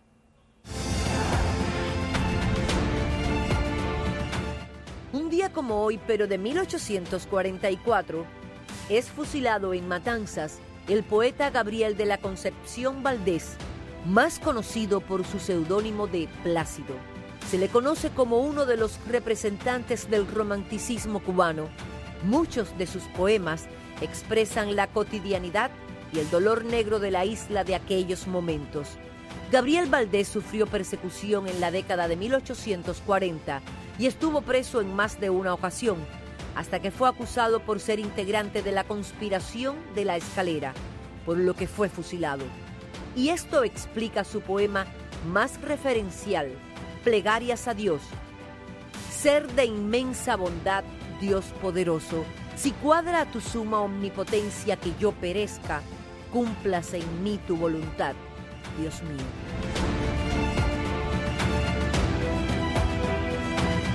Un día como hoy, pero de mil ochocientos cuarenta y cuatro, es fusilado en Matanzas el poeta Gabriel de la Concepción Valdés, más conocido por su seudónimo de Plácido. Se le conoce como uno de los representantes del romanticismo cubano. Muchos de sus poemas expresan la cotidianidad y el dolor negro de la isla de aquellos momentos. Gabriel Valdés sufrió persecución en la década de mil ochocientos cuarenta y estuvo preso en más de una ocasión, hasta que fue acusado por ser integrante de la conspiración de la Escalera, por lo que fue fusilado. Y esto explica su poema más referencial, Plegarias a Dios. Ser de inmensa bondad, Dios poderoso, si cuadra a tu suma omnipotencia que yo perezca, cúmplase en mí tu voluntad, Dios mío.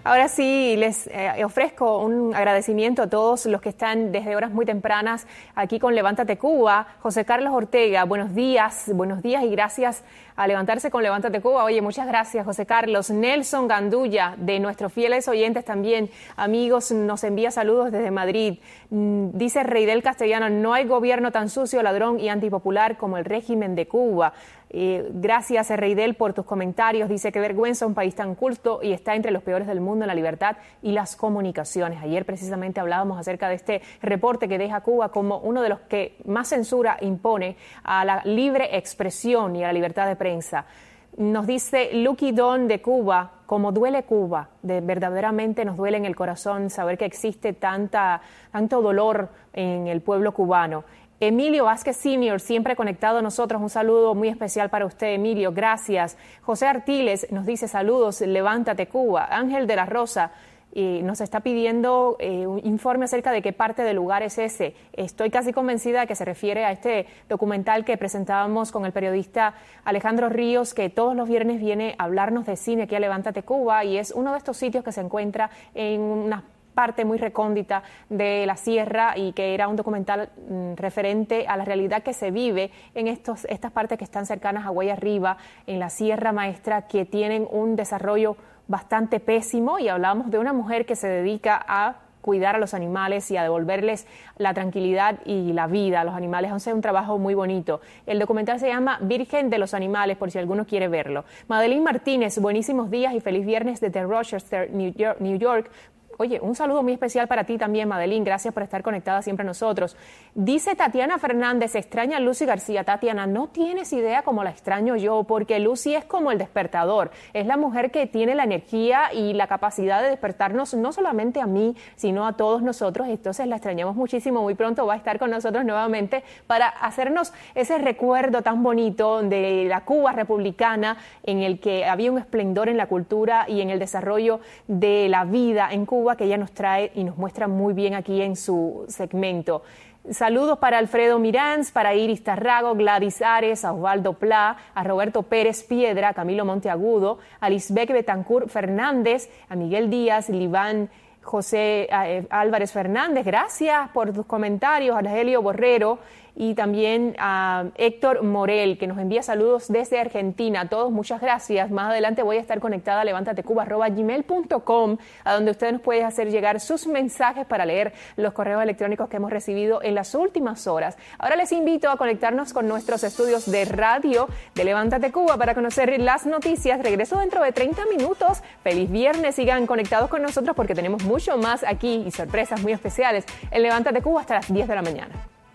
Ahora sí, les eh, ofrezco un agradecimiento a todos los que están desde horas muy tempranas aquí con Levántate Cuba. José Carlos Ortega, buenos días, buenos días y gracias a levantarse con Levántate Cuba. Oye, muchas gracias, José Carlos. Nelson Gandulla, de nuestros fieles oyentes también, amigos, nos envía saludos desde Madrid. Dice Reidel Castellano, no hay gobierno tan sucio, ladrón y antipopular como el régimen de Cuba. Eh, gracias, Reidel, por tus comentarios. Dice que vergüenza un país tan culto y está entre los peores del mundo en la libertad y las comunicaciones. Ayer precisamente hablábamos acerca de este reporte que deja Cuba como uno de los que más censura impone a la libre expresión y a la libertad de prensa. Nos dice Lucky Don de Cuba, como duele Cuba, de, verdaderamente nos duele en el corazón saber que existe tanta, tanto dolor en el pueblo cubano. Emilio Vázquez senior, siempre conectado a nosotros, un saludo muy especial para usted, Emilio, gracias. José Artiles nos dice saludos, levántate Cuba. Ángel de la Rosa eh, nos está pidiendo eh, un informe acerca de qué parte del lugar es ese. Estoy casi convencida de que se refiere a este documental que presentábamos con el periodista Alejandro Ríos, que todos los viernes viene a hablarnos de cine aquí a Levántate Cuba, y es uno de estos sitios que se encuentra en una parte muy recóndita de la sierra y que era un documental mm, referente a la realidad que se vive en estos, estas partes que están cercanas a Guaya Arriba, en la Sierra Maestra, que tienen un desarrollo bastante pésimo, y hablamos de una mujer que se dedica a cuidar a los animales y a devolverles la tranquilidad y la vida a los animales. Hace un trabajo muy bonito. El documental se llama Virgen de los Animales, por si alguno quiere verlo. Madeline Martínez, buenísimos días y feliz viernes desde Rochester, New York. New York. Oye, un saludo muy especial para ti también, Madeline. Gracias por estar conectada siempre a nosotros. Dice Tatiana Fernández, extraña a Lucy García. Tatiana, no tienes idea cómo la extraño yo, porque Lucy es como el despertador. Es la mujer que tiene la energía y la capacidad de despertarnos, no solamente a mí, sino a todos nosotros. Entonces la extrañamos muchísimo. Muy pronto va a estar con nosotros nuevamente para hacernos ese recuerdo tan bonito de la Cuba republicana, en el que había un esplendor en la cultura y en el desarrollo de la vida en Cuba, que ella nos trae y nos muestra muy bien aquí en su segmento. Saludos para Alfredo Miranz, para Iris Tarrago, Gladys Ares, a Osvaldo Pla, a Roberto Pérez Piedra, a Camilo Monteagudo, a Lisbeth Betancourt Fernández, a Miguel Díaz, Liván José eh, Álvarez Fernández, gracias por tus comentarios, a Argelio Borrero, y también a Héctor Morel, que nos envía saludos desde Argentina. A todos, muchas gracias. Más adelante voy a estar conectada a levántatecuba arroba gmail punto com, a donde usted nos puede hacer llegar sus mensajes para leer los correos electrónicos que hemos recibido en las últimas horas. Ahora les invito a conectarnos con nuestros estudios de radio de Levántate Cuba para conocer las noticias. Regreso dentro de treinta minutos. Feliz viernes. Sigan conectados con nosotros porque tenemos mucho más aquí y sorpresas muy especiales en Levántate Cuba hasta las diez de la mañana.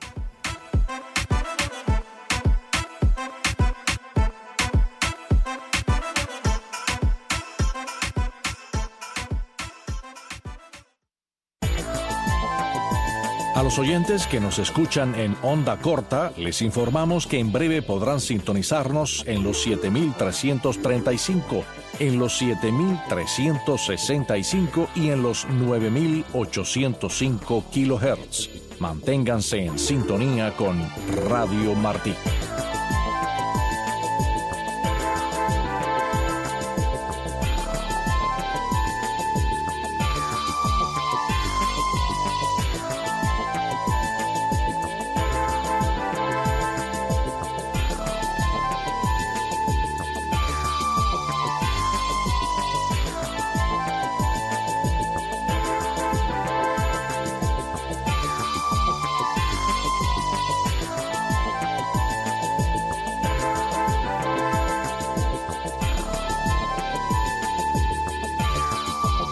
A los oyentes que nos escuchan en onda corta, les informamos que en breve podrán sintonizarnos en los siete mil trescientos treinta y cinco, en los siete mil trescientos sesenta y cinco y en los nueve mil ochocientos cinco kilohertz. Manténganse en sintonía con Radio Martí.